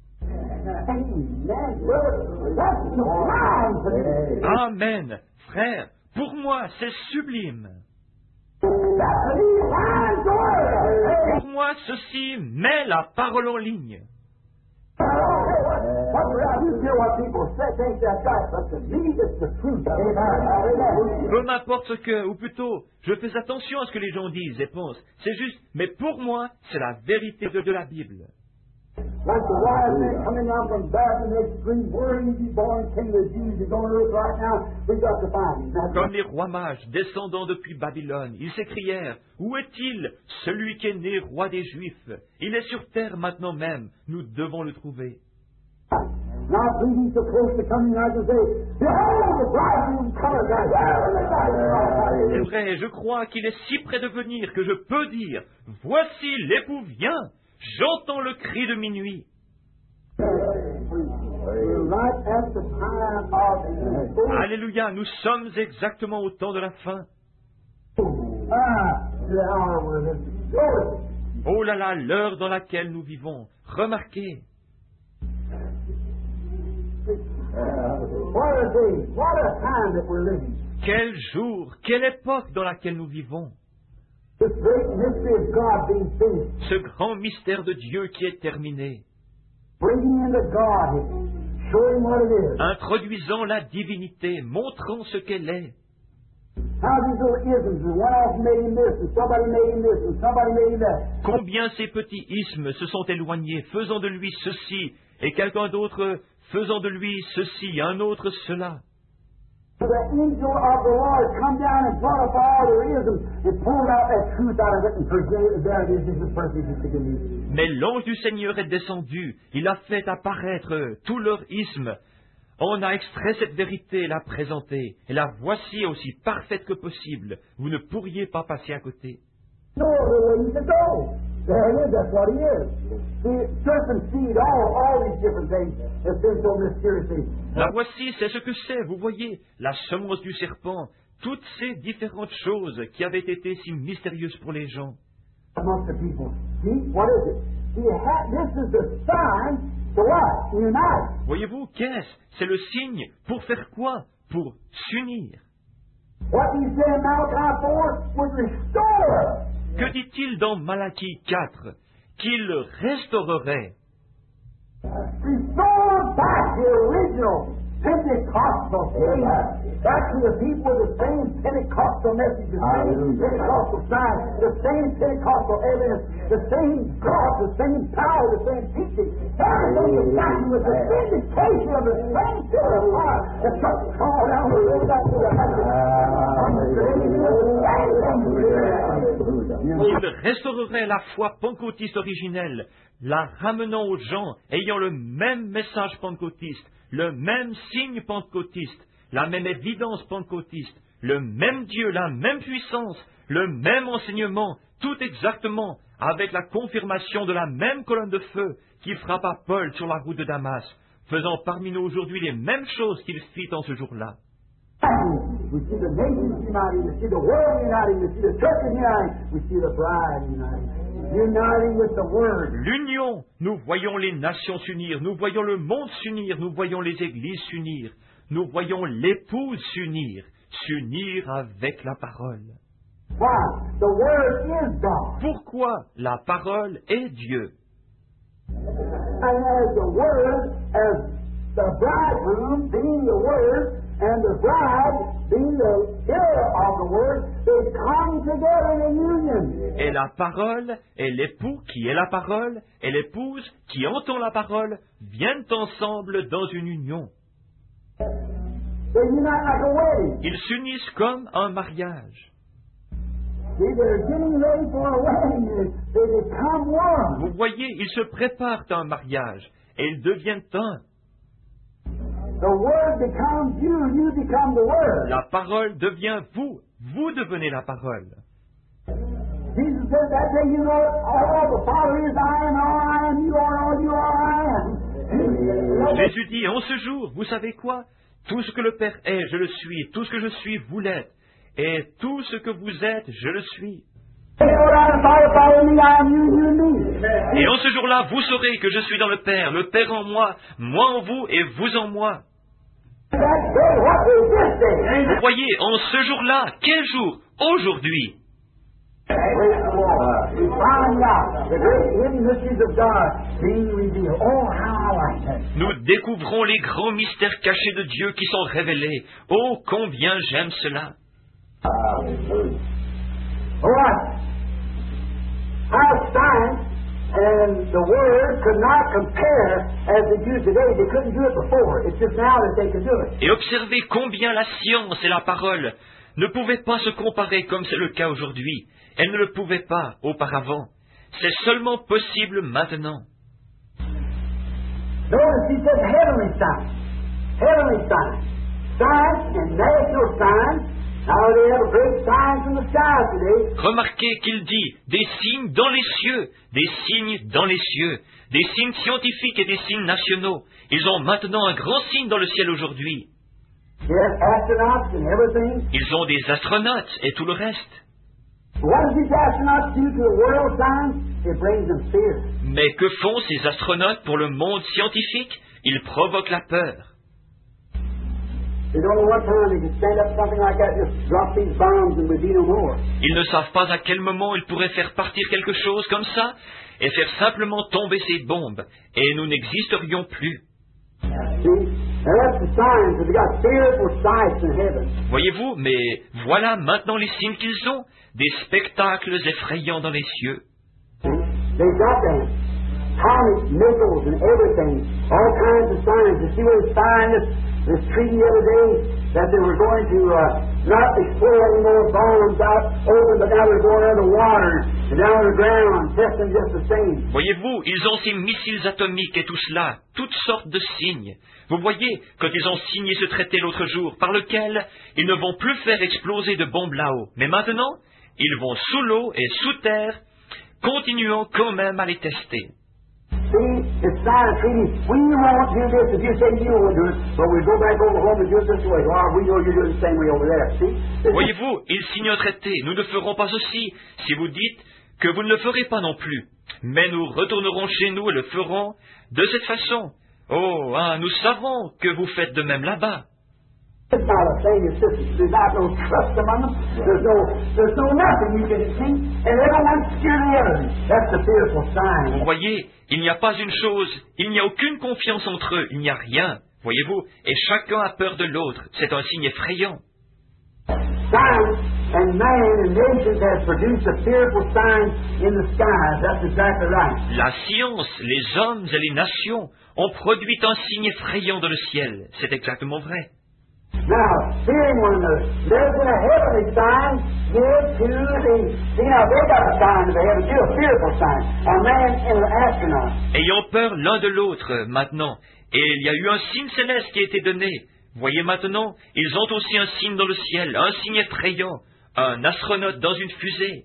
Amen. Frère, pour moi, c'est sublime. Pour moi, ceci met la parole en ligne. Peu m'importe ce que, ou plutôt, je fais attention à ce que les gens disent et pensent. C'est juste, mais pour moi, c'est la vérité de, de la Bible. Like the wise men coming down from Babylon, they scream, where is he born, King of the Jews? He's on earth right now. We've got to find him. That's Comme les rois mages descendant depuis Babylone, ils s'écrièrent, où est-il, celui qui est né roi des Juifs? Il est sur terre maintenant même, nous devons le trouver. Now, please, so close to coming, I can say, behold, the bridegroom cometh. C'est vrai, je crois qu'il est si près de venir que je peux dire, voici l'époux vient, j'entends le cri de minuit. We're right at the time of Alléluia, nous sommes exactement au temps de la fin. Ah, the hour we're living. Glory. Oh là là, l'heure dans laquelle nous vivons. Remarquez, What a day, what a time that we're living. quel jour, quelle époque dans laquelle nous vivons. This great mystery of God being finished, Ce grand mystère de Dieu qui est terminé, bringing into God, showing what it is. introduisant la divinité, montrant ce qu'elle est. How these little isms, and one off made him this, and somebody made him this, and somebody made him that. Combien ces petits ismes se sont éloignés, faisant de lui ceci, et quelqu'un d'autre faisant de lui ceci, un autre cela. The angel of the Lord come down and brought up all their isms and pulled out that truth out of it and presented it. There it is, this is the person who's to me. Mais l'ange du Seigneur est descendu, il a fait apparaître tout leur isme. On a extrait cette vérité et l'a présentée, et la voici aussi parfaite que possible. Vous ne pourriez pas passer à côté. No other way to go. There it is, that's what he is. See, circumcede all, all these different things that's been so mysteriously. La voici, c'est ce que c'est, vous voyez, la semence du serpent, toutes ces différentes choses qui avaient été si mystérieuses pour les gens. Amongst the people. See, what is it? See, ha- this is the sign to what? Unite. Voyez-vous, qu'est-ce? C'est le signe pour faire quoi? Pour s'unir. What he said in Malachi four would restore. Que dit-il dans Malachie quatre? Qu'il restaurerait. Restore back the original Pentecostal faith. Back to the people with the same Pentecostal message, the same Pentecostal sign, the same Pentecostal evidence, the same God, the same power, the same teaching. Everything is back with the vindication of the same Spirit of God that took Paul down the road back to the Il restaurerait la foi pentecôtiste originelle, la ramenant aux gens ayant le même message pentecôtiste, le même signe pentecôtiste, la même évidence pentecôtiste, le même Dieu, la même puissance, le même enseignement, tout exactement, avec la confirmation de la même colonne de feu qui frappa Paul sur la route de Damas, faisant parmi nous aujourd'hui les mêmes choses qu'il fit en ce jour-là. We see the nations united, we see the world united, we see the church united, we see the bride united. uniting with the Word. L'union, nous voyons les nations s'unir, nous voyons le monde s'unir, nous voyons les églises s'unir, nous voyons l'épouse s'unir, s'unir avec la parole. Why? The Word is God. Pourquoi? La parole est Dieu. And as the Word, as the bridegroom being the Word, and the bride being the hearer of the Word, they come together in a union. Et la parole, et l'époux qui est la parole, et l'épouse qui entend la parole, viennent ensemble dans une union. They unite like a wedding. Ils s'unissent comme un mariage. See, they're getting ready for a wedding. They, they become one. Vous voyez, ils se préparent à un mariage, et ils deviennent un. The Word becomes you, you become the Word. La parole devient vous, vous devenez la parole. Jesus said that day, you know, all the Father is I am, all I am, you are all you are I am. Jésus dit, en ce jour, vous savez quoi? Tout ce que le Père est, je le suis. Tout ce que je suis, vous l'êtes. Et tout ce que vous êtes, je le suis. Et en ce jour-là, vous saurez que je suis dans le Père, le Père en moi, moi en vous et vous en moi. Vous voyez, en ce jour-là, quel jour? Aujourd'hui. Nous découvrons les grands mystères cachés de Dieu qui sont révélés. Oh, combien j'aime cela! How science and the Word could not compare as they do today. They couldn't do it before. It's just now that they can do it. Et observez combien la science et la parole ne pouvaient pas se comparer comme c'est le cas aujourd'hui. Elles ne le pouvaient pas auparavant. C'est seulement possible maintenant. Notice he said heavenly science. Heavenly science. Science and natural science. Now they have a great science in the sky today. Remarquez qu'il dit des signes dans les cieux, des signes dans les cieux, des signes scientifiques et des signes nationaux. Ils ont maintenant un grand signe dans le ciel aujourd'hui. Yes, astronauts and everything. Ils ont des astronautes et tout le reste. What does these astronauts do to the world science? It brings them fear. Mais que font ces astronautes pour le monde scientifique? Ils provoquent la peur. They don't know what time they can stand up something like that, just drop these bombs and we'd be no more. Ils ne savent pas à quel moment ils pourraient faire partir quelque chose comme ça et faire simplement tomber ces bombes, et nous n'existerions plus. See? Now that's the signs that they got fearful sights in heaven. Voyez-vous, mais voilà maintenant les signes qu'ils ont, des spectacles effrayants dans les cieux. See? They've got them. Atomic missiles and everything. All kinds of signs. You see where they signed this, this treaty the other day that they were going to uh, not explode any more bombs out open, but now they're going under water and down on the ground, testing just the same. Voyez-vous, ils ont ces missiles atomiques et tout cela, toutes sortes de signes. Vous voyez, quand ils ont signé ce traité l'autre jour, par lequel ils ne vont plus faire exploser de bombes là-haut, mais maintenant, ils vont sous l'eau et sous terre, continuant quand même à les tester. See, it's signed a treaty. We won't do this if you say you will do it, but we go back over home and do it this way. Well, we know you're doing the same way over there. See? Voyez-vous, ils signent un traité. Nous ne ferons pas aussi si vous dites que vous ne le ferez pas non plus. Mais nous retournerons chez nous et le ferons de cette façon. Oh, hein, nous savons que vous faites de même là-bas. It's not a thing, it's just there's not no trust among them. There's no, there's no nothing you can see, and everyone's scared of the other. That's the fearful sign. Vous voyez, il n'y a pas une chose, il n'y a aucune confiance entre eux, il n'y a rien, voyez-vous, et chacun a peur de l'autre. C'est un signe effrayant. Science and man and nations has produced a fearful sign in the skies. That's exactly right. La science, les hommes et les nations ont produit un signe effrayant dans le ciel. C'est exactement vrai. Now, fearing one another. There's been a heavenly sign given to the... See, now, they got a sign of the heaven, too, a fearful sign. A man and an astronaut. Ayant peur l'un de l'autre maintenant, et il y a eu un signe céleste qui a été donné. Voyez maintenant, ils ont aussi un signe dans le ciel, un signe effrayant, un astronaute dans une fusée.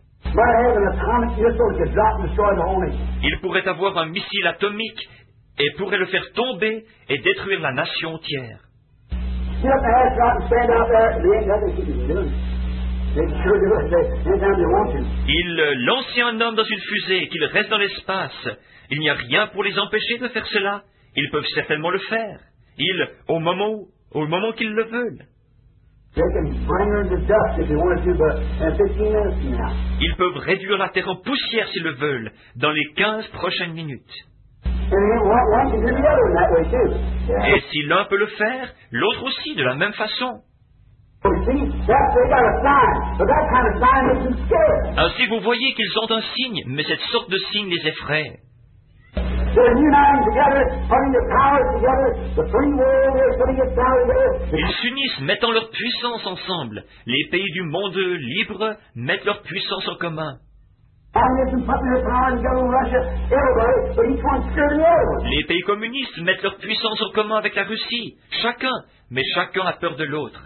Il pourrait avoir un missile atomique et pourrait le faire tomber et détruire la nation entière. They can sure do it they, anytime they want to. Ils lancent un homme dans une fusée, qu'il reste dans l'espace. Il n'y a rien pour les empêcher de faire cela. Ils peuvent certainement le faire. Ils, au moment où, au moment qu'ils le veulent. They can bring her to dust if they want to, but in fifteen minutes from now. Ils peuvent réduire la Terre en poussière s'ils le veulent, dans les quinze prochaines minutes. And then one, one can do the other in that way too. Yeah. Et si l'un peut le faire, l'autre aussi, de la même façon. You see, that's, they got a sign, but that kind of sign makes them scared. Ainsi, vous voyez qu'ils ont un signe, mais cette sorte de signe les effraie. They're uniting together, putting their powers together, the free world is putting its power together. Ils s'unissent, mettant leur puissance ensemble. Les pays du monde libre mettent leur puissance en commun. Communism putting their power together, Russia, everybody, but each one's scared of the other one. Les pays communistes mettent leur puissance en commun avec la Russie. Chacun, mais chacun a peur de l'autre.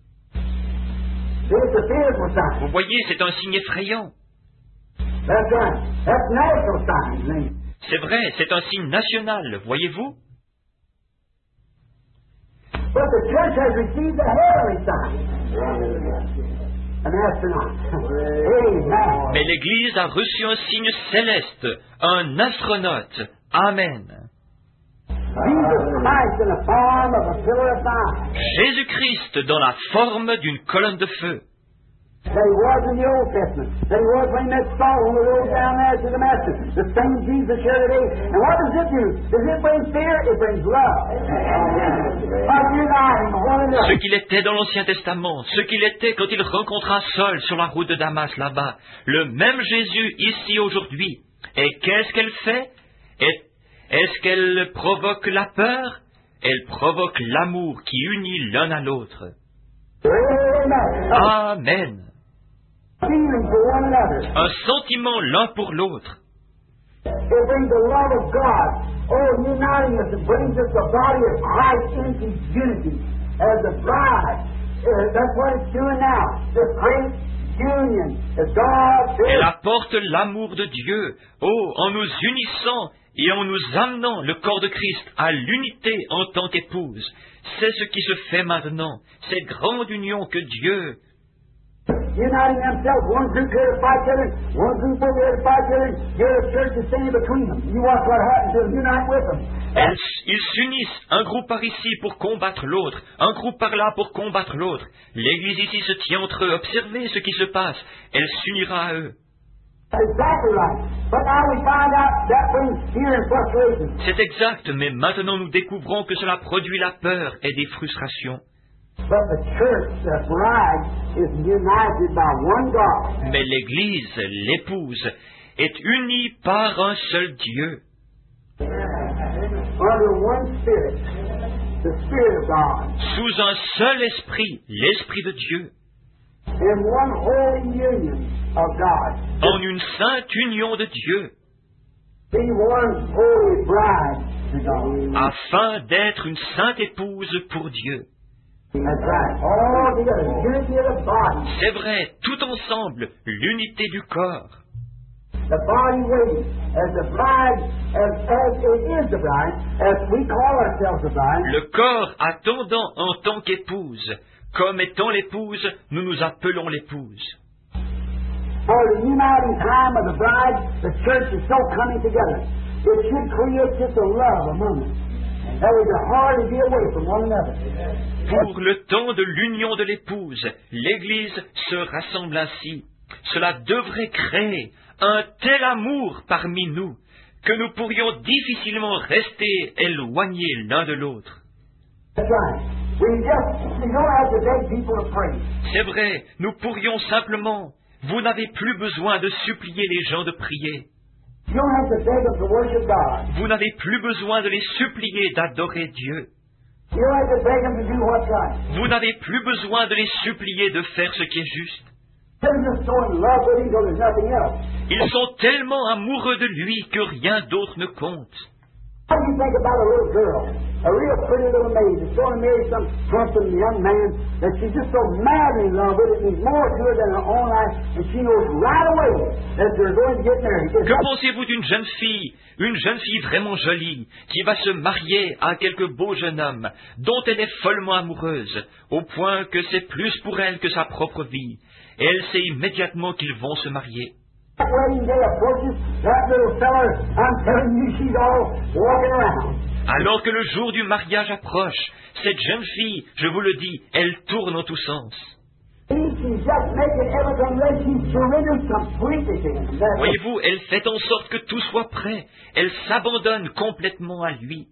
It's a fearful sign. Vous voyez, c'est un signe effrayant. That's right. That's national sign, man. C'est vrai, c'est un signe national, voyez-vous? But the church has received the heavenly sign. An astronaut. Amen. Mais l'Église a reçu un signe céleste, un astronaute. Amen. Jesus Christ in the form of a pillar of fire. Jésus-Christ dans la forme d'une colonne de feu. That he was in the Old Testament. That he was when he met Saul on the road down there to Damascus. The same Jesus here today. And what does it do? Does it bring fear? It brings love. Like uniting one another. Ce qu'il était dans l'Ancien Testament, ce qu'il était quand il rencontra Saul sur la route de Damas là-bas, le même Jésus ici aujourd'hui. Et qu'est-ce qu'elle fait? Est- Est-ce qu'elle provoque la peur? Elle provoque l'amour qui unit l'un à l'autre. Amen. Amen. Feeling for one another. Un sentiment l'un pour l'autre. It brings the love of God. Oh, uniting us. It brings us the body of Christ into unity as the bride. Uh, that's what it's doing now. This great union as God Elle is. apporte l'amour de Dieu. Oh, en nous unissant et en nous amenant le corps de Christ à l'unité en tant qu'épouse. C'est ce qui se fait maintenant. Cette grande union que Dieu... Uniting themselves, one group here to fight the other, one group over here to fight the other, the other church is standing between them. You watch what happens to them, unite with them. Elles- ils s'unissent, un groupe par ici pour combattre l'autre, un groupe par là pour combattre l'autre. L'Église ici se tient entre eux. Observez ce qui se passe. Elle s'unira à eux. That's exactly right. But now we find out that brings fear and frustration. C'est exact, mais maintenant nous découvrons que cela produit la peur et des frustrations. But the church, the bride, is united by one God. Mais l'Église, l'épouse, est unie par un seul Dieu, Under one Spirit, the Spirit of God. sous un seul esprit, l'Esprit de Dieu, In one holy union of God. en une sainte union de Dieu, Be one holy bride to God. afin d'être une sainte épouse pour Dieu. That's right. All together, unity of the body. C'est vrai, tout ensemble, l'unité du corps. The body waiting as the bride, as, as it is the bride, as we call ourselves the bride. Le corps attendant en tant qu'épouse. Comme étant l'épouse, nous nous appelons l'épouse. For the uniting time of the bride, the church is so coming together. It should create just a love among us. That we can hardly be away from one another. Pour le temps de l'union de l'épouse, l'Église se rassemble ainsi. Cela devrait créer un tel amour parmi nous que nous pourrions difficilement rester éloignés l'un de l'autre. That's right. We just, we don't have to beg people to pray. C'est vrai, nous pourrions simplement, vous n'avez plus besoin de supplier les gens de prier. You don't have to beg them to worship God. Vous n'avez plus besoin de les supplier d'adorer Dieu. You don't have to beg them to do what's right. Vous n'avez plus besoin de les supplier de faire ce qui est juste. They're just so in love with Him till there's nothing else. Ils sont tellement amoureux de lui que rien d'autre ne compte. How do you think about a little girl, a real pretty little maid that's going to marry some handsome young man that she's just so madly in love with it, means more to her than her own life, and she knows right away that they're going to get married. Is Que that- pensez-vous d'une jeune fille, une jeune fille vraiment jolie, qui va se marier à quelque beau jeune homme, dont elle est follement amoureuse, au point que c'est plus pour elle que sa propre vie, et elle sait immédiatement qu'ils vont se marier. That wedding day approaches, that little feller, I'm telling you, she's all walking around. Alors que le jour du mariage approche, cette jeune fille, je vous le dis, elle tourne en tous sens. She's just making everything ready. She surrenders completely to him. That's Voyez-vous, elle fait en sorte que tout soit prêt. Elle s'abandonne complètement à lui.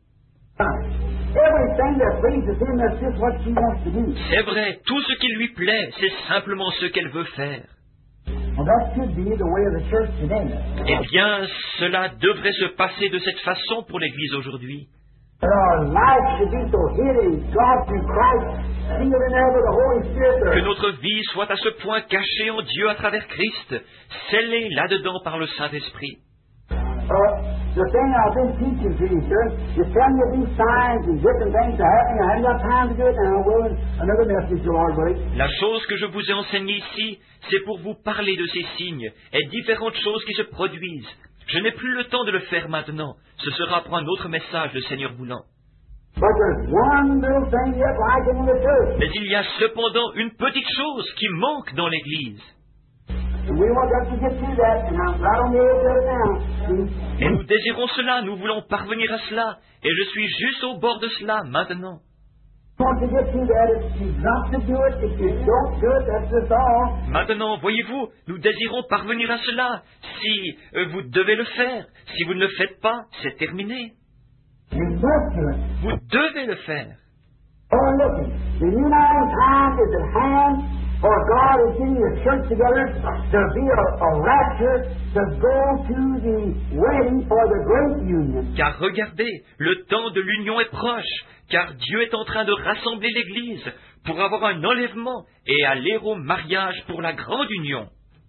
everything that pleases him, that's just what she wants to do. C'est vrai, tout ce qui lui plaît, c'est simplement ce qu'elle veut faire. Well, that should be the way of the church today. Eh bien, cela devrait se passer de cette façon pour l'Église aujourd'hui. That our life should be so hidden in God through Christ, sealed in there with the Holy Spirit. Que notre vie soit à ce point cachée en Dieu à travers Christ, scellée là-dedans par le Saint-Esprit. Uh, the thing I've been teaching to you, sir, is telling you these signs and different things are happening. I haven't got time to do it now. Will another message, the Lord willing. La chose que je vous ai enseignée ici, c'est pour vous parler de ces signes et différentes choses qui se produisent. Je n'ai plus le temps de le faire maintenant. Ce sera pour un autre message, le Seigneur voulant. But there's one little thing yet lacking in the church. Mais il y a cependant une petite chose qui manque dans l'Église. And we want us to get through that, and I'm right on the edge of it now. See? Et nous désirons cela, nous voulons parvenir à cela. Et je suis juste au bord de cela maintenant. We want to get through that. If you've got to do it, if you don't do it, that's just all. Maintenant, voyez-vous, nous désirons parvenir à cela. Si euh, vous devez le faire, si vous ne le faites pas, c'est terminé. You must do it. Vous devez le faire. Oh, listen, the uniting time is at hand, for God is getting the church together to be a, a rapture, to go to the wedding for the great union. Car regardez, le temps de l'union est proche, car Dieu est en train de rassembler l'Église pour avoir un enlèvement et aller au mariage pour la grande union.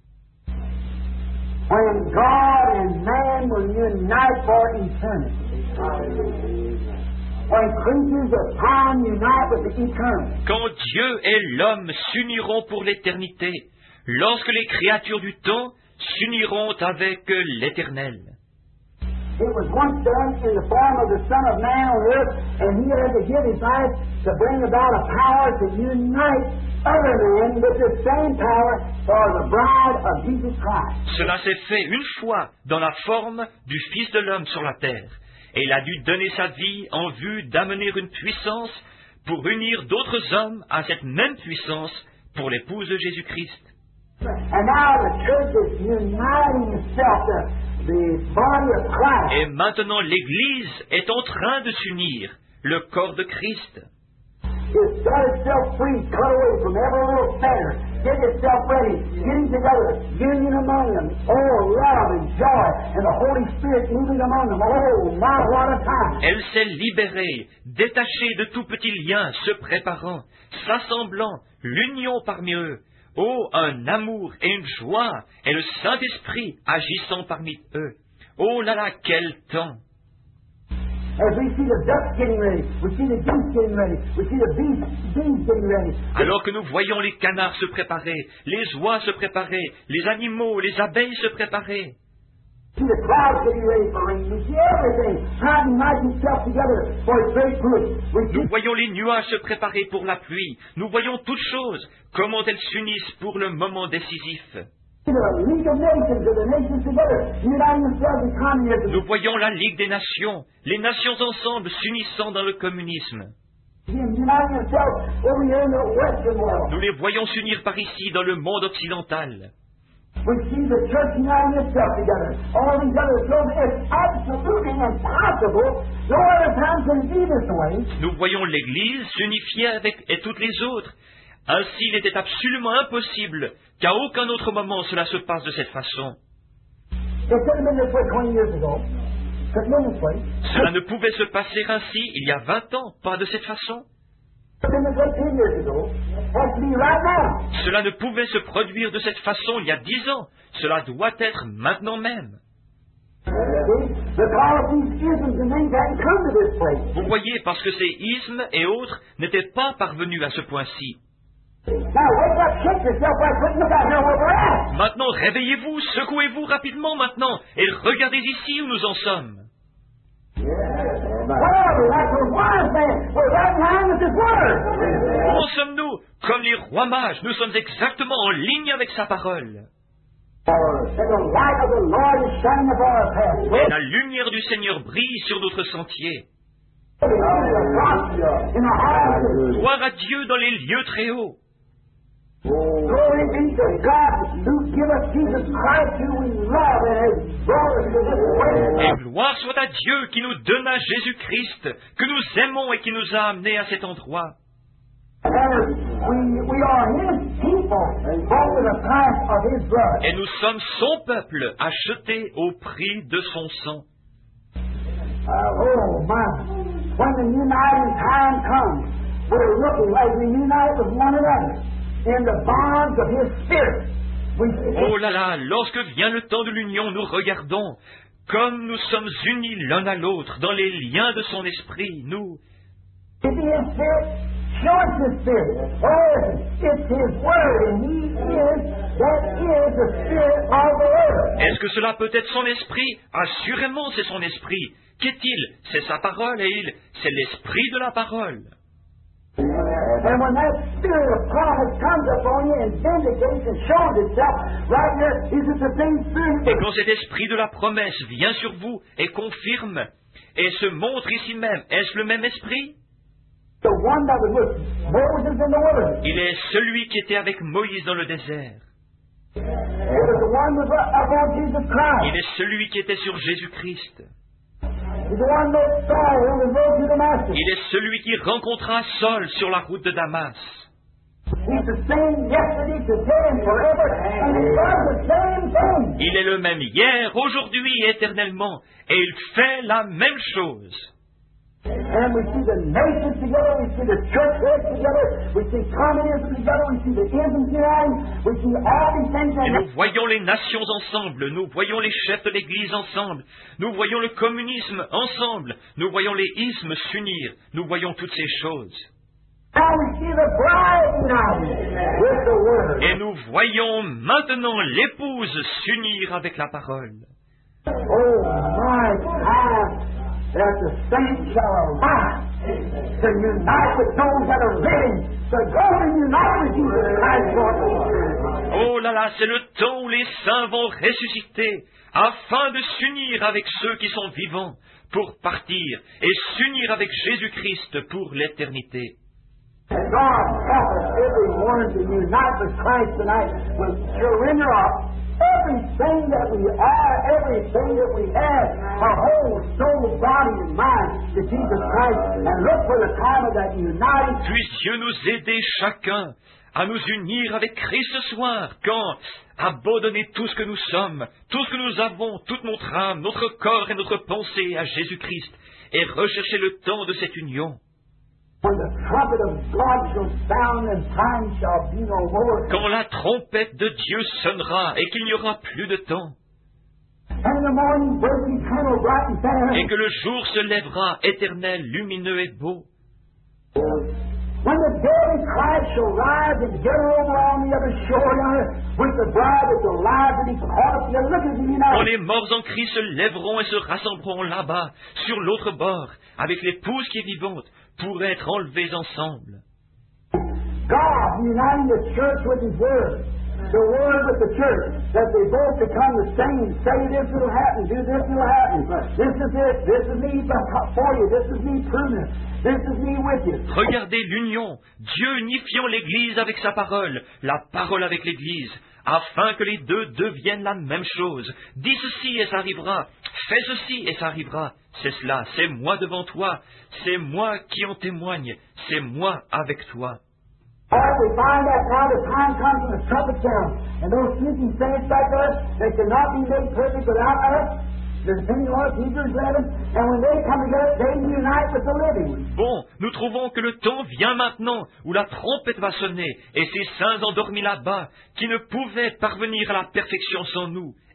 When God and man will unite for eternity. When creatures of time unite with the eternal. Quand Dieu et l'homme s'uniront pour l'éternité, lorsque les créatures du temps s'uniront avec l'Éternel. It was once done in the form of the Son of Man on earth, and He had to give His life to bring about a power to unite other men with the same power for the bride of Jesus Christ. Cela s'est fait une fois dans la forme du Fils de l'homme sur la terre, et il a dû donner sa vie en vue d'amener une puissance pour unir d'autres hommes à cette même puissance pour l'épouse de Jésus-Christ. And now the church is uniting itself to the body of Christ. Et maintenant l'Église est en train de s'unir, le corps de Christ. It's got itself free, cut away from every little fetter, get itself ready, getting together, union among them, oh, love and joy, and the Holy Spirit moving among them. Oh, my, what a time. Elle s'est libérée, détachée de tout petits liens, se préparant, s'assemblant, l'union parmi eux. Oh, un amour et une joie, et le Saint-Esprit agissant parmi eux. Oh là là, quel temps! As we see the ducks getting ready, we see the geese getting ready, we see the bees, bees getting ready. Alors que nous voyons les canards se préparer, les oies se préparer, les animaux, les abeilles se préparer. We see the clouds getting ready for rain. We see everything trying to unite itself together for its great good. We see Nous voyons les nuages se préparer pour la pluie. Nous voyons toutes choses, comment elles s'unissent pour le moment décisif. the League of Nations, or the nations together, uniting themselves in communism. Nous voyons la Ligue des Nations, les nations ensemble s'unissant dans le communisme. Uniting themselves over here in the Western world. Nous les voyons s'unir par ici dans le monde occidental. We see the church uniting itself together. All these other things, it's absolutely impossible. No other time can it be this way. Nous voyons l'Église s'unifier avec et toutes les autres. Ainsi, il était absolument impossible qu'à aucun autre moment cela se passe de cette façon. It could have been this way twenty years ago. Could have been this way. Cela ne pouvait se passer ainsi il y a vingt ans, pas de cette façon. Could have been this way ten years ago. It has to be right now. Cela ne pouvait se produire de cette façon il y a dix ans. Cela doit être maintenant même. See? Because these isms and things hadn't come to this place. Vous voyez, parce que ces ismes et autres n'étaient pas parvenus à ce point-ci. Now wake up, shake yourself right quick, look out here where we're at. Maintenant, réveillez-vous, secouez-vous rapidement maintenant, et regardez ici où nous en sommes. Well, like those wise men, we're right in line with His Word. Où en sommes-nous? Comme les rois mages, nous sommes exactement en ligne avec sa parole. And the light of the Lord is shining upon our path. Et la lumière du Seigneur brille sur notre sentier. In the highest. Gloire à Dieu dans les lieux très hauts. Glory be to God who give us Jesus Christ who we love and has brought us to this way. Et gloire soit à Dieu qui nous donna Jésus-Christ, que nous aimons et qui nous a amenés à cet endroit. And we, we are His people, bought with the price of His blood. Et nous sommes son peuple, acheté au prix de son sang. Oh my! When the uniting time comes, we're looking like we unite with one another in the bonds of His Spirit. We Oh là là, lorsque vient le temps de l'union, nous regardons comme nous sommes unis l'un à l'autre dans les liens de son esprit, nous. It's His Spirit. Show us His Spirit. Oh, it's His Word, and He is, that is the Spirit of the Word. Est-ce que cela peut être son esprit? Assurément, c'est son esprit. Qu'est-il? C'est sa parole et il, c'est l'esprit de la parole. And when that Spirit of promise comes upon you and vindicates and shows itself right here, is it the same Spirit? Et quand cet esprit de la promesse vient sur vous et confirme et se montre ici même, est-ce le même esprit? The one that was with Moses in the wilderness. Il est celui qui était avec Moïse dans le désert. It was the one that was upon Jesus Christ. Il est celui qui était sur Jésus-Christ. He's the one that Saul on the road to Damascus. Il est celui qui rencontra Saul sur la route de Damas. He's the same yesterday, today, and forever, and He does the same thing. Il est le même hier, aujourd'hui et éternellement, et il fait la même chose. And we see the nations together, we see the church heads together, we see communism together, we see the isms uniting, we see all these things Et that nous voyons les nations ensemble, nous voyons les chefs de l'Église ensemble, nous voyons le communisme ensemble, nous voyons les ismes s'unir, nous voyons toutes ces choses. now we see the bride united with the Word. Et nous voyons maintenant l'épouse s'unir avec la parole. Oh my time that the saints shall arise to unite with those that are living, to go and unite with Jesus Christ, Lord. Oh là là, c'est le temps où les saints vont ressusciter, afin de s'unir avec ceux qui sont vivants, pour partir, et s'unir avec Jésus-Christ pour l'éternité. And God help us, everyone, to unite with Christ tonight, with surrender of everything that we are, everything that we have, our whole soul, body, and mind to Jesus Christ, and look for the time of that uniting. Puisse Dieu nous aider chacun à nous unir avec Christ ce soir, quand abandonner tout ce que nous sommes, tout ce que nous avons, toute notre âme, notre corps et notre pensée à Jésus-Christ, et rechercher le temps de cette union. When the trumpet of God shall sound and time shall be no more. Quand la trompette de Dieu sonnera et qu'il n'y aura plus de temps, And the morning bird eternal bright and fair. et que le jour se lèvera éternel, lumineux et beau, When the dead in Christ shall rise and gather over on the other shore yonder with the bride that's alive and He's caught up together. Look at the quand united. les morts en Christ se lèveront et se rassembleront là-bas, sur l'autre bord, avec l'épouse qui est vivante, pour être enlevés ensemble. God uniting the church with His Word. The Word with the church. That they both become the same. Say this will happen. Do this will happen. This is it. This is me for you. This is me proving it. This is me with you. Regardez l'union, Dieu unifiant l'Église avec sa parole, la parole avec l'Église, afin que les deux deviennent la même chose. Dis ceci et ça arrivera, fais ceci et ça arrivera. C'est cela, c'est moi devant toi, c'est moi qui en témoigne, c'est moi avec toi. All we find that now the time comes when the trumpet sounds, and those sneaking saints like us, they cannot be made perfect without us. There's many Lord Hebrews eleven, and when they come together, they unite with the living ones. Bon, nous trouvons que le temps vient maintenant où la trompette va sonner, et ces saints endormis là-bas, qui ne pouvaient parvenir à la perfection sans nous,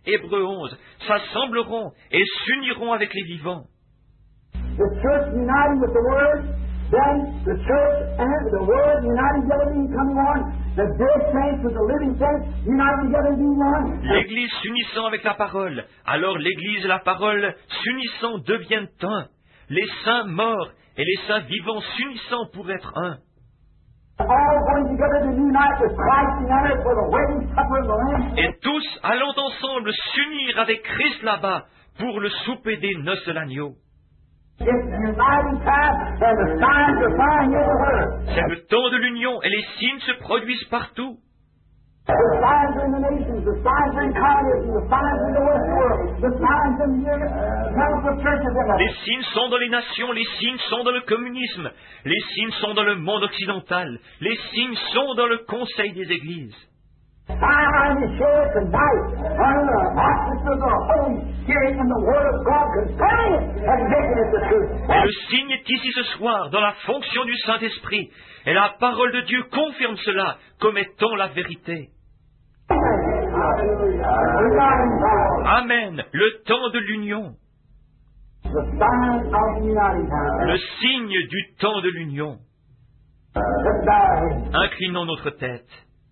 Hébreux onze, s'assembleront et s'uniront avec les vivants. The church uniting with the Word, then the church and the Word uniting together being coming on, the dead saints with the living saints uniting together being one. L'Église s'unissant avec la parole, alors l'Église et la parole s'unissant deviennent un. Les saints morts et les saints vivants s'unissant pour être un. All going together to unite with Christ in heaven for the wedding supper of the Lamb. Et tous allant ensemble s'unir avec Christ là-bas pour le souper des noces de l'agneau. It's uniting time, and the signs are flying everywhere. C'est le temps de l'union et les signes se produisent partout. The signs are in the nations, the signs are in communism, the signs are in the West world, the signs in the council churches in the... Les signes sont dans les nations, les signes sont dans le communisme, les signes sont dans le monde occidental, les signes sont dans le conseil des églises. Sign is shared tonight under the auspices of the Holy Spirit and the Word of God concerning it and making it the truth. Et le signe est ici ce soir dans la fonction du Saint-Esprit, et la parole de Dieu confirme cela comme étant la vérité. Amen. Le temps de l'union. The sign of the uniting time. Le signe du temps de l'union. Let's bow our heads. Inclinons notre tête.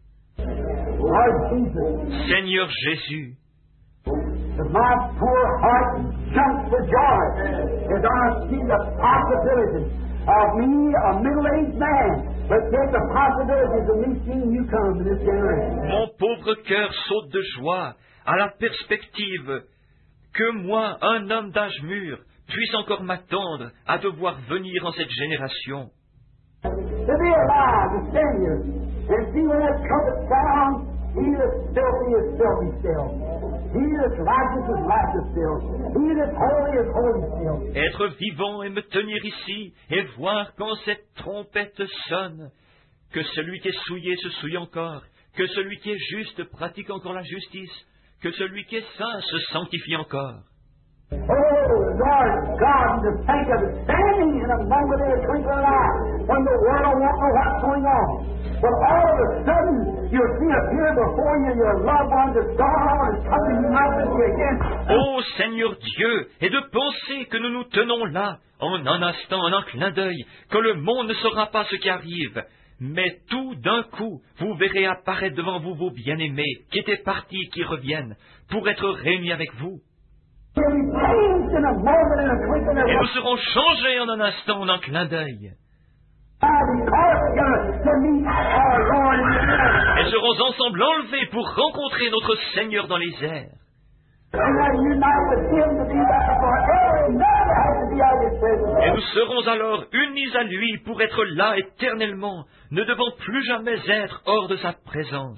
Lord Jesus, Seigneur Jésus, as my poor heart jumps for joy as I see the possibilities of me, a middle-aged man, but yet the possibilities of me seeing you come in this generation. mon pauvre cœur saute de joie à la perspective que moi, un homme d'âge mûr, puisse encore m'attendre à devoir venir en cette génération. To be alive, to stand here, and see when that trumpet sounds, he that's filthy is filthy still. He that's righteous is righteous still. He that's holy is holy still. Être vivant et me tenir ici et voir quand cette trompette sonne, que celui qui est souillé se souille encore, que celui qui est juste pratique encore la justice, que celui qui est saint se sanctifie encore. Oh, Lord God, to think of it, standing in a moment in a twinkling of an eye, when the world won't know what's going on. But all of a sudden, you'll see appear before you your loved ones that's gone on and coming united with you again. Ô Seigneur Dieu, et de penser que nous nous tenons là, en un instant, en un clin d'œil, que le monde ne saura pas ce qui arrive, mais tout d'un coup, vous verrez apparaître devant vous vos bien-aimés, qui étaient partis, qui reviennent, pour être réunis avec vous. You'll be changed in a moment in a twinkling of Et an nous serons changés en un instant, en un clin d'œil. eye because we're going to meet our Lord in the air. Et serons ensemble enlevés pour rencontrer notre Seigneur dans les airs. And then unite with Him to be there forever. Never have to be out of His presence. Et nous serons alors unis à lui pour être là éternellement, ne devant plus jamais être hors de sa présence.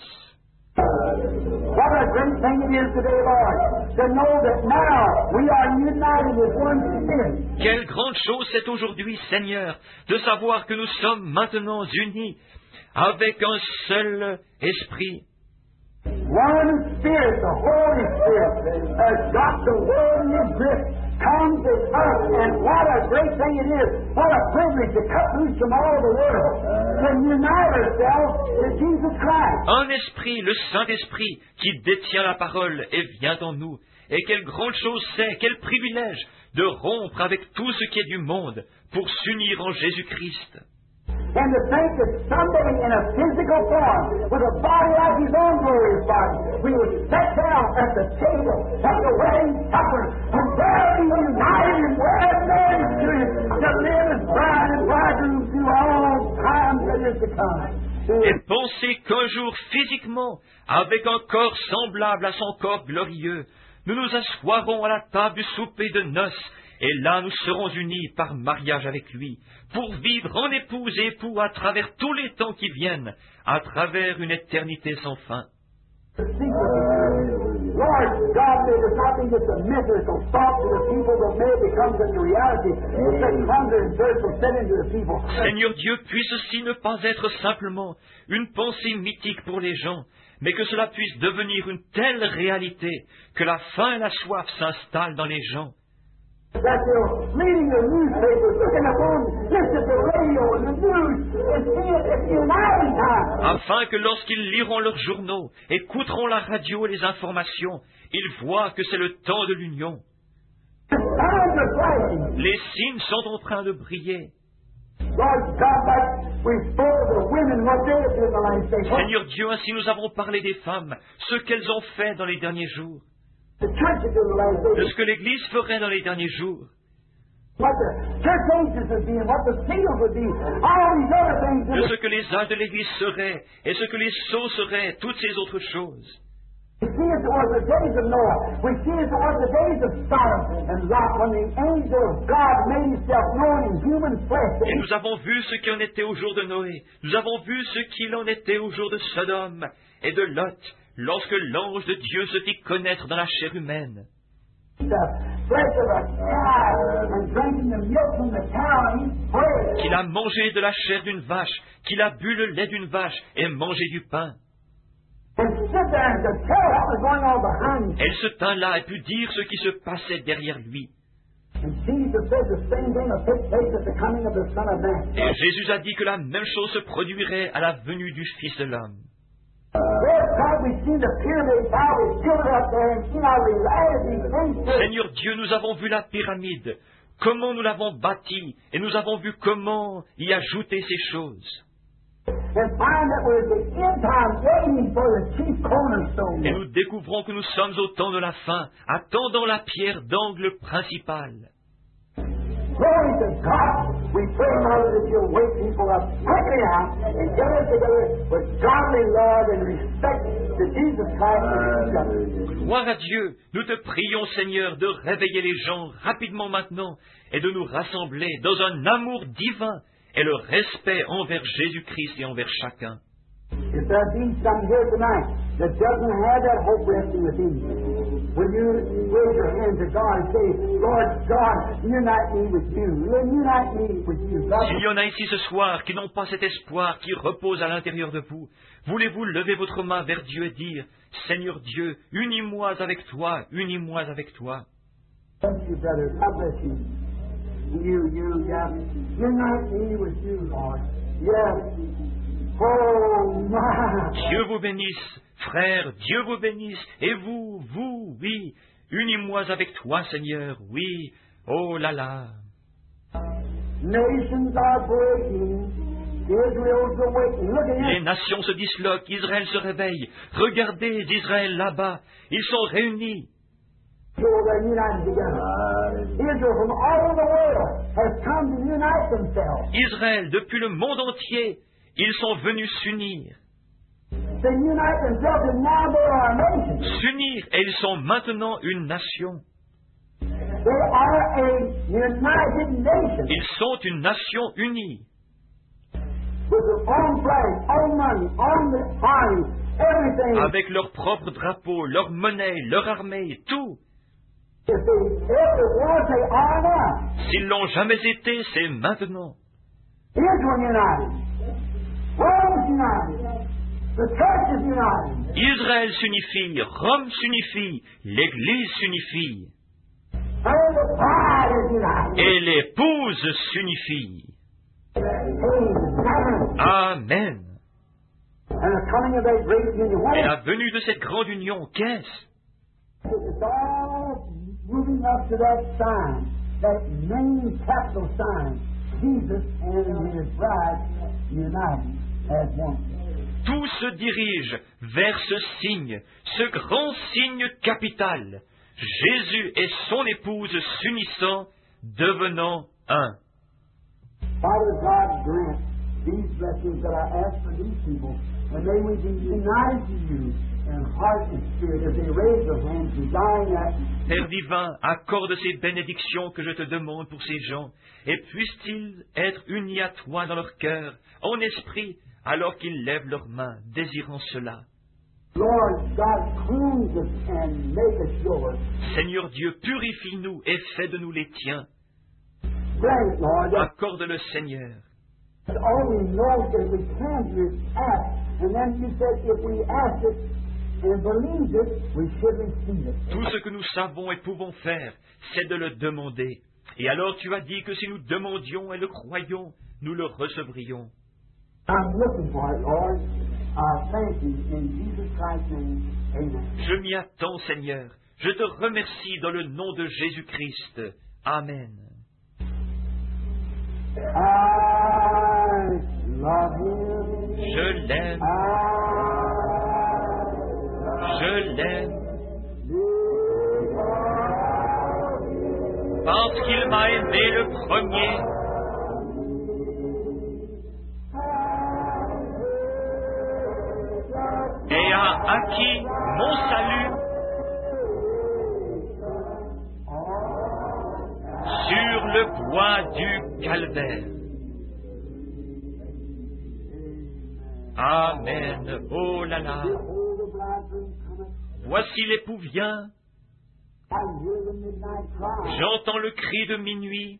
What a great thing it is today, Lord, to know that now we are united with one Spirit. Quelle grande chose c'est aujourd'hui, Seigneur, de savoir que nous sommes maintenant unis avec un seul esprit. One Spirit, the Holy Spirit, has got the world in His grip, comes with us, and what a great thing it is. What a privilege to cut loose from all the world, to unite ourselves to Jesus Christ. Un esprit, le Saint-Esprit, qui détient la parole et vient en nous. Et quelle grande chose c'est, quel privilège de rompre avec tout ce qui est du monde pour s'unir en Jésus-Christ. And to think that somebody in a physical form, with a body like His own glorious body, we would sit down at the table, at the wedding supper, and there be united and wed men to Him, to live as bride and bridegroom through all times that is to come. Et penser qu'un jour, physiquement, avec un corps semblable à son corps glorieux, nous nous assoirons à la table du souper de noces, et là nous serons unis par mariage avec lui, pour vivre en épouse et époux à travers tous les temps qui viennent, à travers une éternité sans fin. Lord God, may this not be just a mythical thought to the people, but may it become such a reality. It's such wonder and thirst will set into the people. Seigneur Dieu, puisse ceci ne pas être simplement une pensée mythique pour les gens, mais que cela puisse devenir une telle réalité que la faim et la soif s'installent dans les gens. That they're reading the newspapers, looking at the phone, listen to the radio and the news, and see it, it's uniting time. afin que lorsqu'ils liront leurs journaux, écouteront la radio et les informations, ils voient que c'est le temps de l'union. Les signes sont en train de briller. Seigneur Dieu, ainsi nous avons parlé des femmes, ce qu'elles ont fait dans les derniers jours, de ce que l'Église ferait dans les derniers jours, de ce que les âges de l'Église seraient, et ce que les sceaux seraient, toutes ces autres choses. We see it was the days of Noah. We see it was the days of Sodom and Lot when the angel of God made himself known in human flesh. Et nous avons vu ce qu'il en était au jour de Noé. Nous avons vu ce qu'il en était au jour de Sodome et de Lot, lorsque l'ange de Dieu se fit connaître dans la chair humaine. Qu'il a mangé de la chair d'une vache, qu'il a bu le lait d'une vache et mangé du pain. Elle se tint là et put dire ce qui se passait derrière lui. Et Jésus a dit que la même chose se produirait à la venue du Fils de l'homme. Seigneur Dieu, nous avons vu la pyramide, comment nous l'avons bâtie, et nous avons vu comment y ajouter ces choses. Et nous découvrons que nous sommes au temps de la fin, attendant la pierre d'angle principale. Gloire à Dieu, nous te prions, Seigneur, de réveiller les gens rapidement maintenant et de nous rassembler dans un amour divin et le respect envers Jésus-Christ et envers chacun. S'il y en a ici ce soir qui n'ont pas cet espoir qui repose à l'intérieur de vous, voulez-vous lever votre main vers Dieu et dire, Seigneur Dieu, unis-moi avec toi, unis-moi avec toi. You, you, yeah. Unite me with you, Lord. Yes. Oh, my. Dieu vous bénisse, frère, Dieu vous bénisse, et vous, vous, oui, unis-moi avec toi, Seigneur, oui, oh là là. Nations are breaking. Israel's awakening. Look at Les nations se disloquent, Israël se réveille. Regardez Israël là-bas, ils sont réunis. Israël, depuis le monde entier, ils sont venus s'unir. S'unir, et ils sont maintenant une nation. Ils sont une nation unie. Avec leur propre drapeau, leur monnaie, leur armée, tout. S'ils l'ont jamais été, c'est maintenant. Israël s'unifie, Rome s'unifie, l'Église s'unifie. Et l'épouse s'unifie. Amen. Et la venue de cette grande union, qu'est-ce? Moving up to that sign, that main capital sign, Jesus and his bride united as one. Tout se dirige vers ce signe, ce grand signe capital, Jésus et son épouse s'unissant, devenant un. Father God, grant these blessings that I ask for these people, and may we be united to you. Père divin, accorde ces bénédictions que je te demande pour ces gens, et puissent-ils être unis à toi dans leur cœur, en esprit, alors qu'ils lèvent leurs mains, désirant cela. Seigneur Dieu, purifie-nous et fais de nous les tiens. Accorde-le, Seigneur. Tout ce que nous savons et pouvons faire, c'est de le demander. Et alors tu as dit que si nous demandions et le croyions, nous le recevrions. I thank you in Jesus Christ's name. Amen. Je m'y attends, Seigneur. Je te remercie dans le nom de Jésus-Christ. Amen. I love him. Je l'aime, I je l'aime, love parce qu'il m'a aimé le premier. Et a acquis mon salut sur le bois du calvaire. Amen. Oh là là. Voici l'époux vient. J'entends le cri de minuit.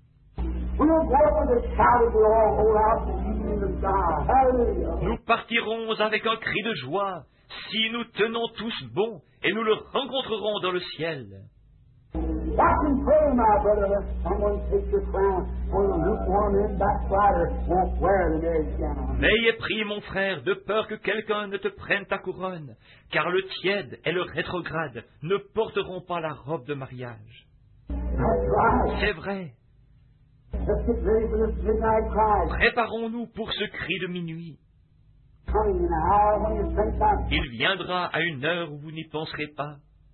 Nous partirons avec un cri de joie si nous tenons tous bon et nous le rencontrerons dans le ciel. N'ayez pris, mon frère, de peur que quelqu'un ne te prenne ta couronne, car le tiède et le rétrograde ne porteront pas la robe de mariage. C'est vrai. Préparons-nous pour ce cri de minuit. Il viendra à une heure où vous n'y penserez pas.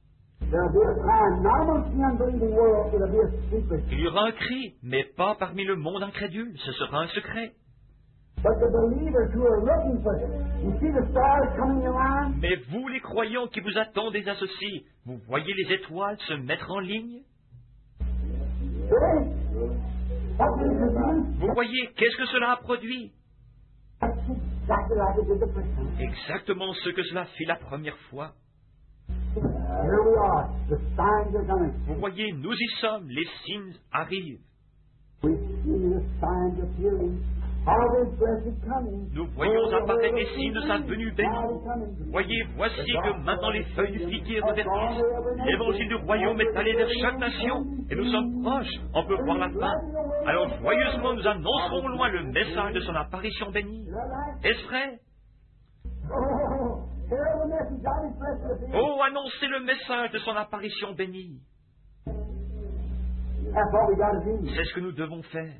Il y aura un cri, mais pas parmi le monde incrédule, ce sera un secret. Mais vous, les croyants qui vous attendez à ceci, vous voyez les étoiles se mettre en ligne? Vous voyez, qu'est-ce que cela a produit? Exactement ce que cela fit la première fois. Vous voyez, nous y sommes, les signes arrivent. Nous voyons apparaître les signes de sa venue bénie. Voyez, voici que maintenant les feuilles du figuier reverdissent. L'évangile du royaume est allé vers chaque nation, et nous sommes proches, on peut voir la fin. Alors joyeusement nous annoncerons au loin le message de son apparition bénie. Est-ce vrai? Oh, annoncez le message de son apparition bénie. C'est ce que nous devons faire.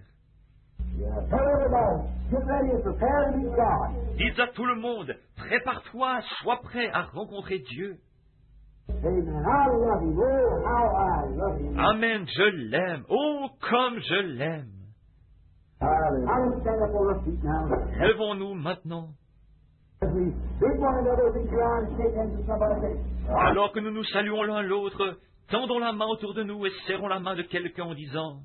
Dites à tout le monde, prépare-toi, sois prêt à rencontrer Dieu. Amen, je l'aime. Oh, comme je l'aime. Levons-nous maintenant. Alors que nous nous saluons l'un l'autre, tendons la main autour de nous et serrons la main de quelqu'un en disant: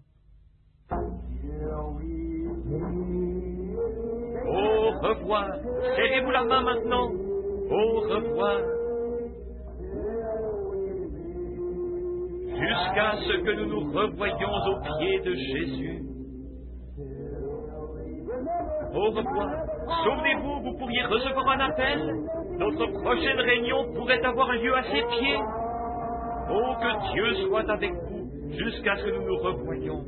au revoir. Serrez-vous la main maintenant. Au revoir. Jusqu'à ce que nous nous revoyions aux pieds de Jésus. Au revoir. Souvenez-vous, vous pourriez recevoir un appel. Notre prochaine réunion pourrait avoir lieu à ses pieds. Oh, que Dieu soit avec vous jusqu'à ce que nous nous revoyions.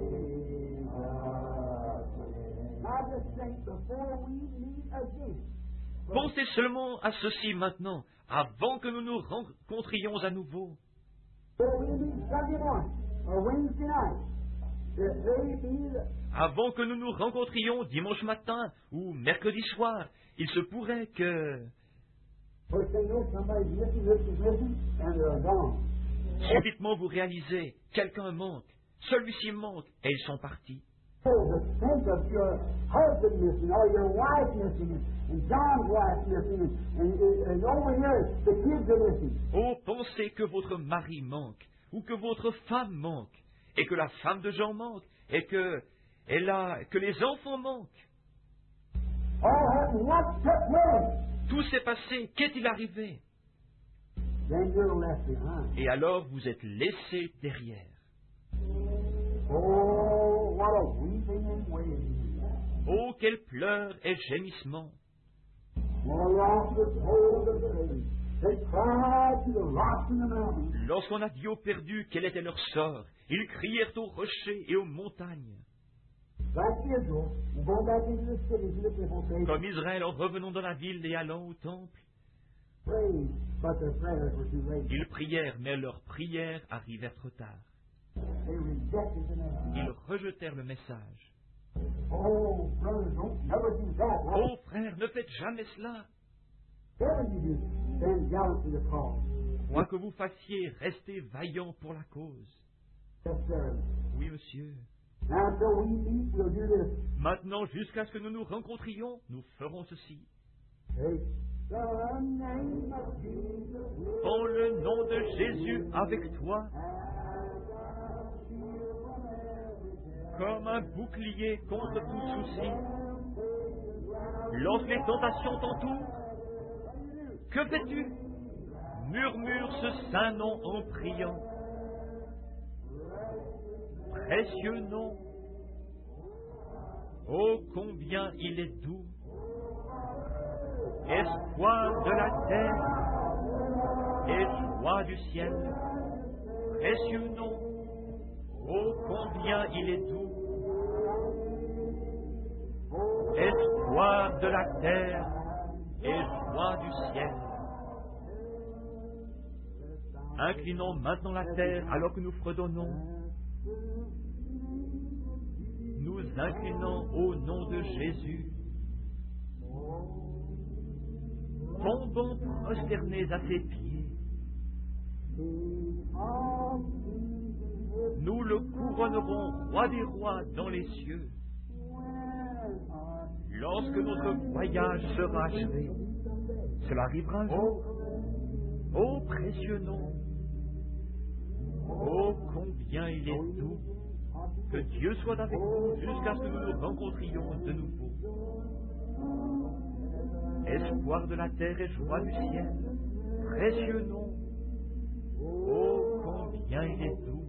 Pensez seulement à ceci maintenant, avant que nous nous rencontrions à nouveau. Avant que nous nous rencontrions dimanche matin ou mercredi soir, il se pourrait que... Subitement vous réalisez, quelqu'un manque, celui-ci manque, et ils sont partis. Oh, pensez que votre mari manque, ou que votre femme manque, et que la femme de Jean manque, et que, et là, que les enfants manquent. Tout s'est passé, qu'est-il arrivé? Et alors vous êtes laissé derrière. Oh, quel pleurs et gémissement! Lorsqu'on a dit aux perdus quel était leur sort, ils crièrent aux rochers et aux montagnes. Comme Israël en revenant dans la ville et allant au temple. Ils prièrent, mais leurs prières arrivèrent trop tard. Ils rejetèrent le message. Oh frère, ne faites jamais cela. Quoi que vous fassiez, restez vaillant pour la cause. Oui, monsieur. Maintenant, jusqu'à ce que nous nous rencontrions, nous ferons ceci. Prends le nom de Jésus avec toi, comme un bouclier contre tout souci. Lorsque les tentations t'entourent, que fais-tu? Murmure ce saint nom en priant. Précieux nom, oh combien il est doux, espoir de la terre et joie du ciel. Précieux nom, oh combien il est doux, espoir de la terre et joie du ciel. Inclinons maintenant la terre alors que nous fredonnons. Nous inclinons au nom de Jésus. Tombons prosternés à ses pieds. Nous le couronnerons roi des rois dans les cieux. Lorsque notre voyage sera achevé, cela arrivera un jour. Ô précieux nom, ô combien il est doux, que Dieu soit avec nous jusqu'à ce que nous nous rencontrions de nouveau. Espoir de la terre et joie du ciel, précieux nom, ô combien il est doux.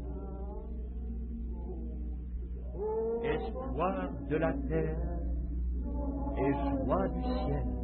Espoir de la terre et joie du ciel,